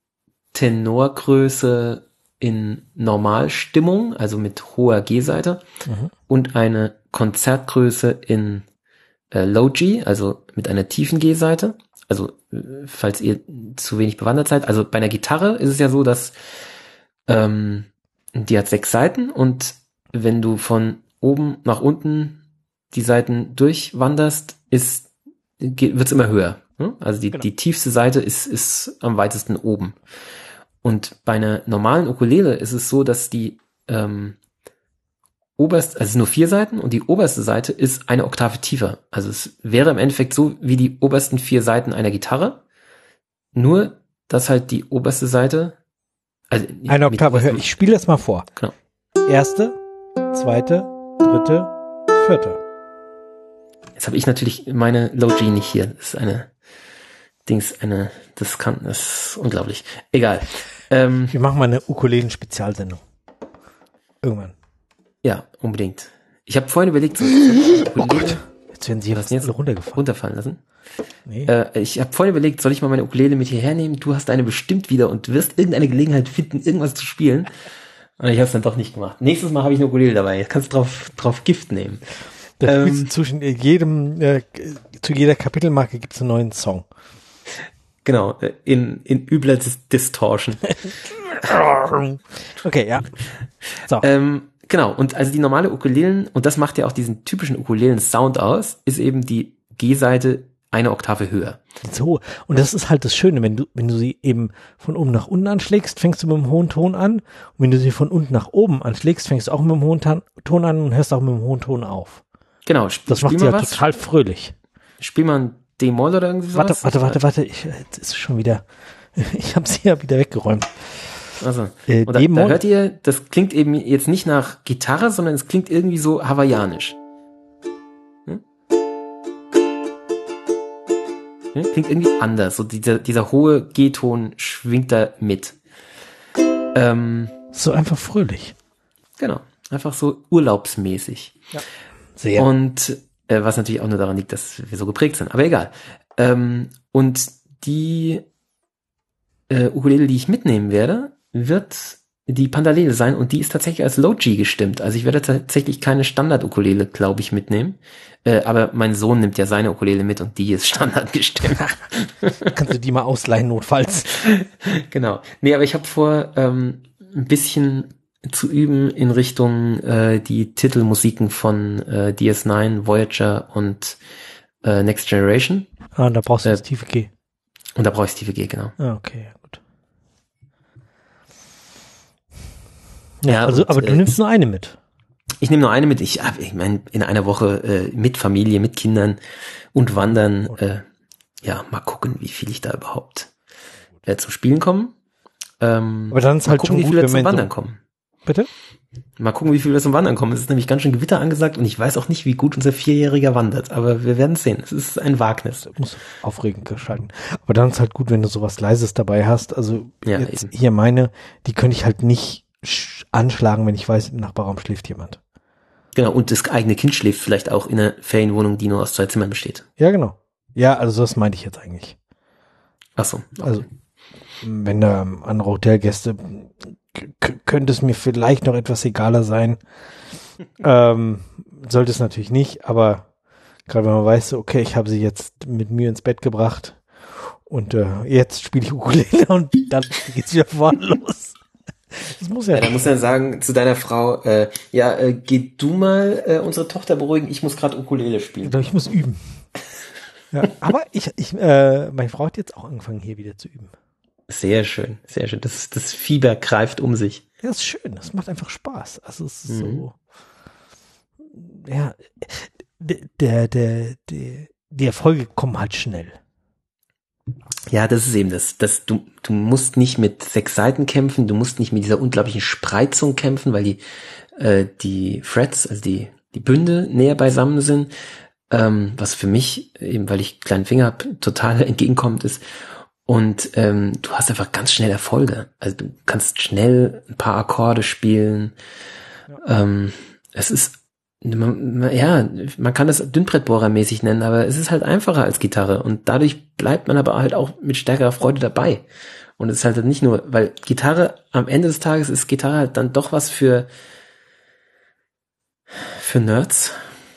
Tenorgröße in Normalstimmung, also mit hoher G-Seite, mhm. und eine Konzertgröße in äh, Low G, also mit einer tiefen G-Seite. Also äh, falls ihr zu wenig bewandert seid. Also bei einer Gitarre ist es ja so, dass ähm, die hat sechs Saiten und wenn du von oben nach unten die Saiten durchwanderst, ist wird's immer höher. Ne? Also die, genau. die tiefste Seite ist, ist am weitesten oben. Und bei einer normalen Ukulele ist es so, dass die ähm, oberst, also es sind nur vier Saiten und die oberste Seite ist eine Oktave tiefer. Also es wäre im Endeffekt so wie die obersten vier Saiten einer Gitarre, nur dass halt die oberste Seite also eine Oktave höher. Ich spiele das mal vor. Genau. Erste, zweite, dritte, vierte. Jetzt habe ich natürlich meine Low G nicht hier. Das ist eine Dings, eine, das kann, das ist unglaublich. Egal. Ähm, Wir machen mal eine Ukulelen-Spezialsendung. Irgendwann. Ja, unbedingt. Ich habe vorhin überlegt, so, Ukulele, oh Gott, jetzt werden sie jetzt alle runtergefallen. runterfallen lassen. Nee. Äh, ich habe vorhin überlegt, soll ich mal meine Ukulele mit hierher nehmen? Du hast eine bestimmt wieder und wirst irgendeine Gelegenheit finden, irgendwas zu spielen. Und ich habe es dann doch nicht gemacht. Nächstes Mal habe ich eine Ukulele dabei. Jetzt kannst du drauf, drauf Gift nehmen. Da ähm, zwischen jedem, äh, zu jeder Kapitelmarke gibt es einen neuen Song. Genau, in, in übler Dis- Distortion. Okay, ja. So. Ähm, genau, und also die normale Ukulelen, und das macht ja auch diesen typischen Ukulelen-Sound aus, ist eben die G-Seite eine Oktave höher. So, und das ist halt das Schöne, wenn du, wenn du sie eben von oben nach unten anschlägst, fängst du mit einem hohen Ton an, und wenn du sie von unten nach oben anschlägst, fängst du auch mit einem hohen Ton, Ton an und hörst auch mit einem hohen Ton auf. Genau. Sp- das macht sie ja halt total fröhlich. Spiel mal ein D-Moll oder irgendwie sowas. Warte, warte, warte, warte, ich, jetzt ist es schon wieder, ich habe sie ja wieder weggeräumt. Also, äh, und da, da hört ihr, das klingt eben jetzt nicht nach Gitarre, sondern es klingt irgendwie so hawaiianisch. Hm? Hm? Klingt irgendwie anders, so dieser, dieser hohe G-Ton schwingt da mit. Ähm, so einfach fröhlich. Genau, einfach so urlaubsmäßig. Ja. Sehr. Und äh, was natürlich auch nur daran liegt, dass wir so geprägt sind, aber egal. Ähm, und die äh, Ukulele, die ich mitnehmen werde, wird die Pandalele sein und die ist tatsächlich als Low G gestimmt. Also ich werde tatsächlich keine Standard-Ukulele, glaube ich, mitnehmen. Äh, aber mein Sohn nimmt ja seine Ukulele mit und die ist Standard gestimmt. Kannst du die mal ausleihen, notfalls. Genau. Nee, aber ich habe vor, ähm, ein bisschen zu üben in Richtung äh, die Titelmusiken von äh, D S neun, Voyager und äh, Next Generation. Ah, da brauchst du das äh, tiefe G. Und da brauche ich tiefe G, genau. Ah, okay, gut. Ja, ja also, und, aber du äh, nimmst nur eine mit. Ich nehme nur eine mit. Ich, ich meine, in einer Woche äh, mit Familie, mit Kindern und Wandern. Äh, ja, mal gucken, wie viel ich da überhaupt äh, zum Spielen komme. Ähm, aber dann ist halt gucken, schon gut, wie viele wenn zum Wandern so kommen. Bitte? Mal gucken, wie viel wir zum Wandern kommen. Es ist nämlich ganz schön Gewitter angesagt und ich weiß auch nicht, wie gut unser Vierjähriger wandert. Aber wir werden sehen. Es ist ein Wagnis. Muss aufregend gestalten. Aber dann ist halt gut, wenn du sowas Leises dabei hast. Also ja, jetzt eben. Hier meine, die könnte ich halt nicht anschlagen, wenn ich weiß, im Nachbarraum schläft jemand. Genau, und das eigene Kind schläft vielleicht auch in einer Ferienwohnung, die nur aus zwei Zimmern besteht. Ja, genau. Ja, also das meinte ich jetzt eigentlich. Ach so. Okay. Also wenn da andere Hotelgäste, k- könnte es mir vielleicht noch etwas egaler sein. ähm, sollte es natürlich nicht, aber gerade wenn man weiß, okay, ich habe sie jetzt mit Mühe ins Bett gebracht und äh, jetzt spiele ich Ukulele und dann geht's wieder vorne los. Das muss ja. Ja, da muss er sagen zu deiner Frau, äh, ja, äh, geh du mal äh, unsere Tochter beruhigen, ich muss gerade Ukulele spielen. Ich glaube, ich muss üben. Ja, aber ich, ich, äh, meine Frau hat jetzt auch angefangen, hier wieder zu üben. Sehr schön, sehr schön. Das, das Fieber greift um sich. Ja, ist schön. Das macht einfach Spaß. Also es ist Mhm. so, ja, der, der, der, der, die Erfolge kommen halt schnell. Ja, das ist eben das. das du, du musst nicht mit sechs Seiten kämpfen, du musst nicht mit dieser unglaublichen Spreizung kämpfen, weil die, äh, die Frets, also die, die Bünde näher beisammen sind. Ähm, was für mich, eben weil ich kleinen Finger habe, total entgegenkommt ist. Und ähm, du hast einfach ganz schnell Erfolge. Also du kannst schnell ein paar Akkorde spielen. Ja. Ähm, es ist, man, ja, man kann das Dünnbrettbohrermäßig nennen, aber es ist halt einfacher als Gitarre. Und dadurch bleibt man aber halt auch mit stärkerer Freude dabei. Und es ist halt nicht nur, weil Gitarre, am Ende des Tages ist Gitarre halt dann doch was für, für Nerds.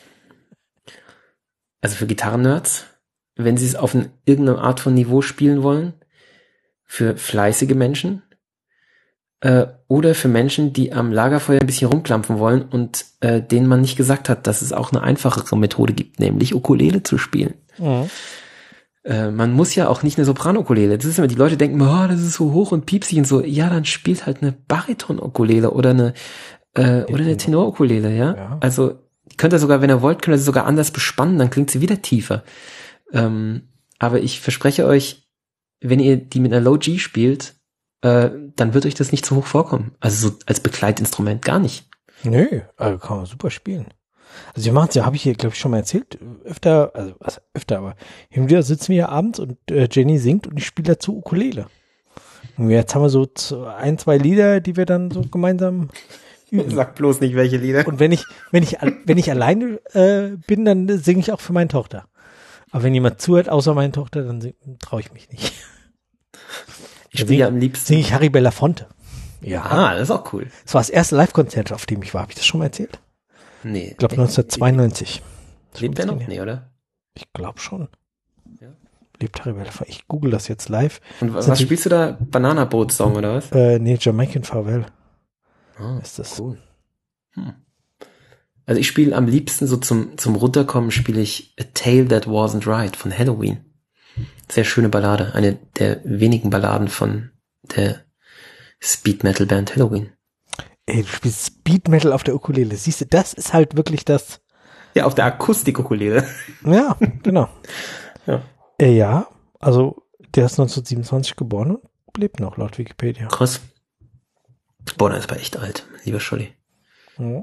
Also für Gitarren-Nerds, wenn sie es auf eine, irgendeine Art von Niveau spielen wollen, für fleißige Menschen äh, oder für Menschen, die am Lagerfeuer ein bisschen rumklampfen wollen und äh, denen man nicht gesagt hat, dass es auch eine einfachere Methode gibt, nämlich Ukulele zu spielen. Mhm. Äh, man muss ja auch nicht eine Sopran-Ukulele. Das ist immer, die Leute denken, oh, das ist so hoch und piepsig und so. Ja, dann spielt halt eine Bariton-Ukulele oder eine äh, oder eine Tenor-Ukulele, ja? ja. Also könnt ihr sogar, wenn ihr wollt, könnt ihr sie sogar anders bespannen, dann klingt sie wieder tiefer. Ähm, aber ich verspreche euch, wenn ihr die mit einer Low G spielt, äh, dann wird euch das nicht zu hoch vorkommen. Also so als Begleitinstrument gar nicht. Nö, also kann man super spielen. Also wir machen es ja, habe ich hier, glaube ich, schon mal erzählt, öfter, also was, öfter, aber hin und wieder sitzen wir hier abends und äh, Jenny singt und ich spiele dazu Ukulele. Und jetzt haben wir so ein, zwei Lieder, die wir dann so gemeinsam üben. Sag bloß nicht, welche Lieder. Und wenn ich, wenn ich, wenn ich alleine äh, bin, dann singe ich auch für meine Tochter. Aber wenn jemand zuhört, außer meine Tochter, dann traue ich mich nicht. Ich spiele ja am liebsten. Singe ich Harry Belafonte. Ja. Ah, das ist auch cool. Das war das erste Live-Konzert, auf dem ich war. Habe ich das schon mal erzählt? Nee. Ich glaube neunzehnhundertzweiundneunzig. Lebt er noch? Nee, oder? Ich glaube schon. Ja. Lebt Harry Belafonte. Ich google das jetzt live. Und was, was spielst du da? Banana Boat Song oder was? Äh, nee, Jamaican Farewell. Ah, ist das cool. Hm. Also ich spiele am liebsten so zum zum Runterkommen spiele ich A Tale That Wasn't Right von Halloween. Sehr schöne Ballade, eine der wenigen Balladen von der Speed Metal Band Halloween. Ey, du spielst Speed Metal auf der Ukulele. Siehst du, das ist halt wirklich das. Ja, auf der Akustik-Ukulele. Ja, genau. ja. Äh, ja, also der ist neunzehnhundertsiebenundzwanzig geboren und lebt noch laut Wikipedia. Krass. Boah, das ist aber echt alt, lieber Scholli. Ja.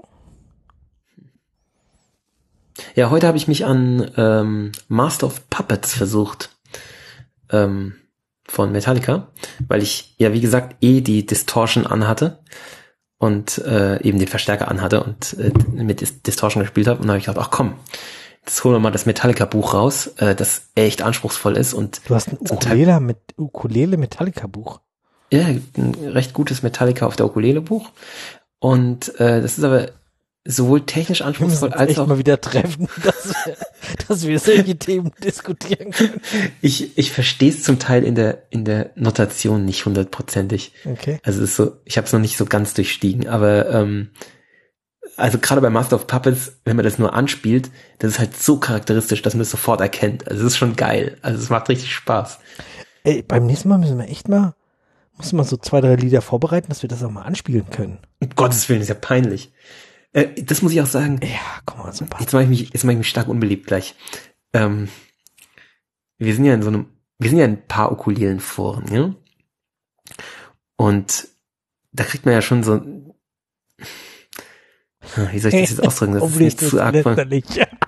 Ja, heute habe ich mich an ähm, Master of Puppets versucht ähm, von Metallica, weil ich ja wie gesagt eh die Distortion anhatte und äh, eben den Verstärker anhatte und äh, mit Dis- Distortion gespielt habe und dann habe ich gedacht, ach komm, jetzt holen wir mal das Metallica-Buch raus, äh, das echt anspruchsvoll ist und du hast ein Ukulele mit Ukulele Metallica-Buch. Ja, ein recht gutes Metallica auf der Ukulele-Buch und äh, das ist aber sowohl technisch anspruchsvoll als echt auch mal wieder treffen, dass wir, dass wir solche Themen diskutieren können. Ich ich verstehe es zum Teil in der in der Notation nicht hundertprozentig. Okay. Also es ist so, ich habe es noch nicht so ganz durchstiegen, aber ähm, also gerade bei Master of Puppets, wenn man das nur anspielt, das ist halt so charakteristisch, dass man das sofort erkennt. Also es ist schon geil. Also es macht richtig Spaß. Ey, beim nächsten Mal müssen wir echt mal muss man so zwei, drei Lieder vorbereiten, dass wir das auch mal anspielen können. Um Gottes Willen, ist ja peinlich. Äh, das muss ich auch sagen. Ja, komm mal, so Jetzt mache ich mich, jetzt mache ich mich stark unbeliebt gleich. Ähm, wir sind ja in so einem, wir sind ja in ein paar Ukulelen-Foren, ja? Und da kriegt man ja schon so, wie soll ich das jetzt ausdrücken? Das ist nicht zu arg von, das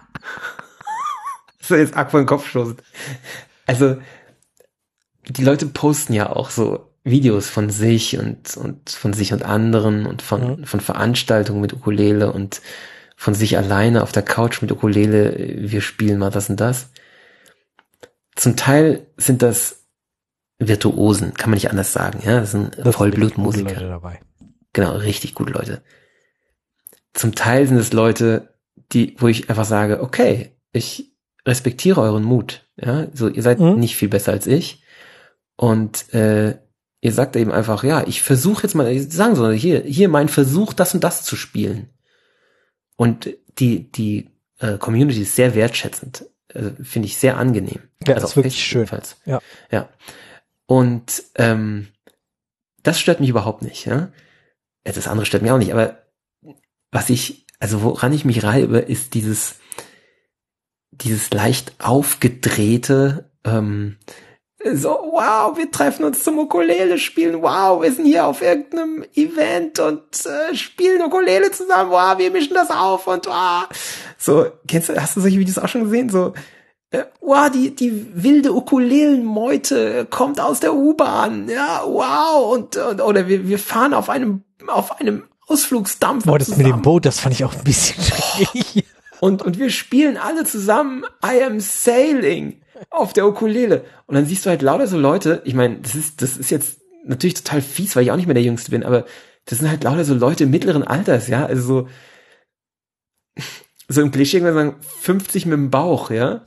ist jetzt arg von den Kopf stoßen. Also, die Leute posten ja auch so Videos von sich und, und von sich und anderen und von, mhm. von Veranstaltungen mit Ukulele und von sich alleine auf der Couch mit Ukulele, wir spielen mal das und das. Zum Teil sind das Virtuosen, kann man nicht anders sagen, ja, das sind das Vollblutmusiker. Leute dabei. Genau, richtig gute Leute. Zum Teil sind es Leute, die, wo ich einfach sage, okay, ich respektiere euren Mut, ja, so, ihr seid mhm. nicht viel besser als ich und, äh, ihr sagt eben einfach, ja, ich versuche jetzt mal, sagen so, hier, hier mein Versuch, das und das zu spielen. Und die, die äh, Community ist sehr wertschätzend. also finde ich sehr angenehm. Ja, also ist wirklich schön. Jedenfalls. Ja. Ja. Und ähm, das stört mich überhaupt nicht. Ja? Das andere stört mich auch nicht. Aber was ich, also woran ich mich reibe, ist dieses, dieses leicht aufgedrehte, ähm, so, wow, wir treffen uns zum Ukulele spielen, wow, wir sind hier auf irgendeinem Event und äh, spielen Ukulele zusammen, wow, wir mischen das auf und wow. So, kennst du, hast du solche Videos auch schon gesehen? So, äh, wow, die, die wilde Ukulelenmeute kommt aus der U-Bahn, ja, wow, und, und oder wir, wir fahren auf einem, auf einem Ausflugsdampfer. Boah, das zusammen. mit dem Boot, das fand ich auch ein bisschen schrecklich. Und, und wir spielen alle zusammen I Am Sailing auf der Ukulele. Und dann siehst du halt lauter so Leute, ich meine, das ist, das ist jetzt natürlich total fies, weil ich auch nicht mehr der Jüngste bin, aber das sind halt lauter so Leute mittleren Alters, ja, also so, so im Klischee kann man sagen, fünfzig mit dem Bauch, ja.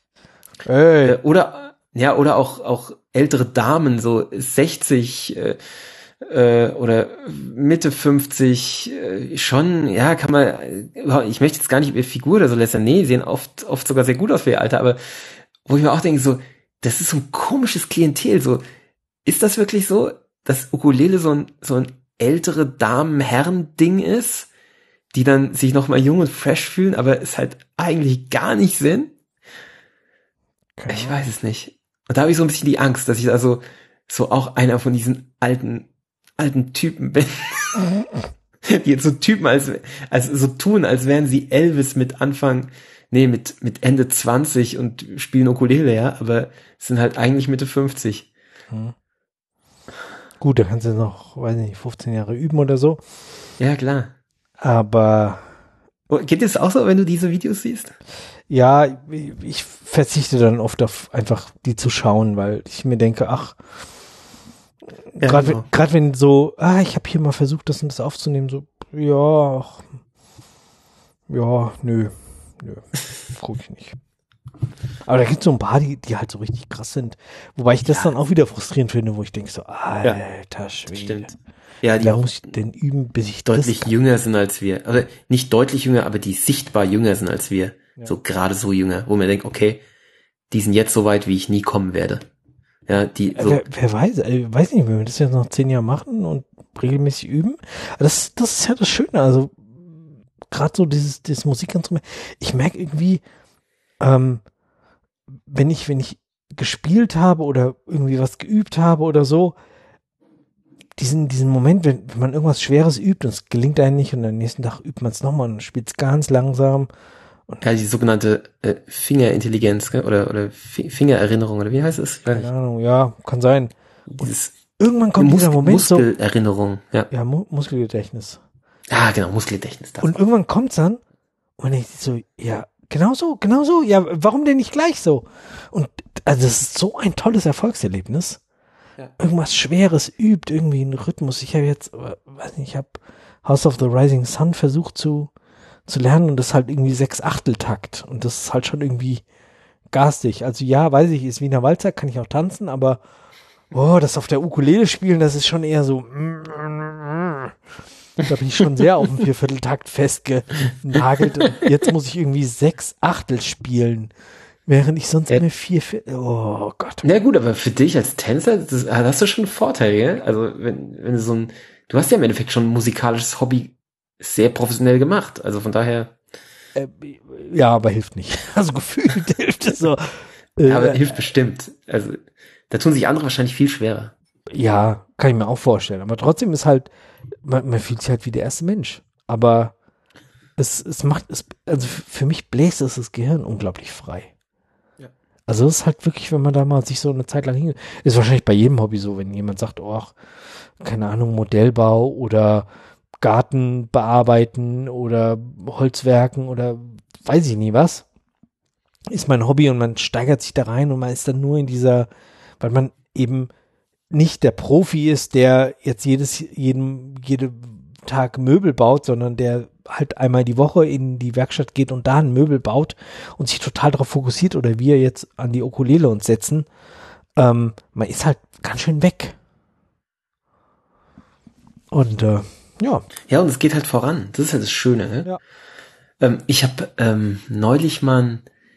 Ey. Oder, ja, oder auch, auch ältere Damen, so sechzig, äh, äh, oder Mitte fünfzig, äh, schon, ja, kann man, ich möchte jetzt gar nicht ihre Figur oder so lästern, nee, sehen oft, oft sogar sehr gut aus für ihr Alter, aber wo ich mir auch denke, so, das ist so ein komisches Klientel, so, ist das wirklich so, dass Ukulele so ein, so ein ältere Damen-Herren-Ding ist, die dann sich nochmal jung und fresh fühlen, aber es halt eigentlich gar nicht sind? Okay. Ich weiß es nicht. Und da habe ich so ein bisschen die Angst, dass ich also so auch einer von diesen alten, alten Typen bin. Die jetzt so Typen als, als so tun, als wären sie Elvis mit Anfang, nee, mit, mit Ende zwanzig und spielen Ukulele, ja, aber sind halt eigentlich Mitte fünfzig. Hm. Gut, da kannst du noch, weiß nicht, fünfzehn Jahre üben oder so. Ja, klar. Aber geht es auch so, wenn du diese Videos siehst? Ja, ich verzichte dann oft auf einfach die zu schauen, weil ich mir denke, ach, ja, gerade genau. wenn, gerade wenn so, ah, ich habe hier mal versucht, das und das aufzunehmen, so, ja, ach, ja, nö, nö, guck ich nicht. Aber da gibt es so ein paar, die, die halt so richtig krass sind. Wobei ich das ja. dann auch wieder frustrierend finde, wo ich denke so, alter ja, Schwede. Stimmt. Ja, die da muss ich denn üben, bis ich deutlich jünger sind als wir. Also nicht deutlich jünger, aber die sichtbar jünger sind als wir. Ja. So gerade so jünger, wo man denkt, okay, die sind jetzt so weit, wie ich nie kommen werde. Ja, die so. Wer, wer weiß, ich weiß nicht, wenn wir das jetzt noch zehn Jahre machen und regelmäßig üben. Das, das ist ja das Schöne. Also gerade so dieses, dieses Musikinstrument. Ich merke irgendwie, ähm, wenn ich, wenn ich gespielt habe oder irgendwie was geübt habe oder so, diesen, diesen Moment, wenn, wenn man irgendwas Schweres übt und es gelingt einem nicht und am nächsten Tag übt man es nochmal und spielt es ganz langsam. Und ja, die sogenannte äh, Fingerintelligenz, gell? oder oder F- Fingererinnerung, oder wie heißt es? Keine Ahnung, ja, kann sein. Dieses irgendwann kommt Mus- dieser Moment Muskelerinnerung, so, ja. Ja, Mu- Muskelgedächtnis. Ah, genau, Muskelgedächtnis. Das und war. Irgendwann kommt's dann und ich so, ja, genau so, genau so, ja, warum denn nicht gleich so? Und also das ist so ein tolles Erfolgserlebnis. Ja. Irgendwas Schweres übt, irgendwie einen Rhythmus. Ich habe jetzt, weiß nicht, ich habe House of the Rising Sun versucht zu zu lernen und das ist halt irgendwie sechs Achteltakt und das ist halt schon irgendwie garstig. Also ja, weiß ich, ist Wiener Walzer, kann ich auch tanzen, aber oh, das auf der Ukulele spielen, das ist schon eher so da bin ich schon sehr auf dem Viervierteltakt festgenagelt und jetzt muss ich irgendwie sechs Achtel spielen, während ich sonst immer vier, vier, oh Gott. Na gut, aber für dich als Tänzer, das, hast du schon einen Vorteil, gell? Also wenn, wenn du so ein, du hast ja im Endeffekt schon ein musikalisches Hobby sehr professionell gemacht, also von daher. Äh, ja, aber hilft nicht. Also gefühlt hilft es so. Äh, aber hilft bestimmt. Also da tun sich andere wahrscheinlich viel schwerer. Ja, kann ich mir auch vorstellen. Aber trotzdem ist halt, man, man fühlt sich halt wie der erste Mensch. Aber es, es macht, es, also für mich bläst es das Gehirn unglaublich frei. Ja. Also es ist halt wirklich, wenn man da mal sich so eine Zeit lang hin, ist wahrscheinlich bei jedem Hobby so, wenn jemand sagt, oh, keine Ahnung, Modellbau oder Garten bearbeiten oder Holzwerken oder weiß ich nie was, ist mein Hobby und man steigert sich da rein und man ist dann nur in dieser, weil man eben nicht der Profi ist, der jetzt jedes, jeden, jeden Tag Möbel baut, sondern der halt einmal die Woche in die Werkstatt geht und da ein Möbel baut und sich total darauf fokussiert oder wir jetzt an die Ukulele uns setzen, ähm, man ist halt ganz schön weg. Und äh, ja. Ja, und es geht halt voran. Das ist halt das Schöne. Ne? Ja. Ähm, ich habe ähm, neulich mal ein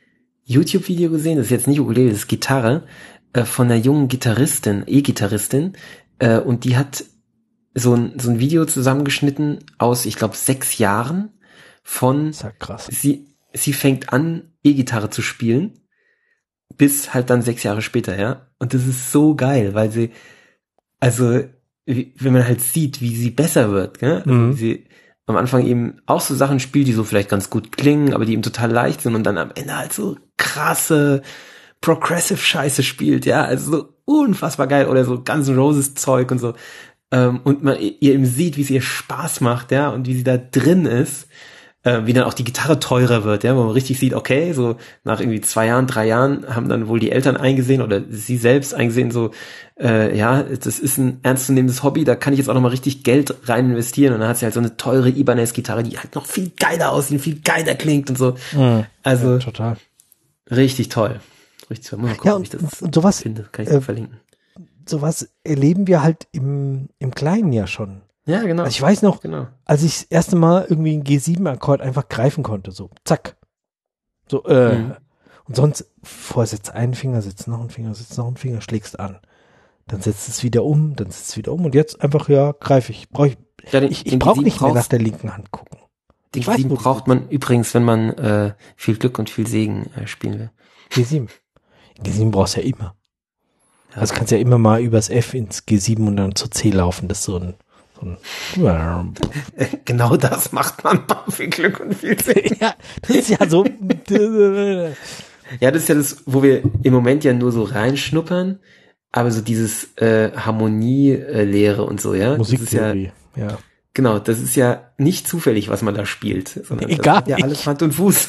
YouTube-Video gesehen, das ist jetzt nicht Ukulele, das ist Gitarre, äh, von einer jungen Gitarristin, E-Gitarristin, äh, und die hat so ein, so ein Video zusammengeschnitten aus, ich glaube, sechs Jahren von, Das ist ja krass. sie, sie fängt an, E-Gitarre zu spielen, bis halt dann sechs Jahre später, ja. Und das ist so geil, weil sie, also, wie, wenn man halt sieht, wie sie besser wird, gell? Also Mhm. wie sie am Anfang eben auch so Sachen spielt, die so vielleicht ganz gut klingen, aber die eben total leicht sind und dann am Ende halt so krasse Progressive Scheiße spielt, ja, also so unfassbar geil oder so Guns N' Roses Zeug und so. Ähm, und man ihr eben sieht, wie es ihr Spaß macht, ja, und wie sie da drin ist, äh, wie dann auch die Gitarre teurer wird, ja, wo man richtig sieht, okay, so nach irgendwie zwei Jahren, drei Jahren haben dann wohl die Eltern eingesehen oder sie selbst eingesehen, so, äh, ja, das ist ein ernstzunehmendes Hobby, da kann ich jetzt auch nochmal richtig Geld rein investieren und dann hat sie halt so eine teure Ibanez-Gitarre, die halt noch viel geiler aussieht, viel geiler klingt und so. Mhm. Also, Ja, total. richtig toll. Richtig toll. Mal gucken, Ja, ob und, ich das und sowas, finde. Kann ich äh, dir verlinken. sowas erleben wir halt im, im Kleinen ja schon. Ja, genau. Also ich weiß noch, Genau. als ich das erste Mal irgendwie einen G sieben Akkord einfach greifen konnte, so, zack. So, äh, Mhm. und sonst, vorher setzt einen Finger, setzt noch einen Finger, setzt noch einen Finger, schlägst an. Dann setzt es wieder um, dann setzt es wieder um und jetzt einfach, ja, greife ich. Brauch ich Ja, den, ich ich den brauche G sieben nicht mehr nach brauchst- der linken Hand gucken. Den ich weiß, G sieben wo die braucht man übrigens, wenn man äh, viel Glück und viel Segen äh, spielen will. G sieben. G sieben brauchst du ja immer. Ja. Also kannst ja immer mal übers F ins G sieben und dann zur C laufen. Das ist so ein, so ein Genau das macht man mal. Viel Glück und viel Segen. ja, das ist ja so. Ja, das ist ja das, wo wir im Moment ja nur so reinschnuppern, aber so dieses äh, Harmonielehre und so, ja. Das ist ja, Musiktheorie, ja. genau, das ist ja nicht zufällig, was man da spielt, sondern Egal. das hat ja alles Hand und Fuß.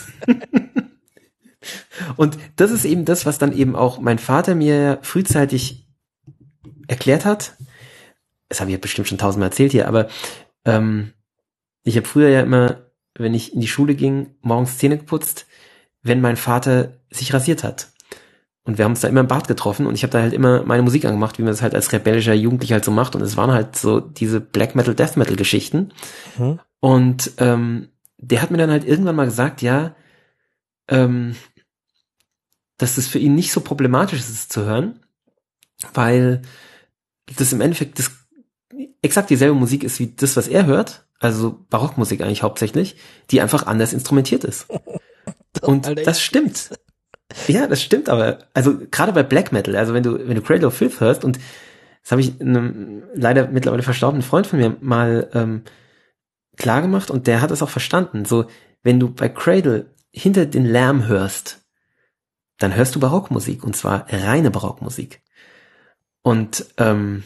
Und das ist eben das, was dann eben auch mein Vater mir frühzeitig erklärt hat. Das habe ich ja bestimmt schon tausendmal erzählt hier, aber ähm, ich habe früher ja immer, wenn ich in die Schule ging, morgens Zähne geputzt, wenn mein Vater sich rasiert hat. Und wir haben uns da immer im Bad getroffen und ich habe da halt immer meine Musik angemacht, wie man das halt als rebellischer Jugendlicher halt so macht. Und es waren halt so diese Black Metal, Death Metal Geschichten. Hm? Und ähm, der hat mir dann halt irgendwann mal gesagt, ja, ähm, dass das für ihn nicht so problematisch ist, es zu hören, weil das im Endeffekt das exakt dieselbe Musik ist wie das, was er hört, also Barockmusik eigentlich hauptsächlich, die einfach anders instrumentiert ist. Und Alter, das stimmt. Ja, das stimmt aber. Also gerade bei Black Metal, also wenn du wenn du Cradle of Filth hörst, und das habe ich einem leider mittlerweile verstorbenen Freund von mir mal ähm, klar gemacht und der hat es auch verstanden. So, wenn du bei Cradle hinter den Lärm hörst, dann hörst du Barockmusik, und zwar reine Barockmusik. Und ähm,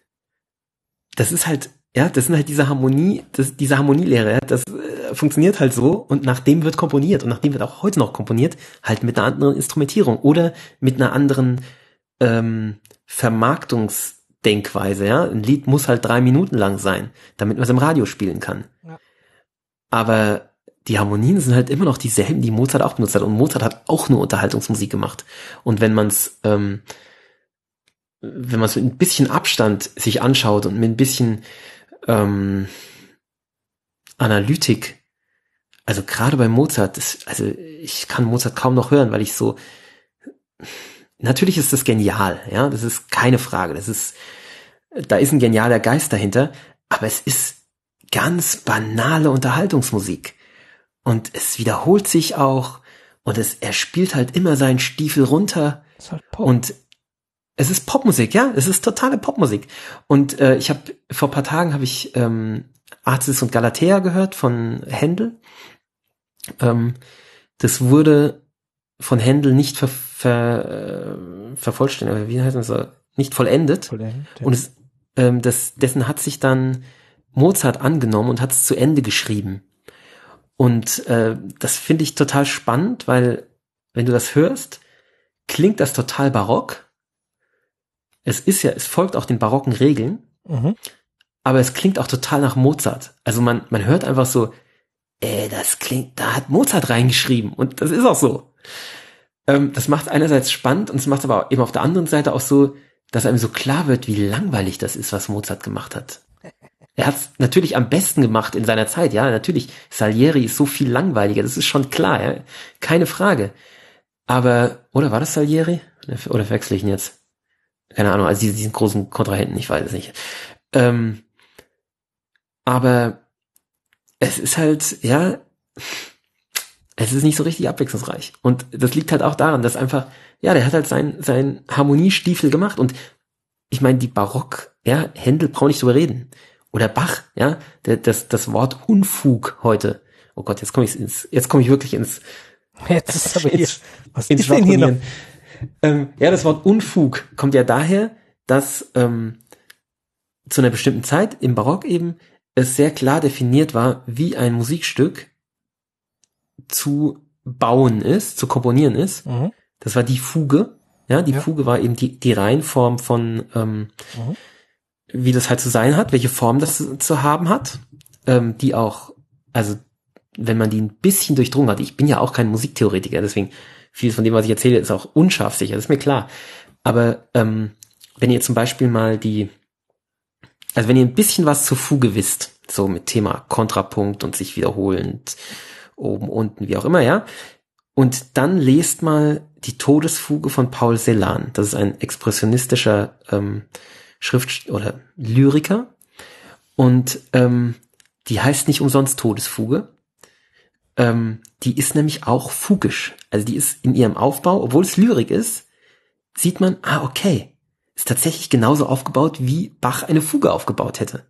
das ist halt, ja, das sind halt diese Harmonie, das, diese Harmonielehre, ja, das äh, funktioniert halt so, und nach dem wird komponiert, und nach dem wird auch heute noch komponiert, halt mit einer anderen Instrumentierung oder mit einer anderen ähm, Vermarktungsdenkweise, ja. Ein Lied muss halt drei Minuten lang sein, damit man es im Radio spielen kann. Ja. Aber die Harmonien sind halt immer noch dieselben, die Mozart auch benutzt hat, und Mozart hat auch nur Unterhaltungsmusik gemacht. Und wenn man es ähm, wenn man es mit ein bisschen Abstand sich anschaut und mit ein bisschen ähm, Analytik, also gerade bei Mozart, das, also ich kann Mozart kaum noch hören, weil ich so, natürlich ist das genial, ja, das ist keine Frage, das ist, da ist ein genialer Geist dahinter, aber es ist ganz banale Unterhaltungsmusik und es wiederholt sich auch und es, er spielt halt immer seinen Stiefel runter. Das ist halt Pop. Und es ist Popmusik, ja, es ist totale Popmusik. Und äh, ich habe vor ein paar Tagen habe ich ähm, Arcis und Galatea gehört von Händel. Ähm, das wurde von Händel nicht ver, ver, äh, vervollständigt, wie heißt das so, nicht vollendet. Vollendet, ja. Und es, ähm, das, dessen hat sich dann Mozart angenommen und hat es zu Ende geschrieben. Und äh, das finde ich total spannend, weil wenn du das hörst, klingt das total barock. Es ist ja, es folgt auch den barocken Regeln, Mhm. aber es klingt auch total nach Mozart. Also man, man hört einfach so, ey, das klingt, da hat Mozart reingeschrieben, und das ist auch so. Ähm, das macht einerseits spannend, und es macht aber eben auf der anderen Seite auch so, dass einem so klar wird, wie langweilig das ist, was Mozart gemacht hat. Er hat es natürlich am besten gemacht in seiner Zeit, ja, natürlich, Salieri ist so viel langweiliger, das ist schon klar, ja, keine Frage. Aber, oder war das Salieri? Oder verwechsel ich ihn jetzt? Keine Ahnung, also diesen, diesen großen Kontrahenten, ich weiß es nicht. Ähm, aber es ist halt, ja, es ist nicht so richtig abwechslungsreich. Und das liegt halt auch daran, dass einfach, ja, der hat halt sein, sein Harmoniestiefel gemacht. Und ich meine, die Barock, ja, Händel braucht nicht drüber reden. Oder Bach, ja, der, das, das Wort Unfug heute. Oh Gott, jetzt komme ich ins, jetzt komme ich wirklich ins, Jetzt ist aber hier, ins, was ins ist denn hier noch? Ähm, ja, das Wort Unfug kommt ja daher, dass ähm, zu einer bestimmten Zeit im Barock eben es sehr klar definiert war, wie ein Musikstück zu bauen ist, zu komponieren ist. Mhm. Das war die Fuge. Ja, die Ja. Fuge war eben die, die Reihenform von, ähm, Mhm. wie das halt zu sein hat, welche Form das zu, zu haben hat, ähm, die auch, also wenn man die ein bisschen durchdrungen hat, ich bin ja auch kein Musiktheoretiker, deswegen viel von dem, was ich erzähle, ist auch unscharfsicher, das ist mir klar. Aber ähm, wenn ihr zum Beispiel mal die, also wenn ihr ein bisschen was zur Fuge wisst, so mit Thema Kontrapunkt und sich wiederholend, oben, unten, wie auch immer, ja, und dann lest mal die Todesfuge von Paul Celan. Das ist ein expressionistischer ähm, Schrift- oder Lyriker. Und ähm, die heißt nicht umsonst Todesfuge. Ähm, die ist nämlich auch fugisch. Also die ist in ihrem Aufbau, obwohl es Lyrik ist, sieht man, ah, okay, ist tatsächlich genauso aufgebaut, wie Bach eine Fuge aufgebaut hätte.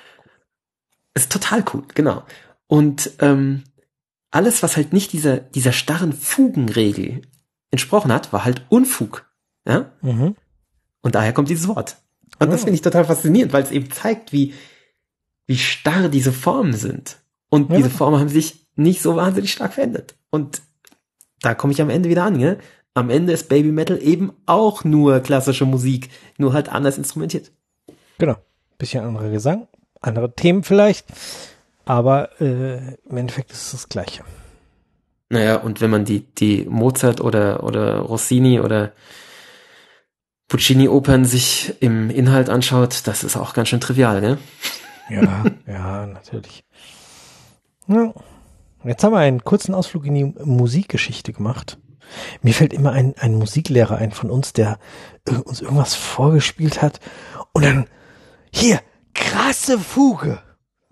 Ist total cool, genau. Und ähm, alles, was halt nicht dieser, dieser starren Fugenregel entsprochen hat, war halt Unfug. Ja? Mhm. Und daher kommt dieses Wort. Und das Oh. finde ich total faszinierend, weil es eben zeigt, wie, wie starr diese Formen sind. Und Ja. diese Formen haben sich nicht so wahnsinnig stark verändert. Und da komme ich am Ende wieder an, ne? Am Ende ist Baby Metal eben auch nur klassische Musik, nur halt anders instrumentiert. Genau. Bisschen anderer Gesang, andere Themen vielleicht, aber äh, im Endeffekt ist es das Gleiche. Naja, und wenn man die, die Mozart oder, oder Rossini oder Puccini-Opern sich im Inhalt anschaut, das ist auch ganz schön trivial, ne? Ja, ja, natürlich. Ja. Jetzt haben wir einen kurzen Ausflug in die Musikgeschichte gemacht. Mir fällt immer ein, ein Musiklehrer ein von uns, der äh, uns irgendwas vorgespielt hat und dann, hier, krasse Fuge.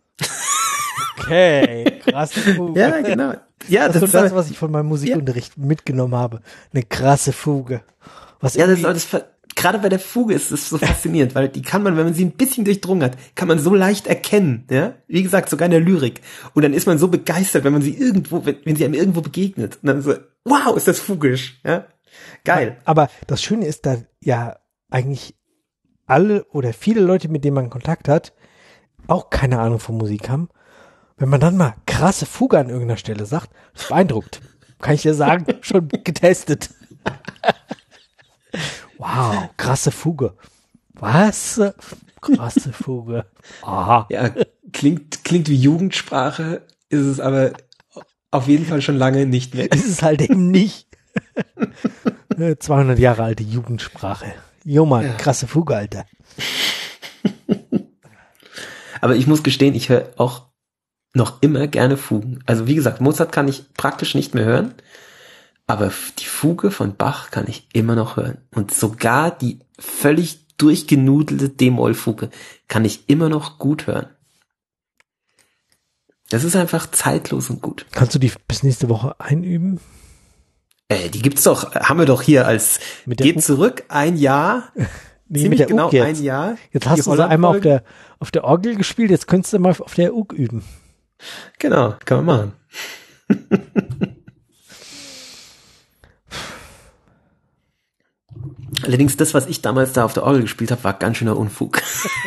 Okay, krasse Fuge. Ja, genau. Ja, Das, das, ist ist so das, aber- was ich von meinem Musikunterricht mitgenommen habe. Eine krasse Fuge. Was ja, das, irgendwie- das, das, gerade bei der Fuge ist es so faszinierend, weil die kann man, wenn man sie ein bisschen durchdrungen hat, kann man so leicht erkennen, ja? Wie gesagt, sogar in der Lyrik. Und dann ist man so begeistert, wenn man sie irgendwo, wenn, wenn sie einem irgendwo begegnet. Und dann so, wow, ist das fugisch, ja? Geil. Aber das Schöne ist, da ja eigentlich alle oder viele Leute, mit denen man Kontakt hat, auch keine Ahnung von Musik haben. Wenn man dann mal krasse Fuge an irgendeiner Stelle sagt, das beeindruckt. Kann ich dir sagen, schon getestet. Wow, krasse Fuge. Was? Krasse Fuge. Aha. Ja, klingt, klingt wie Jugendsprache, ist es aber auf jeden Fall schon lange nicht mehr. Ist es halt eben nicht. zweihundert Jahre alte Jugendsprache. Jo Mann, Ja. krasse Fuge, Alter. Aber ich muss gestehen, ich höre auch noch immer gerne Fugen. Also wie gesagt, Mozart kann ich praktisch nicht mehr hören, aber die Fuge von Bach kann ich immer noch hören. Und sogar die völlig durchgenudelte D-Moll-Fuge kann ich immer noch gut hören. Das ist einfach zeitlos und gut. Kannst du die bis nächste Woche einüben? Äh, die gibt's doch, haben wir doch hier als Mit der U- geht zurück ein Jahr, Nee, ziemlich mit der genau Ug jetzt. ein Jahr. Jetzt hast Die du sie einmal auf Holland-Folge. der, auf der Orgel gespielt, jetzt könntest du mal auf der Ug üben. Genau, kann man machen. Allerdings das, was ich damals da auf der Orgel gespielt habe, war ganz schöner Unfug.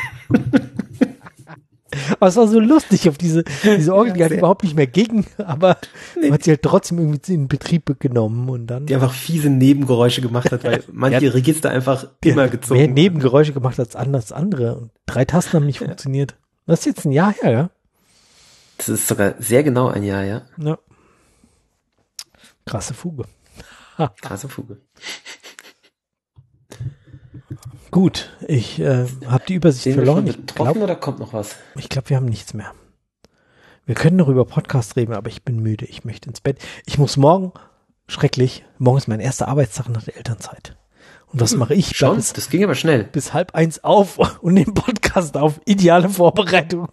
Aber es war so lustig auf diese, diese Orgel, Ja, die hat sehr. überhaupt nicht mehr gegen, aber man hat sie halt trotzdem irgendwie in Betrieb genommen und dann Die einfach fiese Nebengeräusche gemacht hat, weil manche Ja. Register einfach immer mehr gezogen. Nebengeräusche gemacht als anders andere. Und drei Tasten haben nicht funktioniert. Das ist jetzt ein Jahr her, ja? Das ist sogar sehr genau ein Jahr, ja. Ja. Krasse Fuge. Krasse Fuge. Gut, ich äh, habe die Übersicht Sind wir verloren. schon Ich betroffen glaube, oder kommt noch was? ich glaub, wir haben nichts mehr. Wir können noch über Podcast reden, aber ich bin müde. Ich möchte ins Bett. Ich muss morgen schrecklich. Morgen ist mein erster Arbeitstag nach der Elternzeit. Und was mache ich? Schon, bis, das ging aber schnell. Bis halb eins auf und nehme Podcast auf. Ideale Vorbereitung.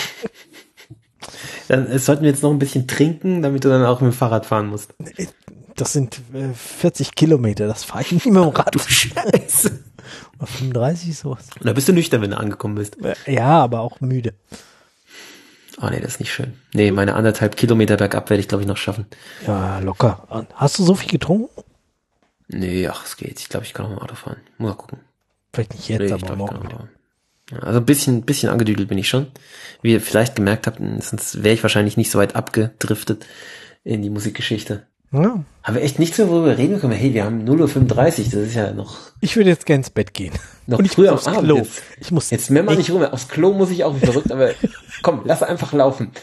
Dann äh, sollten wir jetzt noch ein bisschen trinken, damit du dann auch mit dem Fahrrad fahren musst. Das sind äh, vierzig Kilometer, das fahre ich nicht mit dem Rad. Du Scheiße. Oder fünfunddreißig, sowas. Und da bist du nüchtern, wenn du angekommen bist. Ja, aber auch müde. Oh nee, das ist nicht schön. Nee, meine anderthalb Kilometer bergab werde ich, glaube ich, noch schaffen. Ja, locker. Hast du so viel getrunken? Nee, ach, es geht. Ich glaube, ich kann auch mal Auto fahren. Mal gucken. Vielleicht nicht jetzt, Nee, ich aber glaub, ich morgen kann auch wieder. fahren. Ja, also ein bisschen, bisschen angedüdelt bin ich schon. Wie ihr vielleicht gemerkt habt, sonst wäre ich wahrscheinlich nicht so weit abgedriftet in die Musikgeschichte. Ja. Haben wir echt nichts mehr, worüber wir reden können? Hey, wir haben null Uhr fünfunddreißig, das ist ja noch, Ich würde jetzt gerne ins Bett gehen. noch Und ich früher muss am aufs Abend. Klo. Jetzt, Ich muss jetzt mehr mal echt- nicht rum. Aufs Klo muss ich auch nicht verrückt, aber komm, lass einfach laufen.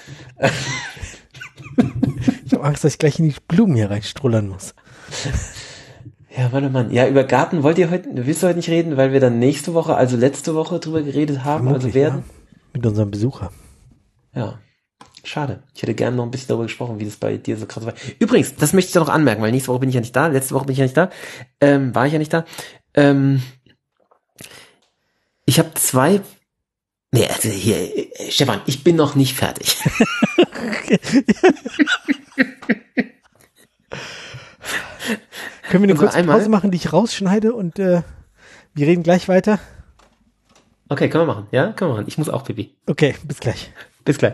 Ich habe Angst, dass ich gleich in die Blumen hier reinstrullern muss. Ja, warte mal. Ja, über Garten wollt ihr heute, willst du heute nicht reden, weil wir dann nächste Woche, also letzte Woche drüber geredet haben, also Vermutlich, werden. ja. Mit unserem Besucher. Ja. Schade. Ich hätte gerne noch ein bisschen darüber gesprochen, wie das bei dir so krass war. Übrigens, das möchte ich da noch anmerken, weil nächste Woche bin ich ja nicht da, letzte Woche bin ich ja nicht da, ähm, war ich ja nicht da. Ähm, ich habe zwei, nee, also hier, äh, Stefan, ich bin noch nicht fertig. Können wir eine Also kurze einmal- Pause machen, die ich rausschneide und äh, wir reden gleich weiter? Okay, können wir machen. Ja, können wir machen. Ich muss auch pipi. Okay, bis gleich. Bis gleich.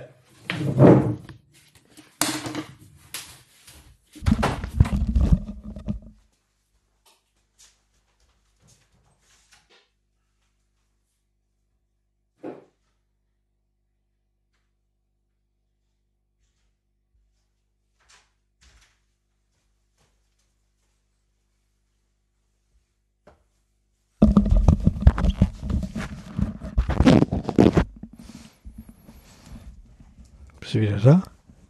Bist du wieder da?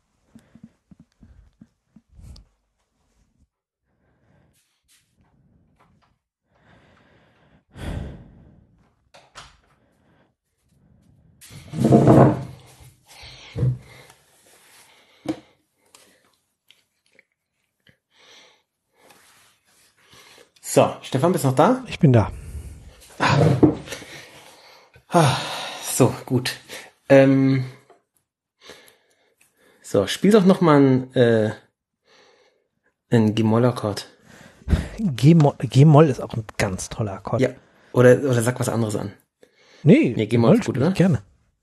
So, Stefan, bist du noch da? Ich bin da. So, gut. Ähm, so, spiel doch noch mal ein, äh, ein G-Moll-Akkord. G-Moll, G-Moll ist auch ein ganz toller Akkord. Ja. Oder, oder sag was anderes an. Nee, Nee, G-Moll ist gut, spiele ich oder? Gerne.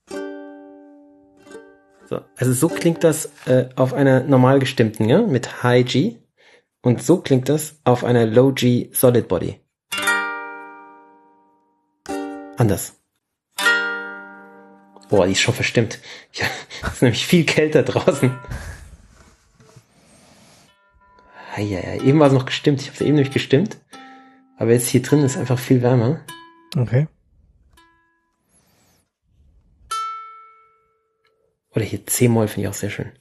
So, also so klingt das äh, auf einer normal gestimmten, ja, mit High G. Und so klingt das auf einer Low G Solid Body. Anders. Boah, die ist schon verstimmt. Ja, es ist nämlich viel kälter draußen. Eieiei, eben war es noch gestimmt. Ich habe es eben nämlich gestimmt. Aber jetzt hier drin ist einfach viel wärmer. Okay. Oder hier C-Moll finde ich auch sehr schön.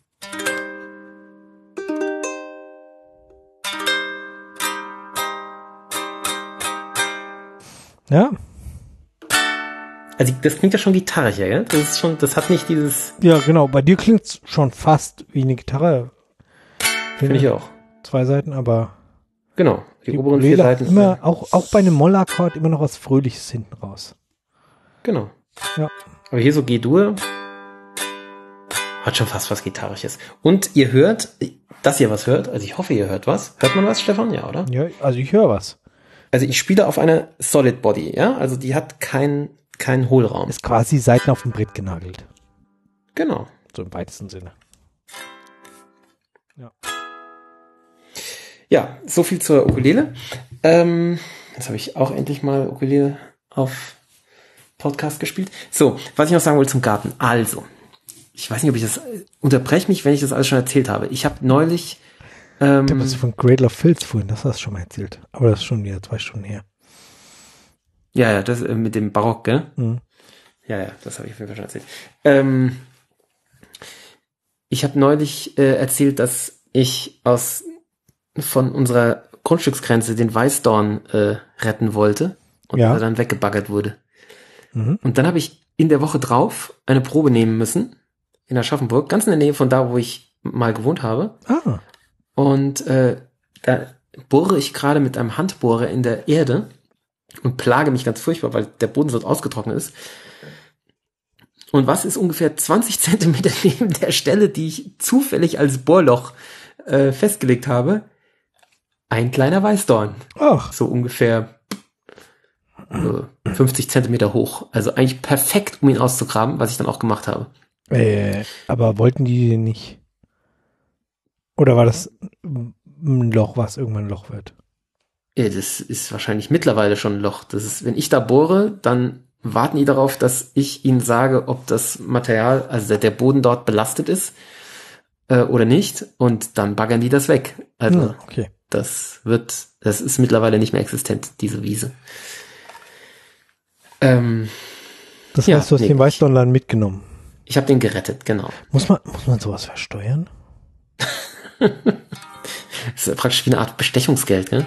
Ja, Also das klingt ja schon gitarriger, ja? Das ist schon, das hat nicht dieses, ja, genau. Bei dir klingt's schon fast wie eine Gitarre. finde ich auch. Zwei Seiten, aber Genau, die, die oberen vier Ukulele hat Seiten. immer, auch, auch bei einem Mollakkord immer noch was Fröhliches hinten raus. Genau. Ja. Aber hier so G-Dur hat schon fast was Gitarrisches. Und ihr hört, dass ihr was hört, also ich hoffe, ihr hört was. Hört man was, Stefan? Ja, oder? Ja, also ich höre was. Also ich spiele auf einer Solid Body, ja? Also die hat keinen keinen Hohlraum. Ist quasi Seiten auf dem Brett genagelt. Genau. So im weitesten Sinne. Ja, so viel zur Ukulele. Ähm, jetzt habe ich auch endlich mal Ukulele auf Podcast gespielt. So, was ich noch sagen wollte zum Garten. Also, ich weiß nicht, ob ich das, unterbreche mich, wenn ich das alles schon erzählt habe. Ich habe neulich, ähm, Du hast von Cradle of Filth vorhin, das hast du schon mal erzählt. Aber das ist schon wieder zwei Stunden her. ja, ja, das äh, mit dem Barock, gell? Mhm. Ja, ja, das habe ich auf jeden Fall schon erzählt. Ähm, ich habe neulich äh, erzählt, dass ich aus von unserer Grundstücksgrenze den Weißdorn äh, retten wollte und Ja. er dann weggebaggert wurde. Mhm. Und dann habe ich in der Woche drauf eine Probe nehmen müssen in Aschaffenburg, ganz in der Nähe von da, wo ich mal gewohnt habe. Ah, Und äh, da bohre ich gerade mit einem Handbohrer in der Erde und plage mich ganz furchtbar, weil der Boden so ausgetrocknet ist. Und was ist ungefähr zwanzig Zentimeter neben der Stelle, die ich zufällig als Bohrloch äh, festgelegt habe? Ein kleiner Weißdorn. Ach. So ungefähr äh, fünfzig Zentimeter hoch. Also eigentlich perfekt, um ihn auszugraben, was ich dann auch gemacht habe. Äh, aber wollten die den nicht? Oder war das ein Loch, was irgendwann ein Loch wird? Ja, das ist wahrscheinlich mittlerweile schon ein Loch. Das ist, wenn ich da bohre, dann warten die darauf, dass ich ihnen sage, ob das Material, also der, der Boden dort belastet ist äh, oder nicht. Und dann baggern die das weg. Also hm, okay. das wird, das ist mittlerweile nicht mehr existent, diese Wiese. Ähm, das ja, heißt, du hast nee, den Weißdorn dann mitgenommen. Ich habe den gerettet, genau. Muss man, muss man sowas versteuern? Das ist ja praktisch wie eine Art Bestechungsgeld, gell?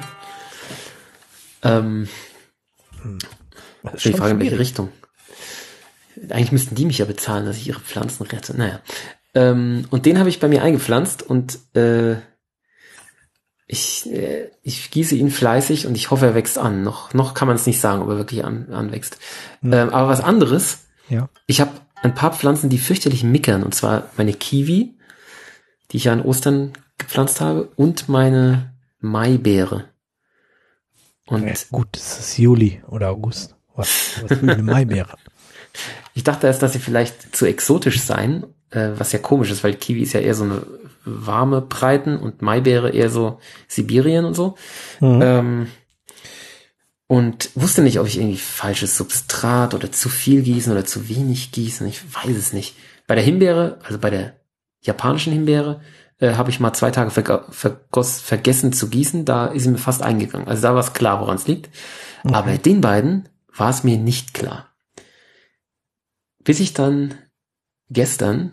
Ähm, hm. Das ist die Frage, in welche Richtung. Eigentlich müssten die mich ja bezahlen, dass ich ihre Pflanzen rette. Naja. Ähm, und den habe ich bei mir eingepflanzt und äh, ich, äh, ich gieße ihn fleißig und ich hoffe, er wächst an. Noch, noch kann man es nicht sagen, ob er wirklich an, anwächst. Hm. Ähm, aber was anderes, ja. Ich habe ein paar Pflanzen, die fürchterlich mickern, und zwar meine Kiwi, die ich ja an Ostern gepflanzt habe, und meine Maibeere. Und ja, gut, es ist Juli oder August. Was, was für eine Maibeere? Ich dachte erst, dass sie vielleicht zu exotisch seien, äh, was ja komisch ist, weil Kiwi ist ja eher so eine warme Breiten und Maibeere eher so Sibirien und so. Mhm. Ähm, und wusste nicht, ob ich irgendwie falsches Substrat oder zu viel gießen oder zu wenig gießen. Ich weiß es nicht. Bei der Himbeere, also bei der japanischen Himbeere, äh, habe ich mal zwei Tage verg- vergoss, vergessen zu gießen. Da ist sie mir fast eingegangen. Also da war es klar, woran es liegt. Okay. Aber bei den beiden war es mir nicht klar. Bis ich dann gestern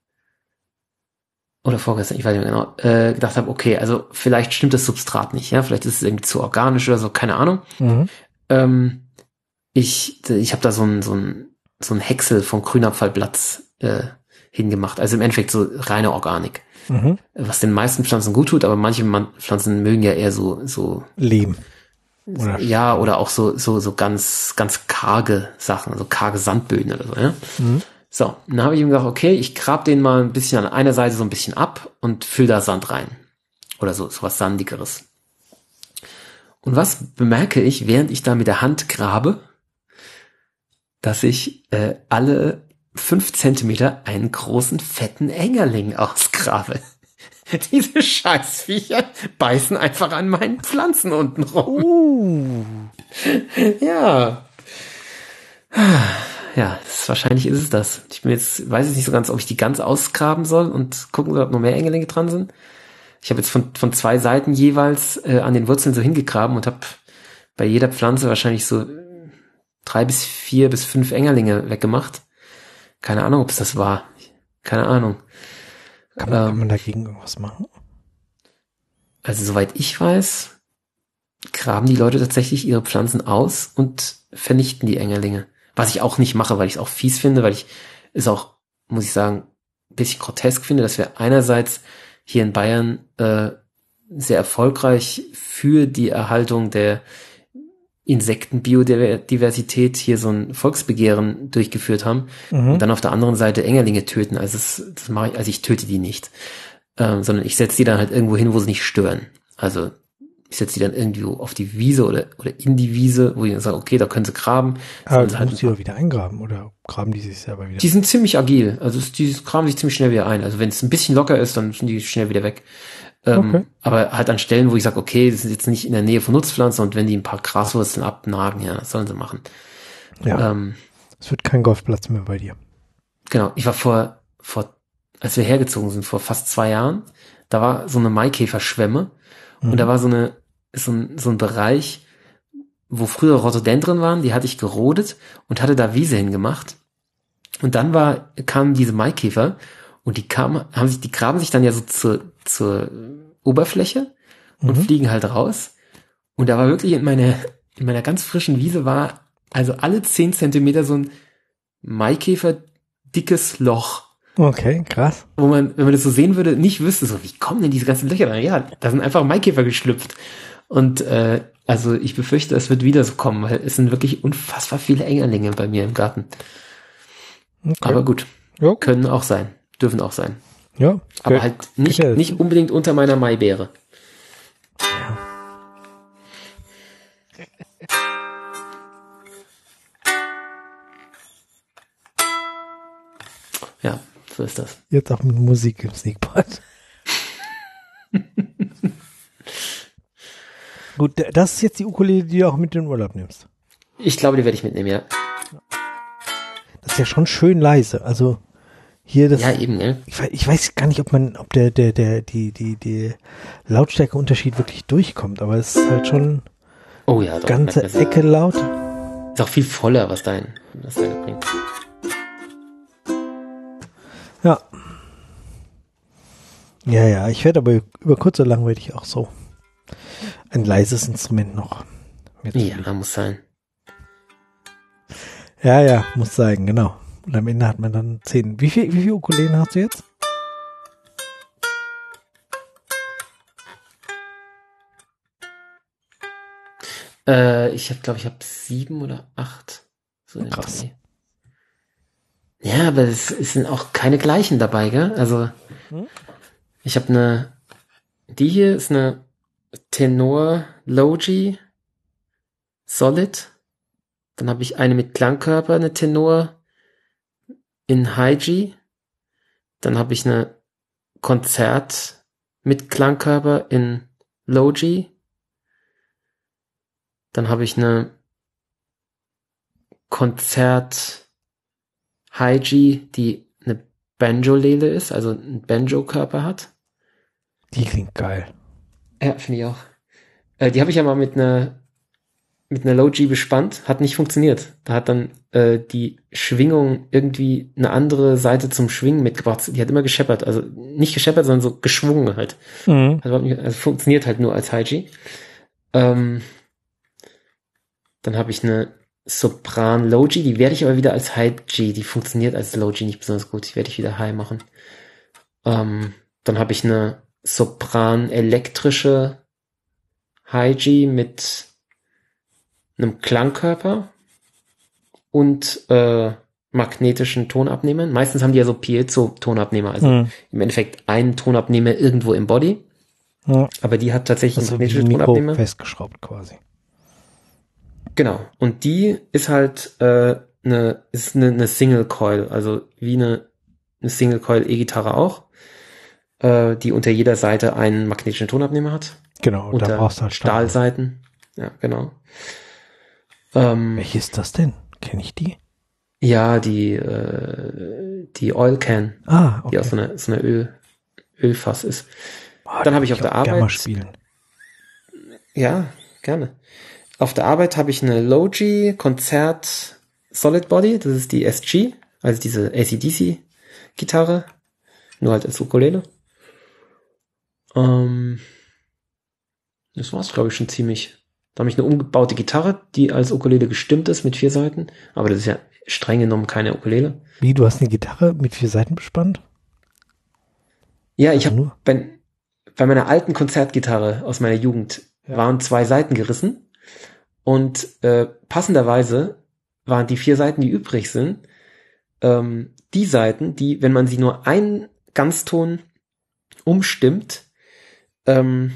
oder vorgestern, ich weiß nicht mehr genau, äh, gedacht habe, okay, also vielleicht stimmt das Substrat nicht, ja, vielleicht ist es irgendwie zu organisch oder so, keine Ahnung. Mhm. Ähm, ich ich habe da so ein so ein so ein Häcksel vom Grünabfallblatt äh, hingemacht, also im Endeffekt so reine Organik, mhm. was den meisten Pflanzen gut tut, aber manche Pflanzen mögen ja eher so so Lehm. Oder ja, oder auch so so so ganz ganz karge Sachen, also karge Sandböden oder so, ja. Mhm. So, dann habe ich ihm gesagt, okay, ich grab den mal ein bisschen an einer Seite so ein bisschen ab und füll da Sand rein. Oder so, so was Sandigeres. Und was bemerke ich, während ich da mit der Hand grabe, dass ich äh, alle fünf Zentimeter einen großen, fetten Engerling ausgrabe. Diese Scheißviecher beißen einfach an meinen Pflanzen unten rum. Uh. Ja. Ja, das, wahrscheinlich ist es das. Ich bin jetzt, weiß ich nicht so ganz, ob ich die ganz ausgraben soll und gucken soll, ob noch mehr Engelinge dran sind. Ich habe jetzt von von zwei Seiten jeweils äh, an den Wurzeln so hingegraben und habe bei jeder Pflanze wahrscheinlich so drei bis vier bis fünf Engerlinge weggemacht. Keine Ahnung, ob es das war. Keine Ahnung. Kann man, ähm, kann man dagegen irgendwas machen? Also soweit ich weiß, graben die Leute tatsächlich ihre Pflanzen aus und vernichten die Engerlinge. Was ich auch nicht mache, weil ich es auch fies finde, weil ich es auch, muss ich sagen, ein bisschen grotesk finde, dass wir einerseits hier in Bayern äh, sehr erfolgreich für die Erhaltung der Insektenbiodiversität hier so ein Volksbegehren durchgeführt haben, mhm. und dann auf der anderen Seite Engerlinge töten. Also das, das mache ich, also ich töte die nicht, ähm, sondern ich setze die dann halt irgendwo hin, wo sie nicht stören. Also ich setze die dann irgendwie auf die Wiese oder oder in die Wiese, wo ich dann sage, okay, da können sie graben. Aber du halt musst die doch wieder eingraben oder graben die sich selber wieder? Die sind ziemlich agil, also die graben sich ziemlich schnell wieder ein. Also wenn es ein bisschen locker ist, dann sind die schnell wieder weg. Ähm, okay. Aber halt an Stellen, wo ich sage, okay, das sind jetzt nicht in der Nähe von Nutzpflanzen und wenn die ein paar Graswurzeln abnagen, ja, das sollen sie machen. Ja, ähm, es wird kein Golfplatz mehr bei dir. Genau, ich war vor, vor, als wir hergezogen sind, vor fast zwei Jahren, da war so eine Maikäferschwemme, mhm. und da war so eine, so ein, so ein Bereich, wo früher Rhododendren waren, die hatte ich gerodet und hatte da Wiese hingemacht. Und dann war, kamen diese Maikäfer und die kamen, haben sich, die graben sich dann ja so zur, zur Oberfläche und mhm. fliegen halt raus. Und da war wirklich in meiner, in meiner ganz frischen Wiese war also alle zehn Zentimeter so ein Maikäfer dickes Loch. Okay, krass. Wo man, wenn man das so sehen würde, nicht wüsste, so, wie kommen denn diese ganzen Löcher da? Ja, da sind einfach Maikäfer geschlüpft. Und äh, also ich befürchte, es wird wieder so kommen, weil es sind wirklich unfassbar viele Engerlinge bei mir im Garten. Okay. Aber gut, ja. Können auch sein, dürfen auch sein. Ja. Aber halt nicht, ja. nicht unbedingt unter meiner Maibeere. Ja. Ja, so ist das. Jetzt auch mit Musik im Sneakpot. Gut, das ist jetzt die Ukulele, die du auch mit in den Urlaub nimmst. Ich glaube, die werde ich mitnehmen, ja. Das ist ja schon schön leise. Also hier das. Ja, eben, ne? Ich, ich weiß gar nicht, ob man, ob der, der, der, die, die, die Lautstärkeunterschied wirklich durchkommt, aber es ist halt schon oh ja, doch, ganze Ecke laut. Ist auch viel voller, was dein, was deine bringt. Ja. Ja, ja, ich werde aber über kurz oder lang werde ich auch so ein leises Instrument noch. Ja, muss sein. Ja, ja, muss sein, genau. Und am Ende hat man dann zehn. Wie viel, wie viele Ukulelen hast du jetzt? Äh, ich habe, glaube ich, habe sieben oder acht. So krass. Ja, aber es, es sind auch keine gleichen dabei, gell? Also hm? Ich habe eine, die hier ist eine Tenor Logi Solid. Dann habe ich eine mit Klangkörper, eine Tenor in High G. Dann habe ich eine Konzert mit Klangkörper in Low G. Dann habe ich eine Konzert High G, die eine Banjolele ist, also einen Banjo-Körper hat. Die klingt geil. Ja, finde ich auch. Äh, die habe ich ja mal mit einer mit einer Low G bespannt, hat nicht funktioniert. Da hat dann äh, die Schwingung irgendwie eine andere Seite zum Schwingen mitgebracht. Die hat immer gescheppert, also nicht gescheppert, sondern so geschwungen halt. Mhm. Also, also funktioniert halt nur als High G. Ähm, dann habe ich eine Sopran Low G, die werde ich aber wieder als High G, die funktioniert als Low G nicht besonders gut, die werde ich wieder High machen. Ähm, dann habe ich eine Sopran elektrische High G mit einem Klangkörper und äh, magnetischen Tonabnehmern. Meistens haben die ja so Piezo-Tonabnehmer, also mhm. im Endeffekt einen Tonabnehmer irgendwo im Body, ja. aber die hat tatsächlich also einen magnetischen Mikro Tonabnehmer. Festgeschraubt quasi. Genau. Und die ist halt äh, eine ist eine, eine Single Coil, also wie eine, eine Single Coil E-Gitarre auch, äh, die unter jeder Seite einen magnetischen Tonabnehmer hat. Genau. Unter da brauchst du halt Stahlseiten. Ja, genau. Ähm, Welche ist das denn? Kenne ich die? Ja, die äh, die Oil Can, ah, okay. die aus so einer so einer Öl, Ölfass ist. Oh, dann habe ich auf der Arbeit. Gerne mal spielen. Ja, gerne. Auf der Arbeit habe ich eine Logi Konzert Solid Body, das ist die S G, also diese A C D C Gitarre, nur halt als Ukulele. Ähm, das war's, glaube ich, schon ziemlich. Da habe ich eine umgebaute Gitarre, die als Ukulele gestimmt ist mit vier Seiten, aber das ist ja streng genommen keine Ukulele. Wie, du hast eine Gitarre mit vier Seiten bespannt? Ja, ich also habe bei, bei meiner alten Konzertgitarre aus meiner Jugend ja. waren zwei Seiten gerissen und äh, passenderweise waren die vier Seiten, die übrig sind, ähm, die Seiten, die, wenn man sie nur einen Ganzton umstimmt, ähm,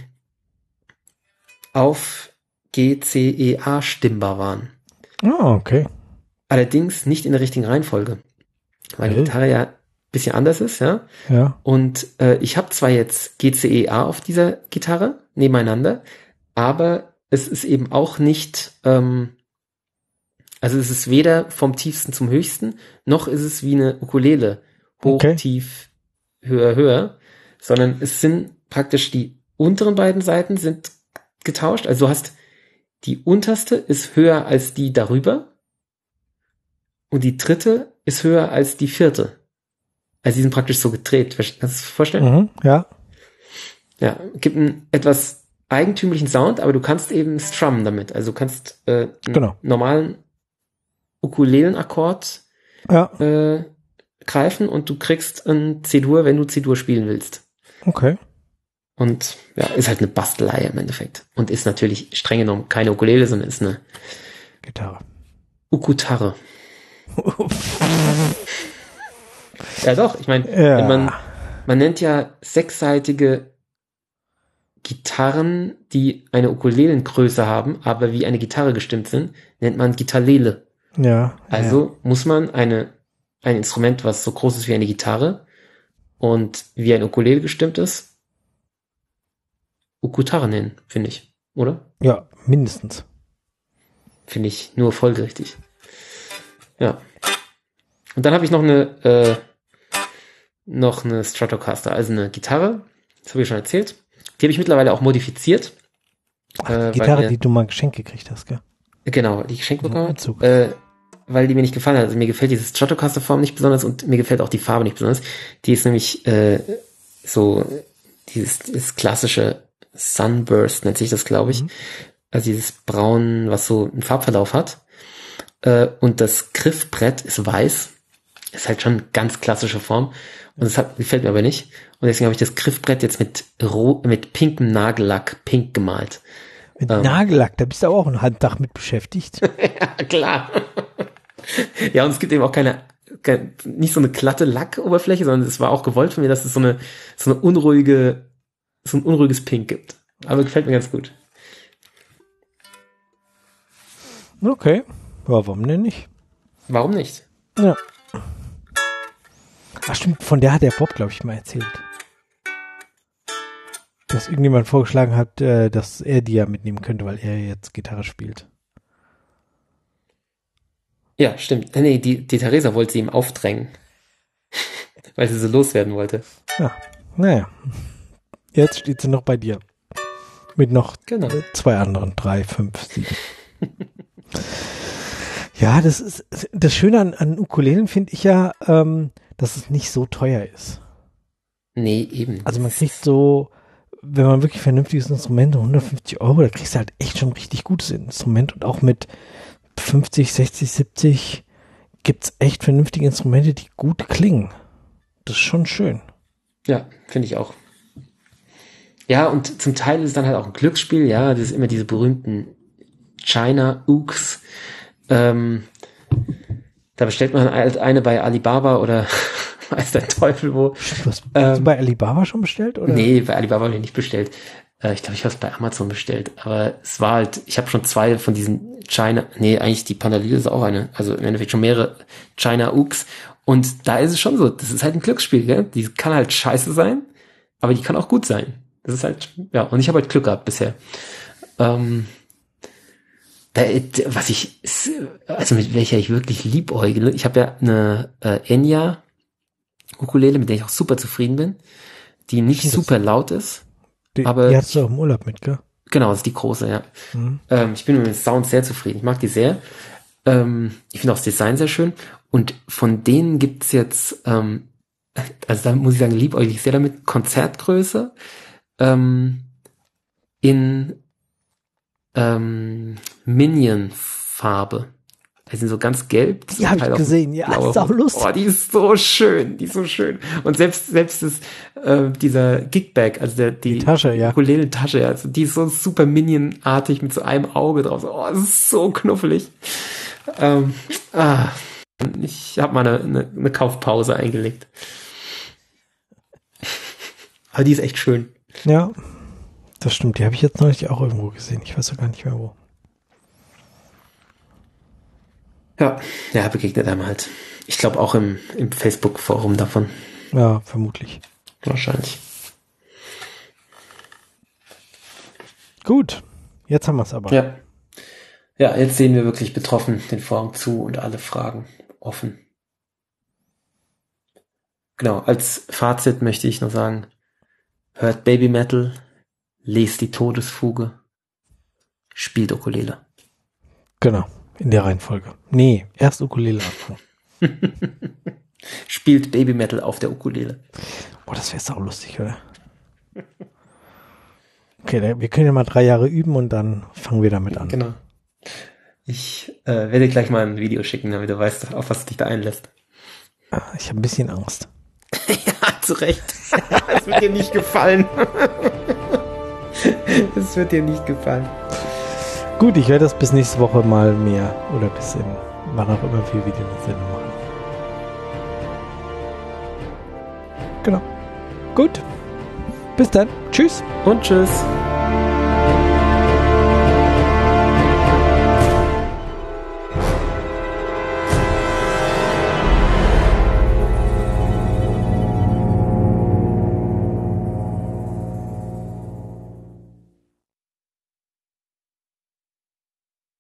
auf G, C, E, A stimmbar waren. Ah, okay. Allerdings nicht in der richtigen Reihenfolge, weil die Gitarre ja ein bisschen anders ist, ja. Ja. Und äh, ich habe zwar jetzt G, C, E, A auf dieser Gitarre nebeneinander, aber es ist eben auch nicht, ähm, also es ist weder vom tiefsten zum höchsten, noch ist es wie eine Ukulele, hoch, okay. tief, höher, höher, sondern es sind praktisch die unteren beiden Seiten sind getauscht, also du hast die unterste ist höher als die darüber und die dritte ist höher als die vierte. Also die sind praktisch so gedreht. Kannst du das vorstellen? Mhm, ja. Ja, gibt einen etwas eigentümlichen Sound, aber du kannst eben strummen damit. Also du kannst äh, einen genau. normalen Ukulelenakkord ja. äh, greifen und du kriegst ein C-Dur, wenn du C-Dur spielen willst. Okay. Und ja, ist halt eine Bastelei im Endeffekt. Und ist natürlich streng genommen keine Ukulele, sondern ist eine Gitarre. Ukutarre. Ja doch, ich meine, Ja. wenn man, man nennt ja sechsseitige Gitarren, die eine Ukulelengröße haben, aber wie eine Gitarre gestimmt sind, nennt man Gitarrele. Ja. Also ja. muss man eine, ein Instrument, was so groß ist wie eine Gitarre und wie ein Ukulele gestimmt ist, Ukutarre nennen, finde ich, oder? Ja, mindestens. Finde ich nur folgerichtig. Ja. Und dann habe ich noch eine äh, noch eine Stratocaster, also eine Gitarre, das habe ich schon erzählt. Die habe ich mittlerweile auch modifiziert. Ach, äh, die Gitarre, mir, die du mal geschenkt gekriegt hast, gell? Genau, die ich geschenkt bekommen Umzug. äh, weil die mir nicht gefallen hat. Also mir gefällt diese Stratocaster-Form nicht besonders und mir gefällt auch die Farbe nicht besonders. Die ist nämlich äh, so dieses, dieses klassische Sunburst nennt sich das, glaube ich. Mhm. Also dieses Braun, was so einen Farbverlauf hat. Äh, und das Griffbrett ist weiß. Ist halt schon ganz klassische Form. Und das hat, gefällt mir aber nicht. Und deswegen habe ich das Griffbrett jetzt mit ro- mit pinkem Nagellack pink gemalt. Mit ähm. Nagellack, da bist du auch ein Handtag mit beschäftigt. Ja, klar. Ja, und es gibt eben auch keine, keine, nicht so eine glatte Lackoberfläche, sondern es war auch gewollt von mir, dass es so eine, so eine unruhige, so ein unruhiges Pink gibt. Aber gefällt mir ganz gut. Okay. Ja, warum denn nicht? Warum nicht? Ja. Ach stimmt, von der hat der Bob, glaube ich, mal erzählt. Dass irgendjemand vorgeschlagen hat, äh, dass er die ja mitnehmen könnte, weil er jetzt Gitarre spielt. Ja, stimmt. Nee, die, die Theresa wollte sie ihm aufdrängen. Weil sie so loswerden wollte. Ja, naja. Jetzt steht sie noch bei dir. Mit noch genau. zwei anderen. Drei, fünf, sieben. Ja, das ist das Schöne an, an Ukulelen finde ich ja, ähm, dass es nicht so teuer ist. Nee, eben. Also man kriegt so, wenn man wirklich vernünftiges Instrument, hundertfünfzig Euro, da kriegst du halt echt schon ein richtig gutes Instrument und auch mit fünfzig, sechzig, siebzig gibt's echt vernünftige Instrumente, die gut klingen. Das ist schon schön. Ja, finde ich auch. Ja, und zum Teil ist es dann halt auch ein Glücksspiel, ja, das ist immer diese berühmten China Ooks. Ähm, da bestellt man halt eine bei Alibaba oder weiß der Teufel wo. Was, ähm, hast du bei Alibaba schon bestellt? Oder? Nee, bei Alibaba habe ich nicht bestellt. Äh, ich glaube, ich habe es bei Amazon bestellt. Aber es war halt, ich habe schon zwei von diesen China, nee, eigentlich die Pandalile ist auch eine, also im Endeffekt schon mehrere China Ooks. Und da ist es schon so, das ist halt ein Glücksspiel, gell? Die kann halt scheiße sein, aber die kann auch gut sein. Das ist halt, ja, und ich habe halt Glück gehabt bisher. Ähm, da, was ich, also mit welcher ich wirklich liebäugle, ich habe ja eine äh, Enya Ukulele, mit der ich auch super zufrieden bin, die nicht das super laut ist. Die, aber die hast du auch im Urlaub mit, gell? Genau, das ist die große, ja. Mhm. Ähm, ich bin mit dem Sound sehr zufrieden. Ich mag die sehr. Ähm, ich finde auch das Design sehr schön. Und von denen gibt's jetzt, ähm, also da muss ich sagen, liebäuglich sehr damit, Konzertgröße ähm, in ähm, Minion-Farbe. Die sind so ganz gelb. Die habe ich gesehen, ja, das ist auch lustig. Oh, die ist so schön, die ist so schön. Und selbst selbst das, äh, dieser Gigbag, also der, die, die Tasche, ja. Ukulele-Tasche, ja, also die ist so super Minion-artig mit so einem Auge drauf. Oh, das ist so knuffelig. Ähm, ah, ich habe mal eine, eine, eine Kaufpause eingelegt. Aber die ist echt schön. Ja, das stimmt. Die habe ich jetzt neulich auch irgendwo gesehen. Ich weiß ja gar nicht mehr wo. Ja, ja, begegnet einem halt. Ich glaube auch im, im Facebook-Forum davon. Ja, vermutlich. Wahrscheinlich. Gut, jetzt haben wir es aber. Ja. Ja, jetzt sehen wir wirklich betroffen den Forum zu und alle Fragen offen. Genau, als Fazit möchte ich noch sagen, hört Baby Metal, lest die Todesfuge, spielt Ukulele. Genau. In der Reihenfolge. Nee, erst Ukulele anfangen. Spielt Baby Metal auf der Ukulele. Boah, das wäre auch lustig, oder? Okay, wir können ja mal drei Jahre üben und dann fangen wir damit an. Genau. Ich äh, werde gleich mal ein Video schicken, damit du weißt, auf was du dich da einlässt. Ich habe ein bisschen Angst. Ja, zu Recht. Es wird dir nicht gefallen. Es wird dir nicht gefallen. Gut, ich werde das bis nächste Woche mal mehr oder bis in, wann auch immer wir wieder eine Sendung machen. Genau. Gut. Bis dann. Tschüss. Und tschüss.